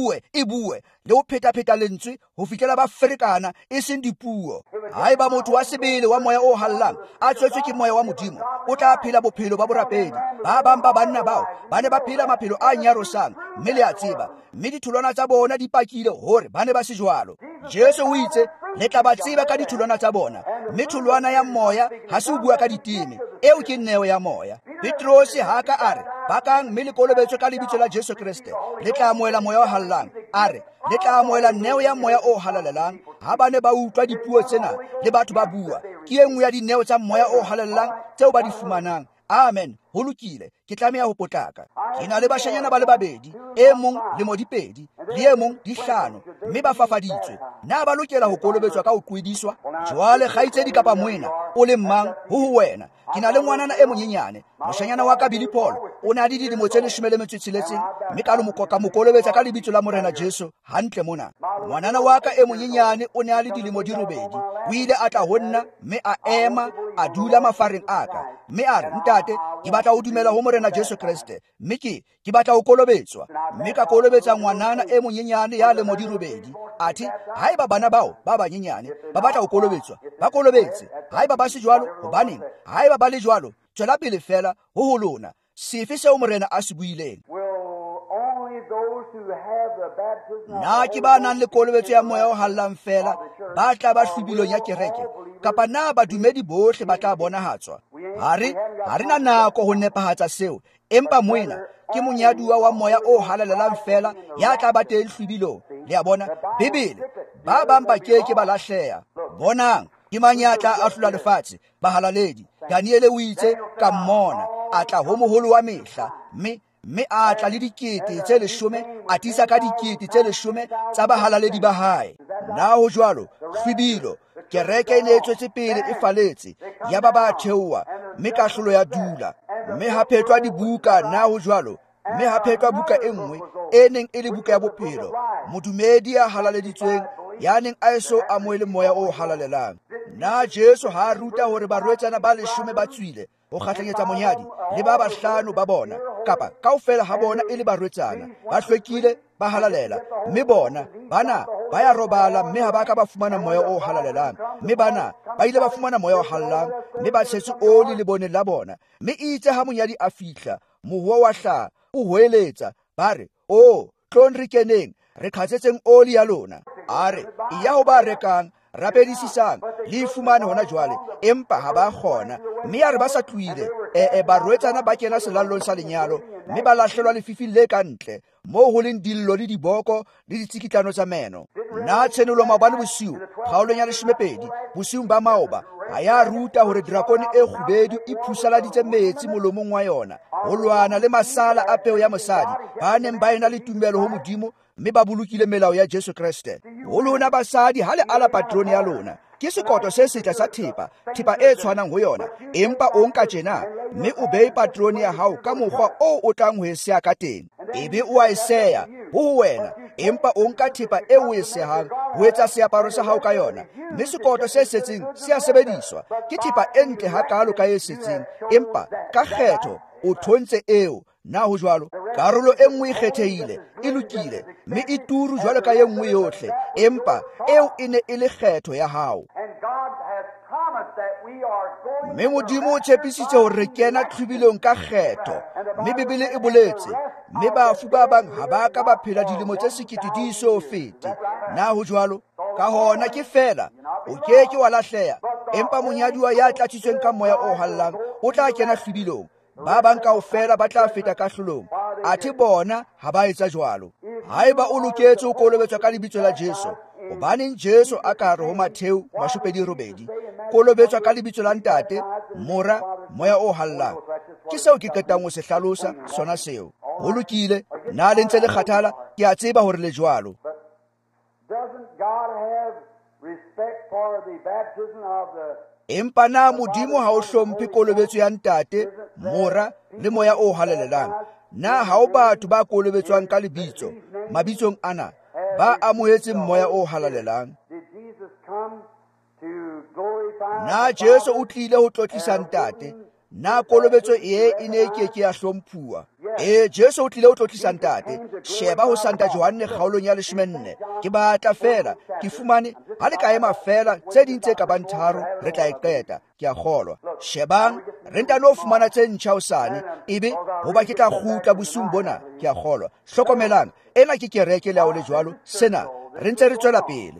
A: le ho pheta lentswe ho fihlela ba ferekana e seng dipuo. Haeba motho wa sebele wa moya o hallang a tswetswe ke moya wa Modimo, o tla phela bophelo ba borapedi. ba bang ba banna bao ba ne ba phela maphelo a nyarosang, mme le a tseba, mme ditholwana tsa bona di pakile hore ba ne ba se jwalo. Jesu o itse le tla ba tseba ka ditholwana tsa bona, mme tholwana ya moya ha se o bua ka ditene, eo ke neo ya moya. Petrose ha ka a re, bakang mme le kolobetswe ka lebitso la Jesu Kriste, le tla amohela moya o halelang. A re, le tla amohela neo ya moya o halalelang. Ha ba ne ba utlwa dipuo tsena le batho ba bua, ke e nngwe ya dineo tsa moya o halalelang tseo ba di fumanang. Amen. Ho lokile, ke tlameha ho potlaka. Ke na le bashanyana ba le babedi, e mong lemo di pedi, le e mong di hlano, mme ba fafaditswe. Na ba lokela ho kolobetswa ka ho qwediswa? Jwale kgaitsedi kapa moena, o le mang ho wena? Ke na le ngwanana e monyenyane, moshanyana wa ka Billy Paul, o na le dilemo tse 16, mme ka mo kolobetsa ka lebitso la Morena Jesu hantle mona. Ngwanana wa ka e monyenyane o ne a le dilemo di 8, o ile a tla ho nna, mme a ema a dula mafareng a ka, mme a re, ntate, ke batla ho dumela ho Morena Jesu Kriste, mme ke batla ho kolobetswa. Mme ka kolobetsa ngwanana e monyenyane ya lemo di 8. Athi haeba bana bao ba banyenyane ba batla ho kolobetswa, ba kolobetse. Haeba ba se jwalo, hobaneng? Haeba ba le jwalo, tswela pele fela ho lona. Sefe seo Morena a se buileng? Na ke ba nang le kolobetso ya moya o hallang fela ba tla ba hlobilong ya kereke, kapa na badumedi bohle ba tla bonahatswa? Ha re na nako ho nepahatsa seo, empa moena ke monyaduwa wa moya o halalelang fela ya tla ba teng hlobilong. Le a bona Bibele, ba bang ba keke ba lahleha. Bonang, ke manyatla a hlola lefatshe, bahalaledi. Daniele o itse ka mmona a tla ho moholo wa mehla, mme a tla le dikete tse 10, a tisa ka dikete tse 10 tsa bahalaledi ba hae. Na ho jwalo, hlobilong kereke e ne tswetse pele e faletse, ya ba theowa, mme kahlolo ya dula, mme ha phetwa dibuka. Na ho jwalo, mme ha phetwa buka e nngwe e neng e le buka ya bophelo, modumedi ya halaleditsweng ya neng a eso amohele moya o halalelang. Na Jesu ha ruta hore barwetsana ba 10 ba tswile ho kgahlanyetsa monyadi le ba 5 ba bona, kapa kaofela ha bona e le barwetsana ba hlwekile ba halalela, mme bona bana ba ya robala, mme ha ba ka ba fumana moya o halalelang, mme bana ba ile ba fumana moya o hallang, mme ba tshetse oli le boneng la bona. Mme itse ha monyadi a fihla, mohuo wa hlaha o hoeletsa, ba re, o tlong re keneng re kgatsetseng oli ya lona. A re, ya ho ba rekang rapedisisang le fumane hona jwale, empa ha ba kgona. Mme ya re ba sa tluile, barwetsana ba kena selallong sa lenyalo, mme ba lahlelwa lefifi le ka ntle, moo ho leng dillo le diboko le ditsikitlano tsa meno. Na tshenolo maobane bosiu, kgaolong ya 12, bosiung ba maoba, ha ya ruta hore drakone e kgubedu e phusaladitse metsi molomong wa yona, ho lwana le masala a peo ya mosadi, ba neng ba ena le tumelo ho Modimo, mme ba bolokile melao ya Jesu Kriste. Ho lona basadi ha le ala patroni ya lona, ke sekoto se setle sa thepa e tshwanang ho yona, empa o nka tjena, mme o behe patroni ya hao ka mokgwa o o tlang ho e seha ka teng. Ebe o a e seha ho wena, empa o nka thepa e o e sehang ho etsa seaparo sa hao ka yona, mme sekoto se setseng se a sebediswa. Ke thepa e ntle hakalo ka e setseng, empa ka kgetho o thontse eo. Na ho jwalo, karolo e nngwe e kgethehile, e lokile, mme e turu jwalo ka ye nngwe yohle, empa eo e ne e le kgetho ya hao. Mme Modimo o tshepisitse hore re kena tlhobilong ka kgetho, mme Bibele e boletse, mme bafu ba bang ha ba ka ba phela dilemo tse 1000 di so fete. Na ho jwalo, ka hona ke fela o keke wa lahleha, empa monyaduwa ya tlatsitsweng ka moya o hallang o tla kena tlhobilong. Ba bang kaofela ba tla feta kahlolong, athe bona ha ba etsa jwalo. Haeba o loketse ho kolobetswa ka lebitso la Jesu, hobaneng Jesu a ka re ho Matheo 28, kolobetswa ka lebitso la ntate, mora, moya o hallang? Ke seo ke qetang ho se hlalosa sona seo. Ho lokile, na le ntse le kgathala, ke a tseba hore le jwalo. Empa na Modimo ha o hlomphe kolobetso ya ntate, mora le moya o halalelang? Na ha o batho ba kolobetswang ka lebitso, mabitsong ana, ba amohetseng moya o halalelang? Na Jesu o tlile ho tlotlisa ntate? na kolobetso e ne ke ya hlomphuwa. Jesu o tlile o tlo tlisa ntate. Sheba ho Santa Johanne kgaolong ya 14. Ke batla fela ke fumane ha le ka ema fela tse ding tse ka bang tharo re tla iqeta. Ke a kgolwa. Shebang re ntano fumana tse ntjha hosane ebe hoba ke tla kgutla bosung bona. Ke a kgolwa. Hlokomelang, ena ke kereke le le jwalo sena re ntse re tswela pele.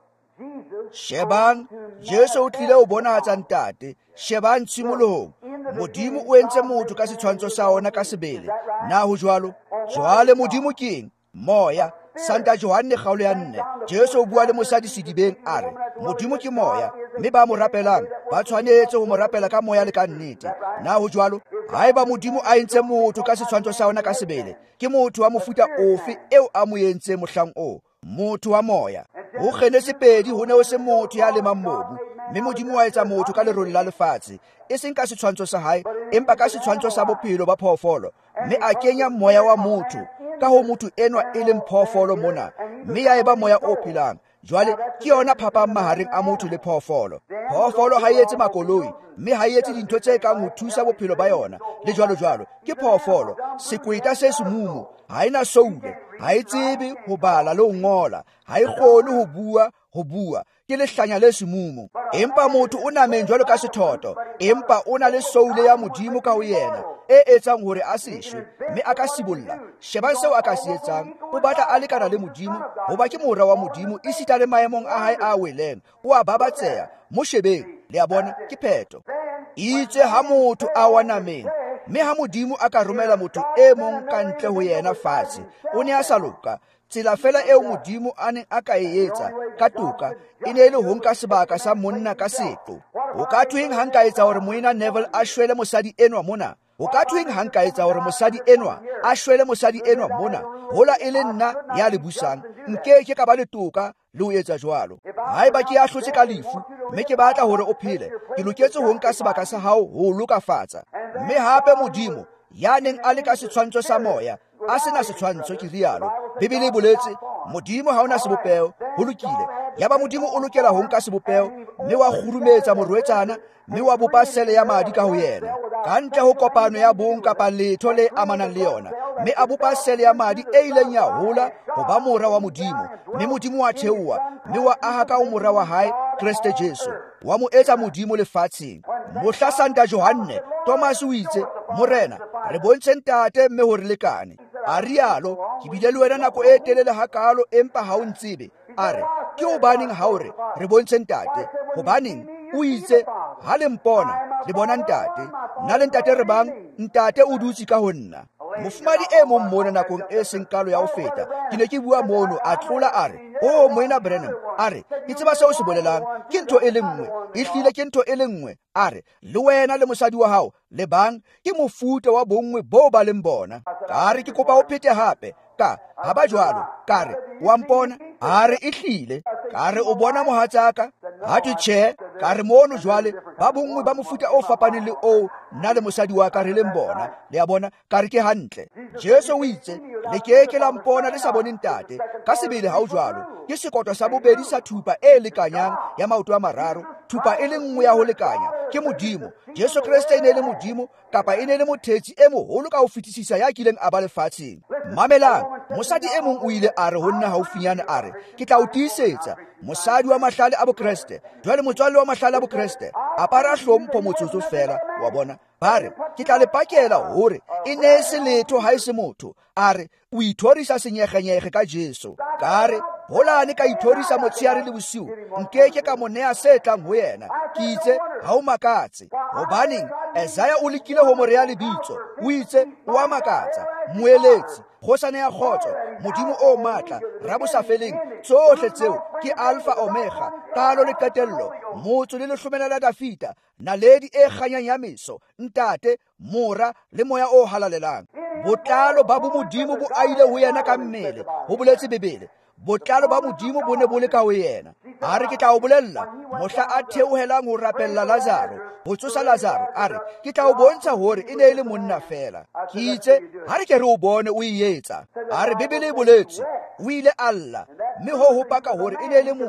A: Shebang Jesu o tlile o bonahatsa ntate. Shebang tshimolohong Modimo o entse motho ka setshwantsho sa ona ka sebele. Na ho jwalo? Jwale Modimo ke eng? Moya. Santa Johanne kgaolo ya 4. Jesu o bua le mosadi sedibeng a re, Modimo ke moya, mme ba mo rapelang ba tshwanetse ho mo rapela ka moya le ka nnete. Na ho jwalo? Haeba Modimo a entse motho ka setshwantsho sa ona ka sebele, ke motho wa mofuta ofe eo a mo entse mohlang o? Motho wa moya. Ho Kgenesi 2 ho ne ho se motho ya lemang mobu, mme Modimo wa etsa motho ka lerole la lefatshe, e seng ka setshwantsho sa hae, empa ka setshwantsho sa bophelo ba phoofolo, mme a kenya moya wa motho ka ho motho enwa e leng phoofolo mona, mme ya eba moya o phelang. Jwale ke yona phapang mahareng a motho le phoofolo. Phoofolo ha e etse makoloi, mme ha e etse dintho tse kang ho thusa bophelo ba yona le jwalo jwalo. Ke phoofolo, sekweta se semumo, ha ena soule, ha e tsebe ho bala le ho ngola, ha e kgone ho bua, ke lehlanya le semumo. Empa motho o nameng jwalo ka sethoto, empa o na le soule ya Modimo ka ho yena, e etsang hore a seshwe, mme a ka sibolla. Sheba seo a ka se etsang, o batla a lekana le Modimo, hoba ke mora wa Modimo, esita le maemong a hae a weleng, o a babatseha. Mo shebeng, le a bona ke pheto. Itse ha motho a wa nameng, mme ha Modimo a ka romela motho e mong ka ntle ho yena fatshe, o ne a sa loka. Tsela fela eo Modimo a neng a ka e etsa ka toka e ne le ho nka sebaka sa monna ka seqo. O ka thweng ha nka etsa hore Moina Neville a shwele mosadi enwa mona. O ka thweng ha nka etsa hore mosadi enwa a shwele mosadi enwa mona. Hola e le nna ya le busang, nke ke ka ba le toka le ho etsa jwalo. Haeba ke a hlotse ka lefu, mme ke batla hore o phele, ke loketse ho nka sebaka sa hao ho lokafatsa. Mme hape Modimo ya neng a le ka setshwantsho sa moya, a sena setshwantsho ke rialo. Bibele e boletse Modimo ha ona sebopeo, ho lokile. Yaba Modimo o lokela ho nka sebopeo, mme wa kgurumetsa morwetsana, mme wa bopa sele ya madi ka ho yena, ka ntle ho kopano ya bong kapa letho le amanang le yona, mme a bopa sele ya madi e ileng ya hola ho ba mora wa Modimo, mme Modimo wa theoha, mme wa aha ka mora wa hae Kriste Jesu, wa mo etsa Modimo lefatsheng. Mohla Santa Johanne Thomas o itse, Morena, re bontshe ntate mme hore lekane. A rialo, ke bile le wena nako e telele hakalo empa ha o ntsebe. A re, ke hobaneng ha o re re bontshe ntate? Hobaneng o itse ha le mpona le bona ntate? Nna le ntate re bang? Ntate o dutse ka ho nna. Mofumadi e mong mona nakong e seng kalo ya ho feta, ke ne ke bua mono a tlola a re, o Moina Branham, a re, ke tseba seo se bolelang, ke ntho e le nngwe, e hlile ke ntho e le nngwe. A re, le wena le mosadi wa hao le bang ke mofuta wa bongwe bo ba leng bona. Ka re ke kopa o phete hape, ka ha ba jwalo, ka re wa mpona? A re e hlile. Ka re o bona mohatsaka? Ha ke tjhe. Ka re mono jwale ba bongwe ba mofuta o fapaneng le o nna le mosadi wa ka re leng bona. Le a bona? Ka re ke hantle. Jesu o itse, le ke la mpona le sa bone ntate. Ka sebele ha o jwalo, ke sekoto sa bobedi sa thupa e lekanyang ya maoto a mararo, thupa e le nngwe ya ho lekanya, ke Modimo. Jesu Kriste e ne le Modimo, kapa e ne le mothetsi e moholo ka ho fetisisa ya kileng a ba lefatsheng. Mamelang, mosadi e mong o ile a re ho nna haufinyana a re, ke tla o tiisetsa, mosadi wa mahlale a Bokreste, jwale motswalle wa mahlale a Bokreste, apara hlompho motsotso fela, wa bona. Ba re, ke tla le pakela hore e ne se letho ha e se motho. A re, o ithorisa senyekgenyekge ka Jesu. Ka re, holane ka ithorisa motshehare le bosiu, nkeke ka mo neha se tlang ho yena. Ke itse ha o makatse. Hobaneng Isaiah o lekile ho mo rea lebitso, o itse o a makatsa, moeletsi, kgosana ya kgotso, Modimo o matla, rabo sa feleng, tsohle tseo ke Alpha Omega, qalo le qetello, motso le lehlomela la Dafita, naledi e kganyang ya meso, ntate, mora le moya o halalelang. Botlalo ba bo Modimo bo aile ho yena ka mmele, ho boletse Bebele. Botlalo ba Modimo bo ne bo le ka ho yena. A re ke tla o bolella, mohla a theohelang ho rapella Lazaro, ho tsosa Lazaro, a re, ke tla o bontsha hore e ne le monna fela. Ke itse, ha re ke re o bone o ietsa. A re Bebele e boletse, o ile alla, mme ho paka hore e ne le motho.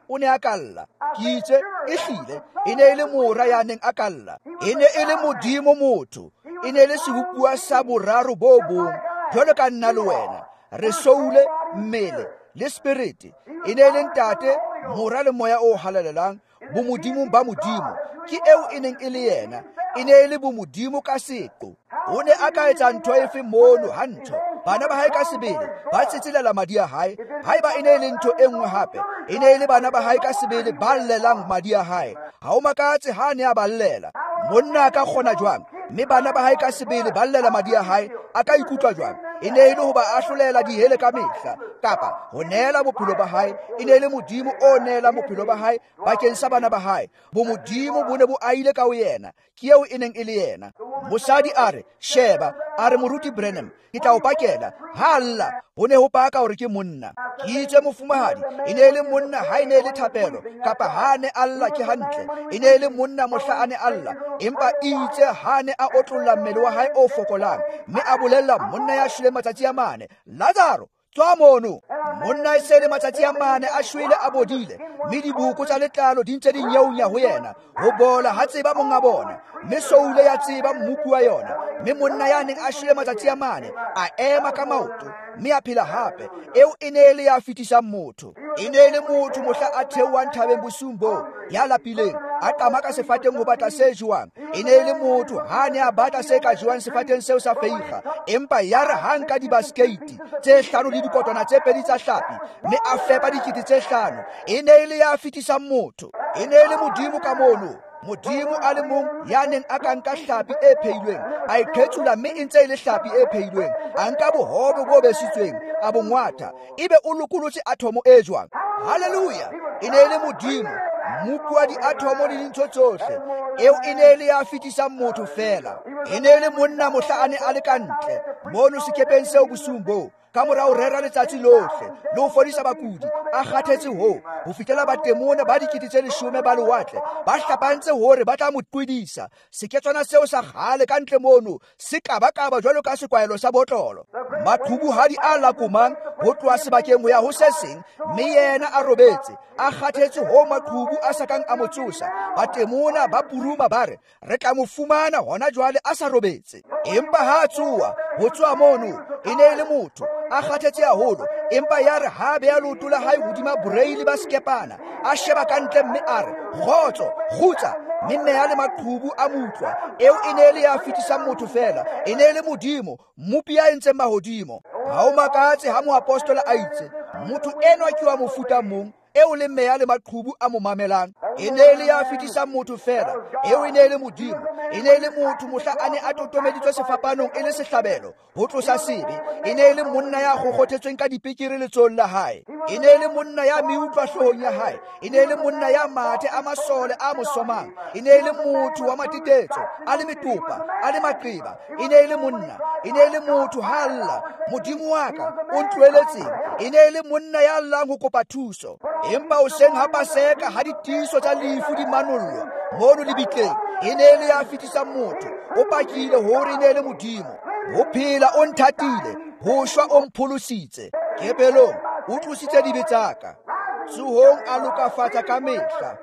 A: o ne a kalla. Ke itse e hlile e ne e le mora ya neng a kalla. E ne e le Modimo motho, e ne e le sebopuwa sa boraro bo bong, jwalo ka nna le wena. Re soule, mmele le spiriti. E ne e le ntate, mora le moya o halalelang bomodimong ba Modimo. Ke eo e neng e le yena, e ne e le bomodimo ka seqo. O ne a ka etsa ntho efe mono hantsho. Bana ba hae ka sebele ba tsetselela madi a hae. Haeba e ne e le ntho e nngwe hape, e ne e le bana ba hae ka sebele ba llelang madi a hae. Ha o makatse ha ne a ba llela. Monna a ka kgona jwang, mme bana ba hae ka sebele ba llela madi a hae, a ka ikutlwa jwang? E ne e le ho ba ahlolela dihele ka mehla, kapa ho neela bophelo ba hae. E ne e le Modimo o neelang bophelo ba hae bakeng sa bana ba hae. Bomodimo bo ne bo aile ka ho yena. Ke eo e neng e le yena. Mosadi a re, sheba, a re moruti Branham, ke tla o pakela. Ha lla, ho ne ho paka hore ke monna. Ke itse mofumahadi, e ne e le monna ha e ne e le thapelo, kapa ha ne alla ke hantle. E ne e le monna mohla a ne alla, empa itse ha ne a otlolla mmele wa hae o fokolang, mme a bolella monna ya shwele matsatsi a mane, Lazaro, tswa mono. Monna e se le matsatsi a mane a shwele a bodile, mme diboko tsa letlalo di ntse di nyeunya ho yena. Ho bola ha tseba monga bona, mme soule ya tseba mmupu wa yona. Mme monna ya neng a shwele matsatsi a mane a ema ka maoto, mme a phela hape. Eo e ne e le ya fetisang motho. E ne e le motho mohla a theohang thabeng bosung bo, ya lapileng, a qama ka sefateng ho batla se jewang. E ne e le motho ha ne a batla se ka jewang sefateng seo sa feikga, empa ya re ha nka dibaskeiti tse 5 le dikotwana tse 2 tsa hlapi, mme a fepa dikete tse 5. E ne e le ya fetisang motho. E ne e le Modimo ka mono. Modimo a le mong ya neng a ka nka hlapi e pheilweng, a e qhetsula mme e ntse e le hlapi e pheilweng, a nka bohobe bo besitsweng, a bongwata, ebe o lokolotse atomo e jwang. Haleluya! E ne e le Modimo, mmupu wa diatomo le dintho tsohle. Eo e ne e le ya fetisang motho fela. E ne e le monna mohla a ne a le ka ntle, mono sekepeng seo bosung bo, ka mora ho rera letsatsi lohle le ho fodisa bakudi. A kgathetse ho fihlela batemona ba dikete tse 10 ba lewatle ba hlapantse hore ba tla mo qwedisa. Seketswana seo sa kgale ka ntle mono se kabakaba jwalo ka sekwaelo sa botlolo. Maqhubuhadi a lakomang ho tloha sebakeng ho ya ho se seng, mme yena a robetse, a kgathetse ho maqhubu a sa kang a mo tsosa. Batemona ba puruma ba re, re tla mo fumana hona jwale a sa robetse. Empa ha tsoa ho tswa mono, e ne e le motho a kgathetse haholo, empa ya re ha beha leoto la hae hodima boreili ba sekepana, a sheba ka ntle mme a re, kgotso, kgutsa, mme meya le maqhubu a mutlwa. Eo e ne e le ya fetisang motho fela. E ne e le Modimo, mmupi ya entseng mahodimo. Ha o makatse ha moapostola a itse, motho enwa ke wa mofuta mong, eo le meya le maqhubu a mo mamelang. E ne e le ya fetisang motho fela. Eo e ne e le Modimo. E ne e le motho mohla a ne a totomeditswe sefapanong e le sehlabelo ho tlosa sebe. E ne e le monna ya kgokgothetsweng ka dipekere letsohong la hae. E ne e le monna ya meutlwa hloohong ya hae. E ne e le monna ya mathe a masole a mosomang. E ne e le motho wa matetetso, a le metopa, a le maqeba. E ne e le monna. E ne e le motho ha lla, Modimo wa ka o ntloheletseng. E ne e le monna ya llang ho kopa thuso. Empa o seng ha paseka ha ditiso tsa lefu di manollwa mono lebitleng. E ne e le ya fetisang motho. O pakile hore e ne e le Modimo. Ho phela o nthatile, ho shwa o mpholositse. Kepelong o tlositse dibe tsaka, tsohong a lokafatsa ka mehla.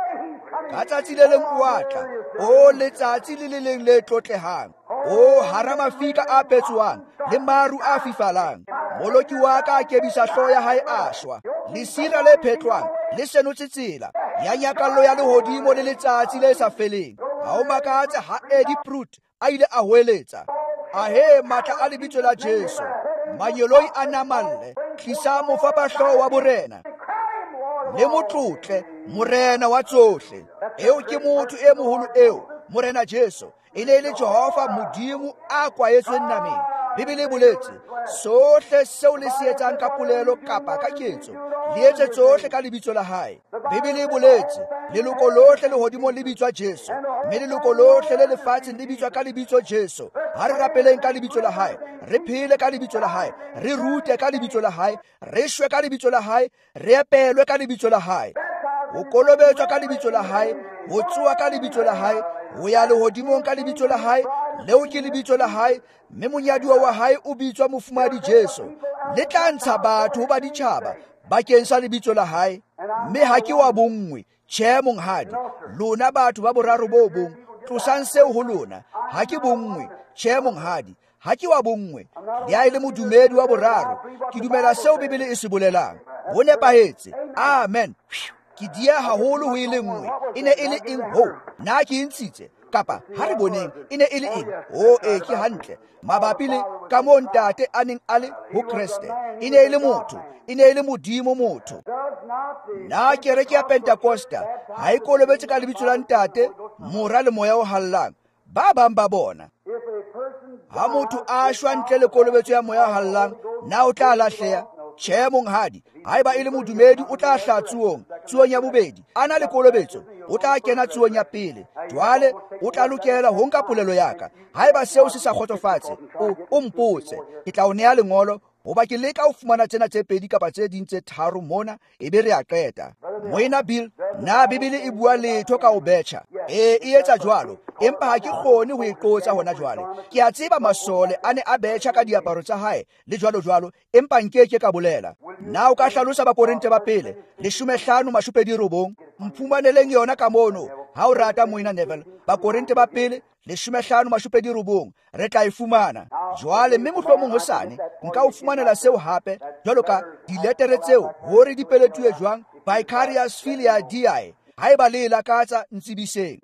A: Ka tsatsi le leng o atla, o letsatsi le leng le tlotlehang, o hara mafika a petsoang le maru a fifalang. Moloki wa ka a kebisa hlooho ya hae a shwa, lesira le phetlwang le senotse tsela ya nyakallo ya lehodimo le letsatsi le sa feleng. Ha o makatse ha Eddie Prout a ile a hweletsa, ahe matla a lebitso la Jesu, manyeloi a namalle, tlisa mofapahlooho wa borena le motlotle, morena wa tsohle. Eo ke motho e moholo eo, morena Jesu. E ne e le Jehova Modimo a kwaetsweng nameng. Bibele e boletse, sohle seo le se etsang ka polelo kapa ka ketso, le etse tsohle ka lebitso la hae. Bibele e boletse, leloko lohle lehodimo le bitswa Jesu, mme leloko lohle le lefatsheng le bitswa ka lebitso Jesu. Ha re rapeleng ka lebitso la hae, re phele ka lebitso la hae, re rute ka lebitso la hae, re shwe ka lebitso la hae, re epelwe ka lebitso la hae. Ho kolobetswa ka lebitso la hae, ho tsoa ka lebitso la hae, ho ya lehodimong ka lebitso la hae, leo ke lebitso la hae, mme monyaduwa wa hae o bitswa Mofumahadi Jesu. Le tla ntsha batho ho baditjhaba bakeng sa lebitso la hae, mme ha ke wa bonngwe. Tjhe monghadi, lona batho ba boraro bo bong, tlosang seo ho lona. Ha ke bonngwe. Tjhe monghadi, ha ke wa bonngwe. Le ha e le modumedi wa boraro, ke dumela seo Bebele e se bolelang. Ho nepahetse. Amen. Ke dia haholo ho e le nngwe. E ne e le eng ho? Na ke ntshitse kapa ha re boneng e ne e le eng? Ke hantle. Mabapi le ka moo ntate a neng a le ho Kriste, e ne e le motho, e ne e le Modimo motho. Na kereke ya Pentekosta ha e kolobetse ka lebitso la ntate, Mora le Moya o hallang. Ba bang ba bona, ha motho a shwa ntle le kolobetso ya Moya o hallang, na o tla lahleha. Tjhe monghadi, haeba e le modumedi o tla hlaha tsuong ya bobedi. A na le kolobetso, o tla kena tsuong ya pele. Jwale o tla lokela ho nka polelo ya ka. Haeba seo se sa kgotsofatse, o mpotse. Ke tla o neha lengolo, hoba ke leka ho fumana tsena tse pedi kapa tse ding tse tharo mona, ebe re a qeta. Moena Bill, na Bebele e bua letho ka ho betjha? E etsa jwalo, empa ha ke kgone ho e qotsa hona jwale. Ke a tseba masole a ne a betjha ka diaparo tsa hae le jwalo, empa nkeke ka bolela. Na o ka hlalosa Bakorinte ba pele 15:29, mphumaneleng yona ka mono ha o rata Moena Neville. Bakorinte ba pele 15:29, re tla e fumana. Jwale mme mohlomong hosane nka o fumanela seo hape, jwalo ka diletere tseo hore di peletuwe jwang Vicarious Filia Dei. Haeba le lakatsa ntsibiseng.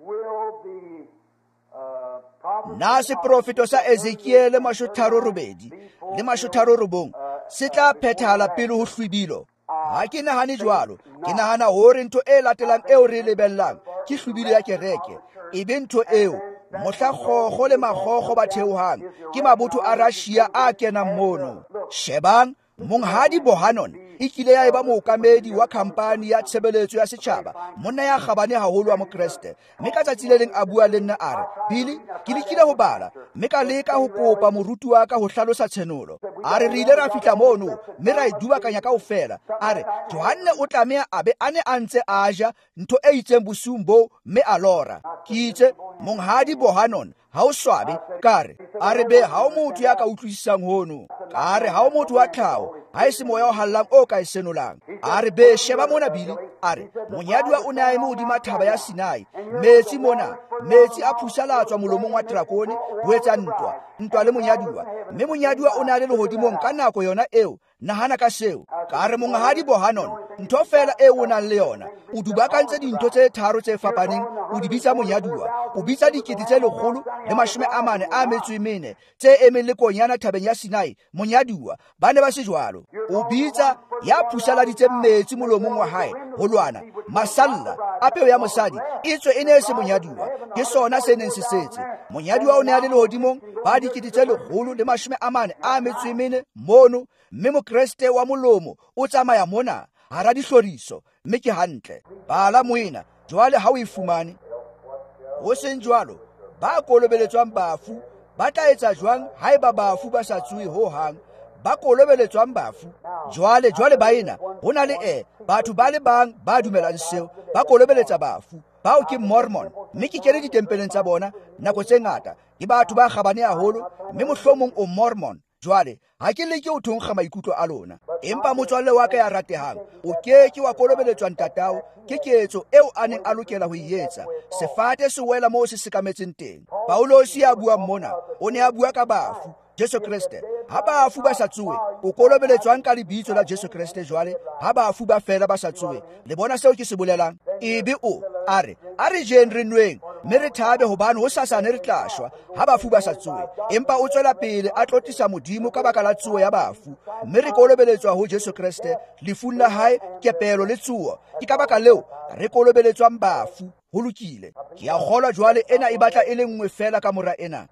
A: Na seprofeto sa Ezekiele 38 le 39 se tla phethahala pele ho hlwibilo. Ha ke nahane jwalo. Ke nahana hore ntho e latelang eo re lebellang ke hlwibilo ya kereke. Ebe ntho eo mohla kgokgo le makgokgo ba theohang ke mabotho a Russia a kenang mono. Shebang, Monghadi Bohannon e kile ya eba mookamedi wa khampani ya tshebeletso ya setjhaba, monna ya kgabane haholo wa Mokreste. Mme ka tsatsi le leng a bua le nna a re, Billy, ke lekile ho bala, mme ka leka ho kopa moruti wa ka ho hlalosa tshenolo. A re ile ra fihla mono, mme ra e dubakanya kaofela. A re, Johanne o tlameha a be a ne a ntse a ja ntho e itseng bosiung boo, mme a lora. Ke itse, Monghadi Bohannon, ha o swabe, kare, a re be ha o motho ya ka utlwisisang hono. Ka re ha o motho wa tlhaho, ha e se moya o hallang o ka e senolang. A re be sheba mona Billy, a re, monyadiwa o ne a eme hodima thaba ya Sinai. Metsi mona, metsi a phusalatswa molomong wa drakone ho etsa ntwa le monyadiwa. Mme monyadiwa o ne a le lehodimong ka nako yona eo. Nahana ka seo. Ka re Monghadi Bohannon, ntho fela eo o nang le yona, o dubakantse dintho tse tharo tse fapaneng, o di bitsa monyadiwa. O bitsa 144 tse emeng le konyana thabeng ya Sinai monyadiwa. Ba ne ba se jwalo. O bitsa ya phusaladitse metsi molomong wa hae ho lwana masalla a peo ya mosadi, itswe e ne se monyadiwa. Ke sona se neng se setse. Monyadiwa o ne a le lehodimong ba 144 mono, mme Mokreste wa molomo o tsamaya mona hara dihloriso, mme ke hantle. Bala Moena, jwale ha o e fumane. Ho seng jwalo, ba kolobeletswang bafu ba tla etsa jwang haeba bafu ba sa tsuwe ho hang? Ba kolobeletswang bafu. Jwale baena, ho na le batho ba le bang ba dumelang seo, ba kolobeletsa bafu. Bao ke Mormon, mme ke kene ditempeleng tsa bona nako tse ngata. Ke batho ba kgabane haholo, mme mohlomong o Mormon. Jwale, ha ke leke ho thonkga maikutlo a lona. Empa motswalle wa ka ya ratehang, o keke wa kolobeletswa ntatao, ke ketso eo a neng a lokela ho etsa. Sefate se wela moo se sekametseng teng. Paulos ya bua mona, o ne a bua ka bafu, Jesu Kriste. Ha bafu ba sa tsuwe, o kolobeletswang ka lebitso la Jesu Kriste. Jwale, ha bafu ba fela ba sa tsuwe, le bona seo ke se bolelang? Ebe a re jeng re nweng, mme re thabe hobane ho sasane re tla shwa ha bafu ba sa tsuwe. Empa o tswela pele a tlotisa Modimo ka baka la tsuo ya bafu, mme re kolobeletswa ho Jesu Kriste, lefung la hae, kepelo le tsuo. Ke ka baka leo re kolobeletswang bafu. Ho lokile. Ke a kgolwa jwale ena e batla e le nngwe fela ka mora ena.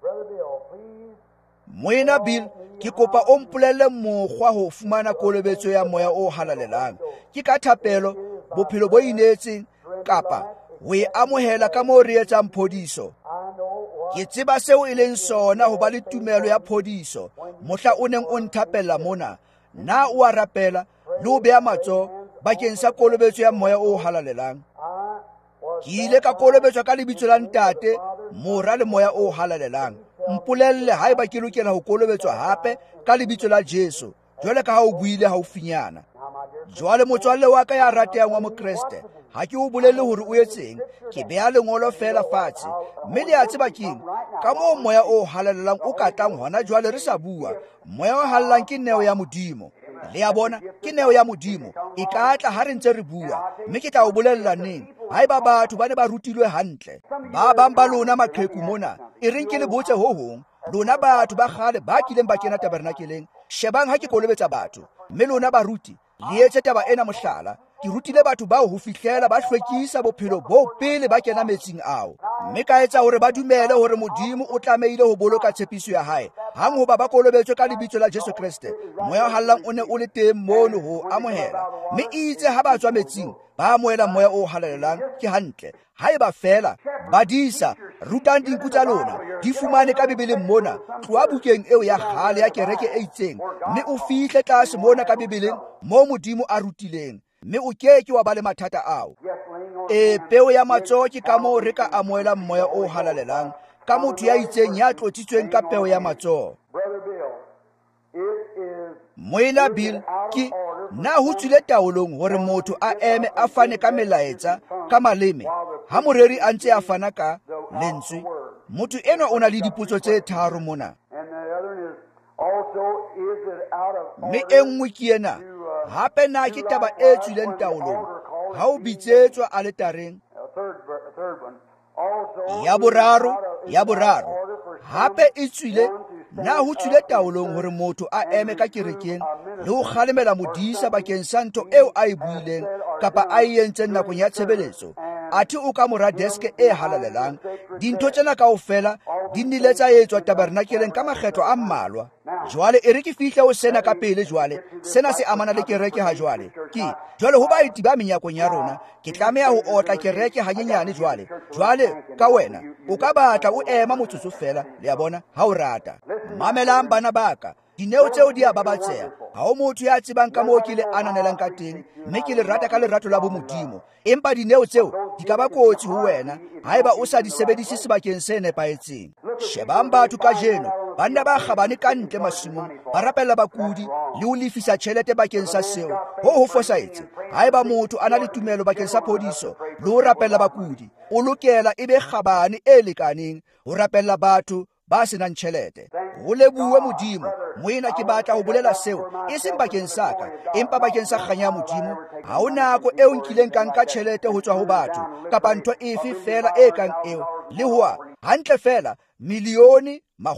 A: Moena Bill, ke kopa o mpolelle mokgwa ho fumana kolobetso ya moya o halalelang. Ke ka thapelo, bophelo bo inetseng, kapa o e amohela ka moo re etsang phodiso. Ke tseba seo e leng sona ho ba le tumelo ya phodiso. Mohla o neng o nthapella mona, na o a rapela le ho beha matsoho bakeng sa kolobetso ya moya o halalelang? Ke ile ka kolobetswa ka lebitso la ntate, Mora le Moya o halalelang. Mpolelle haeba ke lokela ho kolobetswa hape ka lebitso la Jesu, jwale ka ha o buile haufinyana. jwale motswalle wa ka ya ratehang wa mokreste, ha ke o bolele hore o etseng, ke beha lengolo fela fatshe, mme le a tseba keng, ka moo moya o halalelang o katlang hona jwale re sa bua, moya o halelang ke neo ya Modimo. Le a bona, ke neo ya Modimo e ka tla ha re ntse re bua, mme ke tla o bolella neng. Haeba batho ba ne ba rutilwe hantle, ba bang ba lona maqheku mona, e reng ke le botse ho hong, lona batho ba kgale ba kileng ba kena tabernakeleng, shebang ha ke kolobetsa batho, mme lona baruti le etse taba ena mohlala. Ke rutile batho bao ho fihlela ba hlwekisa bophelo bo pele ba kena metsing ao, mme ka etsa hore ba dumele hore Modimo o tlamehile ho boloka tshepiso ya hae hang hoba ba kolobetswe ka lebitso la Jesu Kriste. Moya o hallang o ne o le teng mono ho amohela, mme itse ha ba tswa metsing ba amohela moya o halalelang ke hantle. Haeba fela badisa rutang dinku tsa lona di fumane ka Bibeleng mona, tloa bukeng eo ya kgale ya kereke e itseng, mme o fihle tlase mona ka Bibeleng moo Modimo a rutileng, mme o keke wa ba le mathata ao. Peo ya matsoho ke ka moo re ka amohela moya o halalelang ka motho ya itseng ya tlotsitsweng ka peo ya matsoho. Moela Bill, ke na ho tswile taolong hore motho a eme a fane ka melaetsa ka maleme ha moreri a ntse a fana ka lentswe. Motho eno o na le dipotso tse tharo mona, mme e nngwe ke ena, hape na ke taba e tswileng taolong ha o bitsetswa aletareng. Ya boraro, hape e tswile na ho tswile taolong hore motho a eme ka kerekeng le ho kgalemela modisa bakeng sa ntho eo a e buileng kapa a e entseng nakong ya tshebeletso, athe o ka mora deske e halalelang. Dintho tsena kaofela di nnile tsa etswa tabernakeleng ka makgetlo a mmalwa. Jwale e re ke fihle ho sena ka pele, jwale sena se amana le kereke ha jwale. Jwale ho baeti ba menyakong ya rona, ke tlameha ho otla kereke hanyenyane jwale ka wena o ka batla o ema motsotso fela, le a bona ha o rata. Mamelang bana baka, dineo tseo di a babatseha. Ha o motho ya tsebang ka moo ke le ananelang ka teng, mme ke le rata ka lerato la bo Modimo, empa dineo tseo di ka ba kotsi ho wena haeba o sa di sebedise sebakeng se nepahetseng. Shebang batho ka jeno, banna ba kgabane ka ntle masimong, ba rapella bakudi le ho lefisa tjhelete bakeng sa seo. Ho fosahetse. Haeba motho a na le tumelo bakeng sa phodiso le ho rapella bakudi, o lokela e be kgabane e lekaneng ho rapella batho ba senang tjhelete. Ho lebuwe Modimo, moena ke batla ho bolela seo e seng bakeng sa ka, empa bakeng sa kganya Modimo. Ha o nako eo nkileng ka nka tjhelete ho tswa ho batho kapa ntho efe fela e kang eo, le hoa hantle fela milione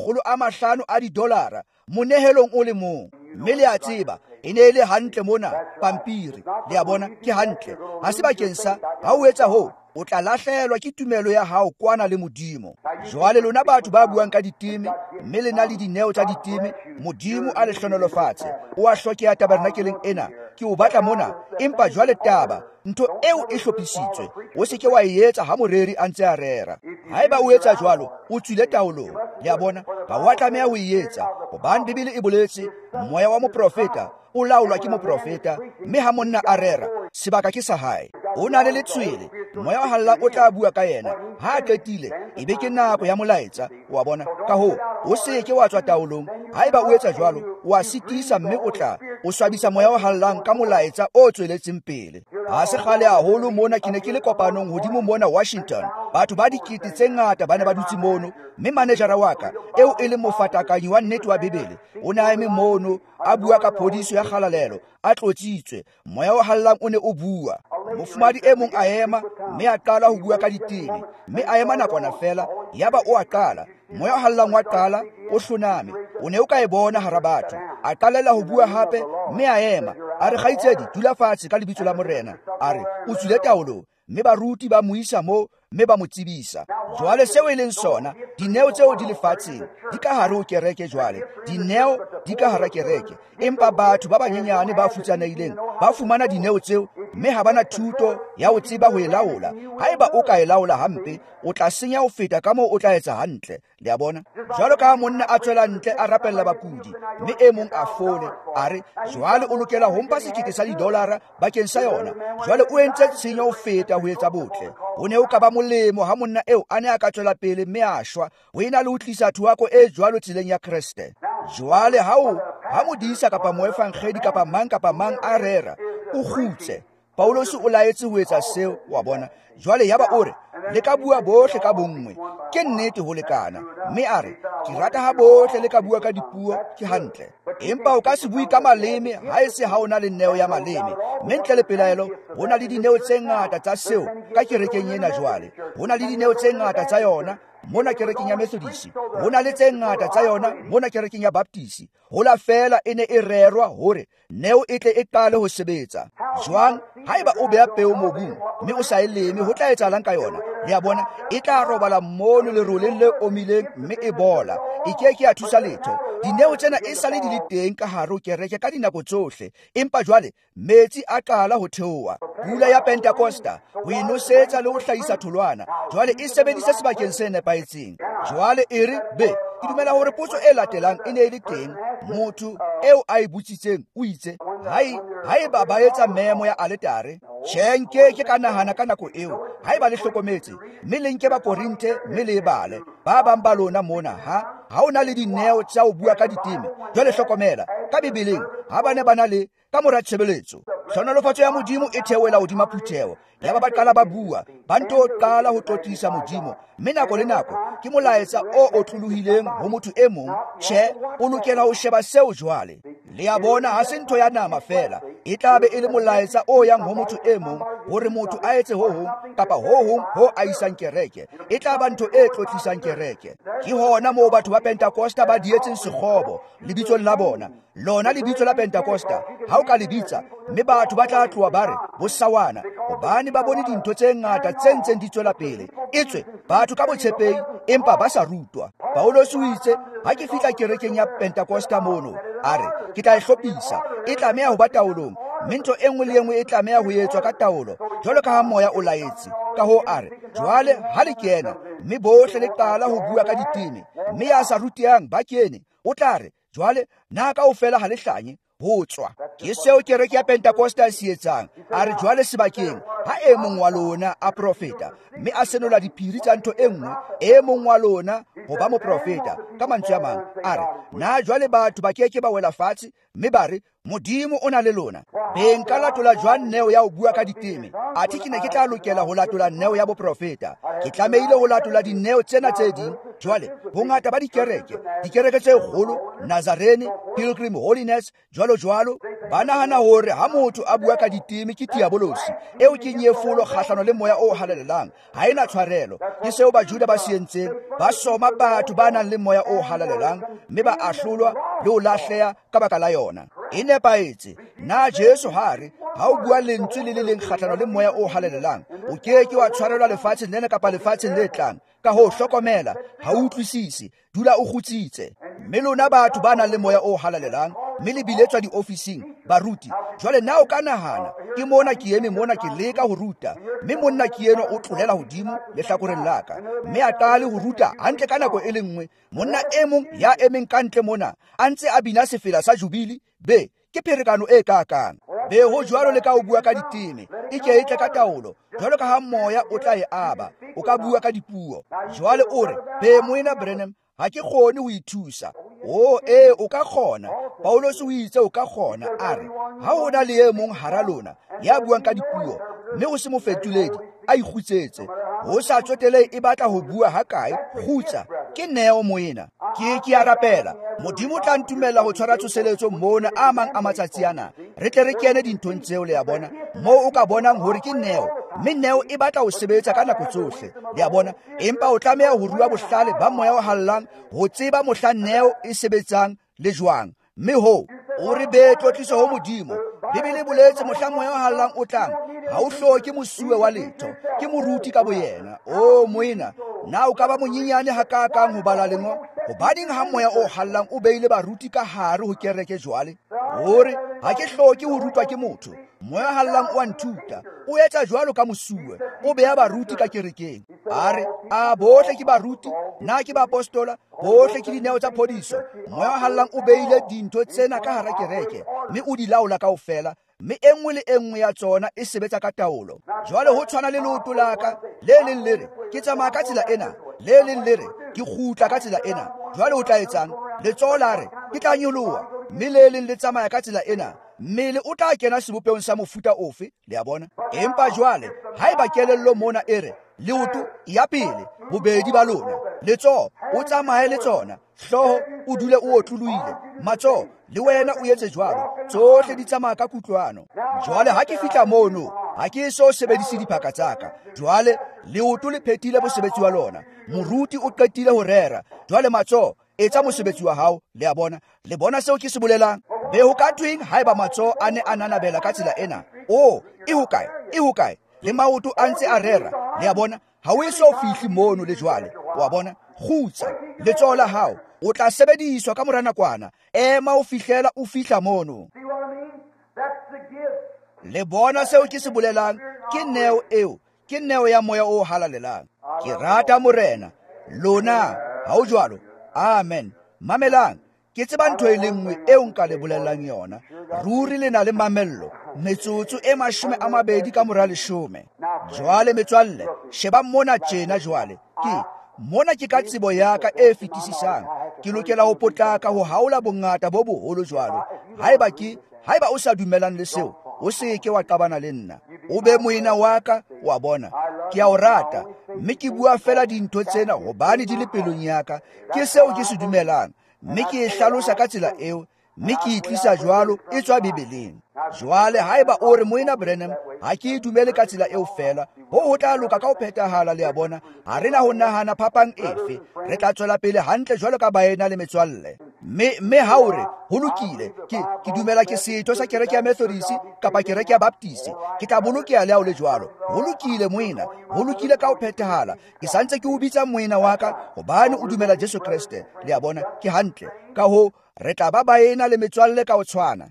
A: 500 a didolara monehelong o le mong. Mme le a tseba e ne le hantle mona pampiri, le a bona ke hantle, ha se bakeng sa ha o etsa ho o tla lahlehelwa ke tumelo ya hao kwana le Modimo. Jwale lona batho ba buang ka diteme, mme le na le dineo tsa diteme, Modimo a le hlonolofatse. O a hlokeha tabernakeleng ena, ke o batla mona, empa jwale taba ntho eo e hlophisitswe, o se ke wa e etsa ha moreri a ntse a rera. Haeba o etsa jwalo, o tswile taolong, le a bona ha wa tlameha ho e etsa, hobane Bibele e boletse moya wa moprofeta o laolwa ke moprofeta, mme ha monna a rera sebaka ke sa hae. O na le letswele, moya wa hallang o tla bua ka yena, ha a qetile e be ke nako ya molaetsa. Wa bona, ka ho o se ke wa tswa taolong. Haeba o etsa jwalo, wa sitisa, mme o tla o swabisa moya wa hallang ka molaetsa o tsweletseng pele. Ha se kgale haholo mona ke ne ke le kopanong hodimo mona Washington, batho ba dikete tse ngata ba ne ba dutse mono, mme manejara wa ka eo e le mofatakanyi wa nnete wa Bibele o ne a eme mono a bua ka phodiso ya kgalalelo, a tlotsitswe, moya wa hallang o ne o bua. Mofumadi e mong a ema, mme a qala ho bua ka ditene, mme a ema nakwana fela, yaba o a qala, moya wa hallang wa qala o hloname, o ne o ka e bona hara batho, a qalela ho bua hape, mme a ema, a re kgaitsedi dula fatshe ka lebitso la morena, a re o tswile taolong, mme baruti ba mo isa mo, mme ba mo tsebisa. Jwale seo e leng sona, dineo tseo di lefatsheng di ka hare ho kereke. Jwale dineo di ka hara kereke, empa batho ba banyenyane ba futsanehileng ba fumana dineo tseo, mme ha bana thuto ya ho tseba ho e laola. Haeba o ka e laola hampe, o tla senya ho feta ka moo o tla etsa hantle. Le a bona, jwalo ka monna a tswela ntle a rapella bakudi, mme e mong a fole, a re jwale o lokela ho mpa $1,000 bakeng sa yona. Jwale o entse tshenyo ho feta ho etsa botle. O ne o ka ba molemo ha monna eo a ne a ka tswela pele mme a shwa, ho ena le ho tlisa thuako e jwalo tseleng ya Kriste. Jwale ha modisa kapa moefankgedi kapa mang a rera, o khutse. Paulos o laetse ho etsa seo, wa bona. Jwale yaba o re le ka bua bohle ka bonngwe, ke nnete ho lekana, mme a re ke rata ha bohle le ka bua ka dipuo ke hantle. Empa o ka se bue ka maleme ha e se ha o na le neo ya maleme, mme ntle le pelaelo ho na le dineo tse ngata tsa seo ka kerekeng ena jwale. Ho na le dineo tse ngata tsa yona mona kerekeng ya Methodist, ho na le tse ngata tsa yona mona kerekeng ya Baptist. Hola fela e ne e rerwa hore neo e tle e qale ho sebetsa. Jwang haeba o beha peo mobung mme o sa e leme, ho tla etsahalang ka yona? Le a bona e tla robala mono leroleng le omileng mme e bola, e keke ya thusa letho. Dineo tsena e sale di le teng ka hare ho kereke ka dinako tsohle, empa jwale metsi a qala ho theoha. Pula ya Pentecosta ho e nosetsa le ho hlahisa tholwana, jwale e sebedisa sebakeng se nepahetseng. Jwale e re be ke dumela hore potso e latelang e ne e le teng. Motho eo a e botsitseng o itse haeba ba etsa memo ya aletare, tjhenke ke ka nahana ka nako eo haeba le hlokometse mme le nke ba Korinte mme le bale ba bang ba lona mona ha o na le dineo tsa ho bua ka diteme. Jwale hlokomela ka Bibeleng ha ba ne ba na le ka mora tshebeletso, tlhonolofatso ya Modimo e theohela hodima phutheho. Yaba ba qala ba bua, ba nto qala ho totlisa Modimo, mme nako le nako ke molaetsa o otlolohileng ho motho e mong. Tjhe, o lokela ho sheba seo jwale. Le a bona ha se ntho ya nama fela, e tla be e le molaetsa o yang ho motho e mong hore motho a etse ho hong kapa ho hong ho a isang kereke. E tla ba ntho e tlotlisang kereke. Ke hona moo batho ba Pentecosta ba dietseng sekgobo lebitsong la bona. Lona lebitso la Pentecosta ha o ka lebitsa mme batho ba tla tloha ba re bosawana, hobane ba bone dintho tse ngata tse ntseng di tswela pele. Etswe batho ka botshepehi empa ba sa rutwa. Paulos o itse ha ke fihla kerekeng ya Pentecosta mono, a re ke tla e hlophisa, e tlameha ho ba taolong, mme ntho e nngwe le enngwe e tlameha ho etswa ka taolo jwalo ka ha moya o laetse. Ka ho a re jwale ha le kena mme bohle le qala ho bua ka diteme, mme ya sa rutehang ba kene, o tla re jwale na kaofela ha le hlanye ho tswa. Ke seo kereke ya Pentecosta se etsang. A re jwale sebakeng ha e mong wa lona a profeta mme a senola diphiri tsa ntho e nngwe, e mong wa lona ho ba moprofeta. Ka mantswe a mang a re na jwale batho ba keke ba wela fatshe mme ba re Modimo o na le lona. Beng ka latola jwang neo ya ho bua ka diteme? Athe ke ne ke tla lokela ho latola neo ya boprofeta. Ke tlamehile ho latola dineo tsena tse ding. Jwale bongata ba dikereke tse kgolo, Nazarene, Pilgrim Holiness, jwalo ba nahana hore ha motho a bua ka diteme ke diabolosi eo ke nyefolo kgahlano le moya o halalelang, ha ena tshwarelo. Ke seo Bajuda ba se entseng, ba soma batho ba nang le moya o halalelang mme ba ahlolwa le ho lahleha ka baka la yona. E nepaetse na Jesu hare ha o bua lentswe le leng kgahlano le moya o halalelang, o keke wa tshwarelwa lefatsheng lena kapa lefatsheng le tlang. Ka ho hlokomela ha o utlwisisi, dula o kgutsitse. Mme lona batho ba nang le moya o halalelang mme le biletswa diofising baruti, jwale na o ka nahana ke mona ke eme mona ke leka ho ruta, mme monna ke enwa o tlolela hodimo lehlakoreng la ka, mme a qale ho ruta hantle ka nako e le nngwe. Monna e mong ya emeng kantle mona a ntse a bina sefela sa jubili, be ke pherekano e kakang. Be ho jwalo le ka o bua ka diteme, e ke etle ka taolo jwalo ka ha moya o tla e aba, o ka bua ka dipuo. Jwale o re be moena Branham ha ke kgone ho ithusa. O ka kgona. Paulos o itse o ka kgona. A re ha ho na le e mong hara lona ya buang ka dipuo mme o se mo fetoledi, a ikgutsetse, ho sa tsotele e batla ho bua ha kae, kgutsa ke neo moena. Ke a rapela Modimo tla ntumela ho tshwara tsoseletso mona a mang a matsatsi ana. Re tle re kene dinthong tseo le a bona mo o ka bonang hore ke neo, mme neo e batla ho sebetsa ka nako tsohle. Le a bona empa o tlameha ho rua bohlale ba moya o hallang ho tseba mohla neo e sebetsang le jwang. Mme ho o re be tlotliso ho Modimo. Bibele boletse mohla moya o hallang o tlang ha o hloke mosuwe wa letho, ke moruti ka boyena. Moena na o ka ba monyenyane hakakang ho bala lengo, hobaneng ha moya o hallang o beile baruti ka hare ho kereke jwale? Hore ha ke hloke ho rutwa ke motho. Moya hallang o nthuta, o etsa jwalo ka mosuwe, o beha baruti ka kerekeng. A re a bohle ke baruti, na ke baapostola, bohle ke dineo tsa phodiso. Moya hallang o beile dintho tsena ka hara kereke mme o di laola kaofela, mme e nngwe le e nngwe ya tsona e sebetsa ka taolo. Jwale ho tshwana le leoto la ka, le leng le re ke tsamaya ka tsela ena, le leng le re ke kgutla ka tsela ena. Jwale o tla etsang? Letsoho la re ke tla nyoloha, mme le leng le tsamaya ka tsela ena, mmele o tla kena sebopeong sa mofuta ofe le a bona. Empa jwale haeba kelello mona ere leoto ya pele bobedi ba lona, letsoho o tsamaye le tsona, hloho o dule o otlolohile, matsoho le wena o etse jwalo, tsohle di tsamaya ka kutlwano. Jwale ha ke fihla mono ha ke so sebedise diphaka tsaka. Jwale leoto le phethile mosebetsi wa lona, moruti o qetile ho rera, jwale matsoho etsa mosebetsi wa hao le a bona. Le bona seo ke se bolelang? Be ho ka tweng haeba matsoho a ne a nanabela ka tsela ena, e hokae le maoto a ntse a rera le a bona, ha o eso fihli mono le jwale wa bona. Khutsa letsoho la hao, o tla sebediswa ka mora nakwana, ema o fihlela o fihla mono. Le bona seo ke se bolelang? Ke neo eo, ke neo ya moya o halalelang. Ke rata morena, lona ha o jwalo? Amen. Mamelang, ke tseba ntho e le nngwe eo nka le bolellang yona. Ruri le na le mamello, metsotso e 20 ka mora 10. Jwale metswalle, sheba mona tjena jwale. Mona ke ka tsebo ya ka e fetisisang. Ke lokela ho potlaka ho haola bongata bo boholo jwalo. Haeba o sa dumelang le seo, o se ke wa qabana le nna. O be moina wa ka, wa bona. Ke a o rata, mme ke bua fela dintho tsena hobane di le pelong ya ka. Ke seo ke se dumelang, mme ke e hlalosa ka tsela eo, mme ke itlisa jwalo e tswa Bibeleng. Jwale haeba o re Moina Branham ha ke dumele ka tsela eo fela, ho tla loka ka ho phethahala le a bona. Ha rena ho nahana phapang efe, re tla tswela pele hantle jwalo ka baena le metswalle. Me ha o re ho lokile, ke dumela ke setho sa kereke ya Methodist kapa kereke ya Baptist, ke tla bolokeha le hao le jwalo. Ho lokile moina, ho lokile ka ho phethahala. Ke santse ke o bitsa moina wa ka hobane o dumela Jesu Kriste le a bona. Ke hantle ka ho re tla ba baena le metswalle ka ho tshwana.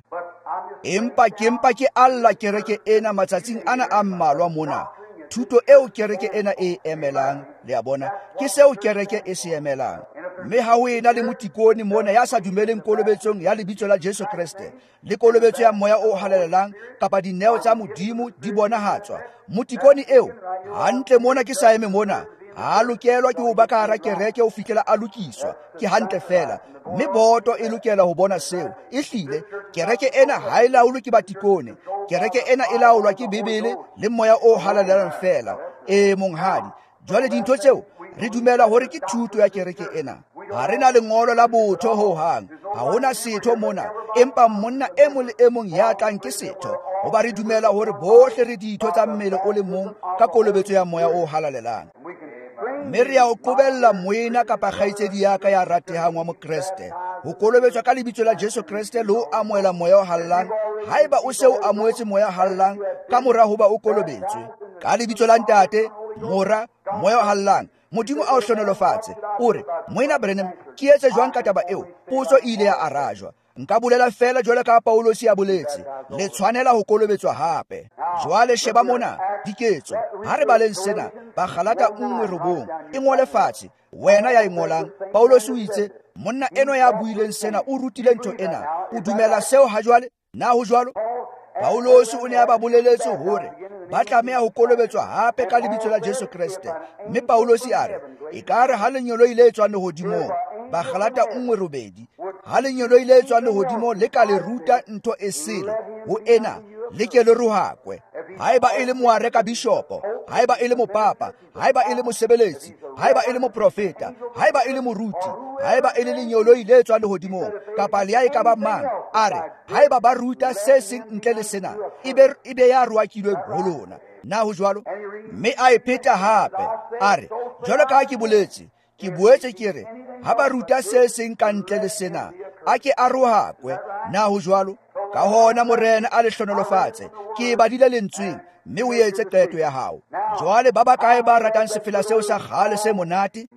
A: Empa ke alla kereke ena matsatsing ana a mmalwa mona. Thuto eo kereke ena e emelang le a bona, ke seo kereke e se emelang. Mme ha o ena le motikoni mona ya sa dumeleng kolobetsong ya lebitso la Jesu Kriste, le kolobetso ya moya o halalelang kapa dineo tsa modimo di bonahatswa, motikoni eo hantle mona ke sa eme mona, ha lokelwa ke ho ba ka hara kereke ho fihlela a lokiswa. Ke hantle fela, mme boto e lokela ho bona seo. Ehlile kereke ena ha e laolwe ke batikone, kereke ena e laolwa ke Bibele le moya o halalelang fela. Monghadi, jwale dintho tseo re dumela hore ke thuto ya kereke ena. Ha re na lengolo la botho ho hang, ha hona setho mona, empa monna e mong le e mong ya tlang ke setho. Hoba re dumela hore bohle re ditho tsa mmele o le mong ka kolobetso ya moya o halalelang. Mme re ya o qobella moena kapa kgaitsedi ya ka ya ratehang wa Mokreste ho kolobetswa ka lebitso la Jesu Kriste le ho amohela moya o hallang. Haeba o se o amohetse moya o hallang ka mora ho ba o kolobetswe ka lebitso la ntate mora moya o hallang, Modimo a o hlonolofatse. O re Moina Branham ke etse jwang ka taba eo? Potso ile ya arajwa. Nka bolela fela jwale ka Paulos ya boletse, le tshwanela ho kolobetswa hape. Jwale sheba mona diketso, ha re baleng sena, Bagalatia 1:9 e ngole fatshe, wena ya ingolang. Paulos o itse monna eno ya buileng sena o rutile ntho ena, o dumela seo ha jwale na ho jwalo? Paulos o ne a ba boleletse hore ba tlameha ho kolobetswa hape ka lebitso la Jesu Kriste. Mme Paulos a re ekare ha lenyolo ile etswa lehodimong, Bagalatia 1:8, ha lenyolo ile etswa lehodimong le ka le ruta ntho e sele ho ena le ke le rohakwe. Haeba e le moare ka bishopo, haeba e le mopapa, haeba e le mosebeletsi, haeba e le moprofeta, haeba e le moruti, haeba e le lenyolo ile etswa lehodimong kapa le ya ka ba mang, a re haeba ba ruta se seng ntle le sena, ebe ya roakilwe ho lona. Na ho jwalo? Mme a e pheta hape a re jwalo ka ke boletse, ke boetse ke re ha ba ruta se seng ka ntle le sena, a ke a rohakwe. Na ho jwalo? Ka hona morena a le hlonolofatse, ke badile lentsweng, mme o etse qeto ya hao. Jwale ba bakae ba ratang sefela seo sa kgale se monate?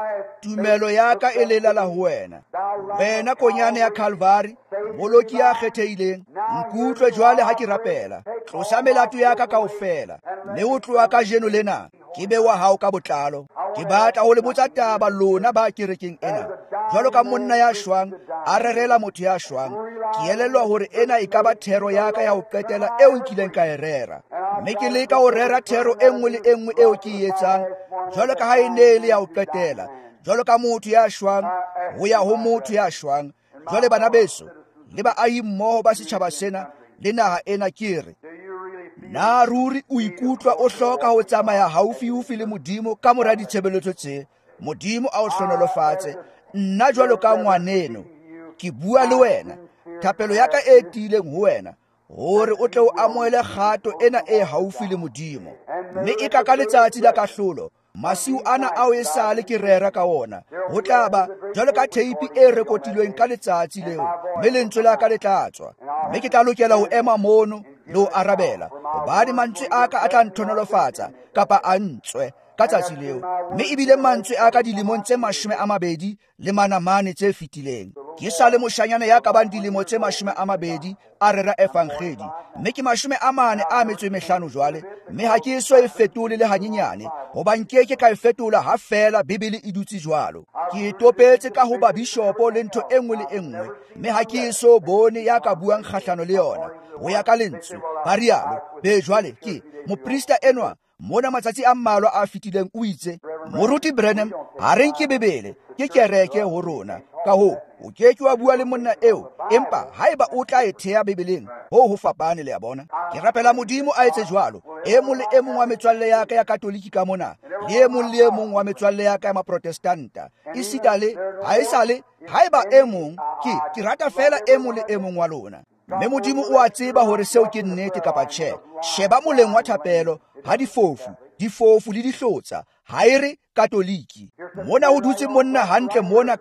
A: Tumelo ya ka e lela la ho wena, wena konyane ya Calvary, boloki ya kgethehileng. Nkutlwe jwale ha ke rapela, tlosa melato ya ka kaofela, mme ho tloha ka jeno lena ke be wa hao ka botlalo. Ke batla ho le botsa taba lona ba kerekeng ena, jwalo ka monna ya shwang a rerela motho ya shwang. Ke elellwa hore ena e ka ba thero ya ka ya ho qetela eo nkileng ka e rera, mme ke leka ho rera thero e nngwe le e nngwe eo ke e etsang jwalo ka ha e ne le ya ho qetela, jwalo ka motho ya shwang ho ya ho motho ya shwang. Jwale bana beso le baahi mmoho ba setjhaba sena, le naga ena ke re, na ruri o ikutlwa o hloka ho tsamaya haufiufi le Modimo ka mora ditshebeletso tse? Modimo a o hlonolofatse. Nna jwalo ka ngwaneno ke bua le wena, thapelo ya ka e tiileng ho wena, hore o tle o amohele kgato ena e haufi le Modimo. Mme e ka letsatsi la kahlolo, masiu ana ao e sale ke rera ka ona, ho tla ba jwalo ka teipi e rekotilweng ka letsatsi leo, mme lentswe la ka le tla tswa. Mme ke tla lokela ho ema mono le ho arabela, hobane mantswe a ka a tla nthlonolofatsa kapa a ntswe ka tsatsi leo. Mme ebile mantswe a ka dilemong tse 24 tse fetileng. Ke sa le moshanyana ya ka bang dilemo tse 20 a rera evangeli, mme ke 45 jwale, mme ha ke so e fetole le hanyenyane, hoba nkeke ka e fetola ha fela Bibele e dutse jwalo. Ke topetse ka ho ba bishopo le ntho enngwe le enngwe, mme ha ke so bone ya ka buang kgahlano le yona ho ya ka lentswe. Ba rialo, be jwale ke moprista enwa mona matsatsi a mmalwa a fetileng o itse, Moruti Branham ha re nke Bibele ke kereke ho rona, ka ho o keke wa bua le monna eo, empa haeba o tla e thea Bibeleng, ho fapane le a bona. Ke rapela Modimo a etse jwalo, e mong le e mong wa metswalle ya ka ya Katoliki ka mona, le e mong wa metswalle ya ka ya Maprotestanta, esitale haesale haeba e mong ke rata fela e mong le e mong wa lona. Mme Modimo o a tseba hore seo ke nnete kapa tjhe. Sheba moleng wa thapelo, ha difofu le dihlotsa, ha e re Katoliki. Mona ho dutse monna hantle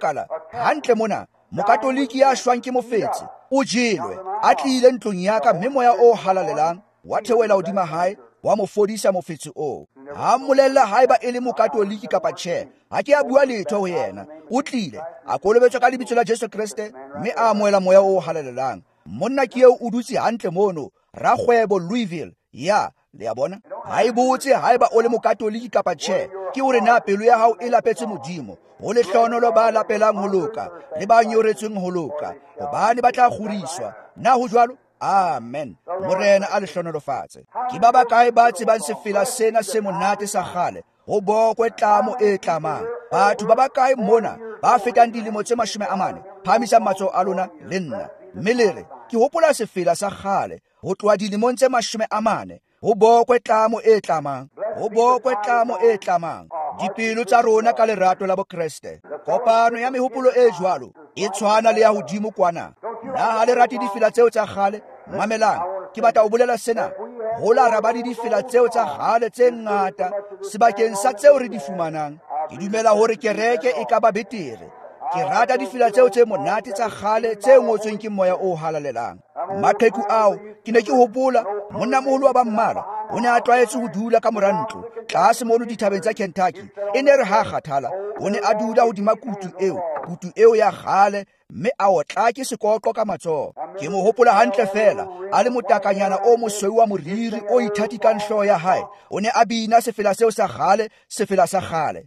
A: mona, mokatoliki ya shwang ke mofetse, o jelwe, a tlile ntlong ya ka, mme moya o halalelang wa theoela hodima hae, wa mo fodisa mofetse o. Ha mmolella haeba e le mokatoliki kapa tjhe, ha ke a bua letho ho yena. O tlile a kolobetswa ka lebitso la Jesu Kriste, mme a amohela moya o halalelang. Monna ke eo o dutse hantle mono, rakgwebo Louisville, ya le a bona. Ha e botse haeba o le mokatoliki kapa tjhe, ke hore na pelo ya hao e lapetse Modimo, ho le hlonolo ba lapelang ho loka le ba nyoretsweng ho loka, hobane ba tla kguriswa. Na ho jwalo? Amen. Morena a le hlonolofatse. Ke ba bakae ba tsebang sefela sena se monate sa kgale, ho bokwe tlamo e tlamang? Batho ba bakae mona ba fetang dilemo tse 40, phamisa matsoho a lona le nna. Mme le re, ke hopola sefela sa kgale, ho tloha dilemong tse 40, ho bokwe tlamo e tlamang, ho bokwe tlamo e tlamang. Dipelo tsa rona ka lerato la Bokreste. Kopano ya mehopolo e jwalo e tshwana le ya hodimo kwana. Na ha le rate difela tseo tsa kgale? Mamelang, ke batla o bolela sena. Ho la rabadi difela tseo tsa kgale tse ngata sebakeng sa tseo re di fumanang. Ke dumela hore kereke e ka ba betere. Ke rata difela tseo tse monate tsa kgale tse ngotsweng ke moya o halalelang. Maqheku ao ke ne ke hopola monnamoholo wa ba mmala o ne a tlwaetse ho dula ka mora ntlo tlase mono dithabeng tsa Kentucky. E ne re ha kgathala, o ne a dula hodima kutu eo ya kgale, mme a otla ke sekoqo ka matsoho. Ke mo hopola hantle fela a le motakanyana o mosweu wa moriri o ithati ka hlooho ya hae. O ne a bina sefela seo sa kgale, sefela sa kgale.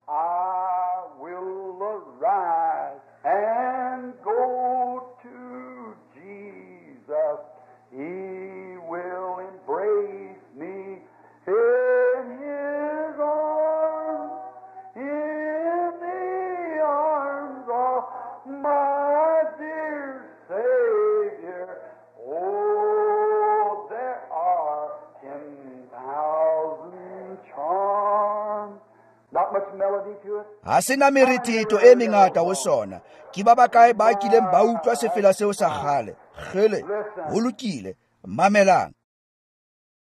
B: And go to Jesus, He will embrace me in His arms, in the arms of my dear Savior. Oh, there are 10,000 charms. Not much melody to it.
A: Asina meritito e mengata ho sona. Ke ba bakae ba kileng ba utlwa sefela seo sa kgale? Kgele, ho lokile. Mamelang.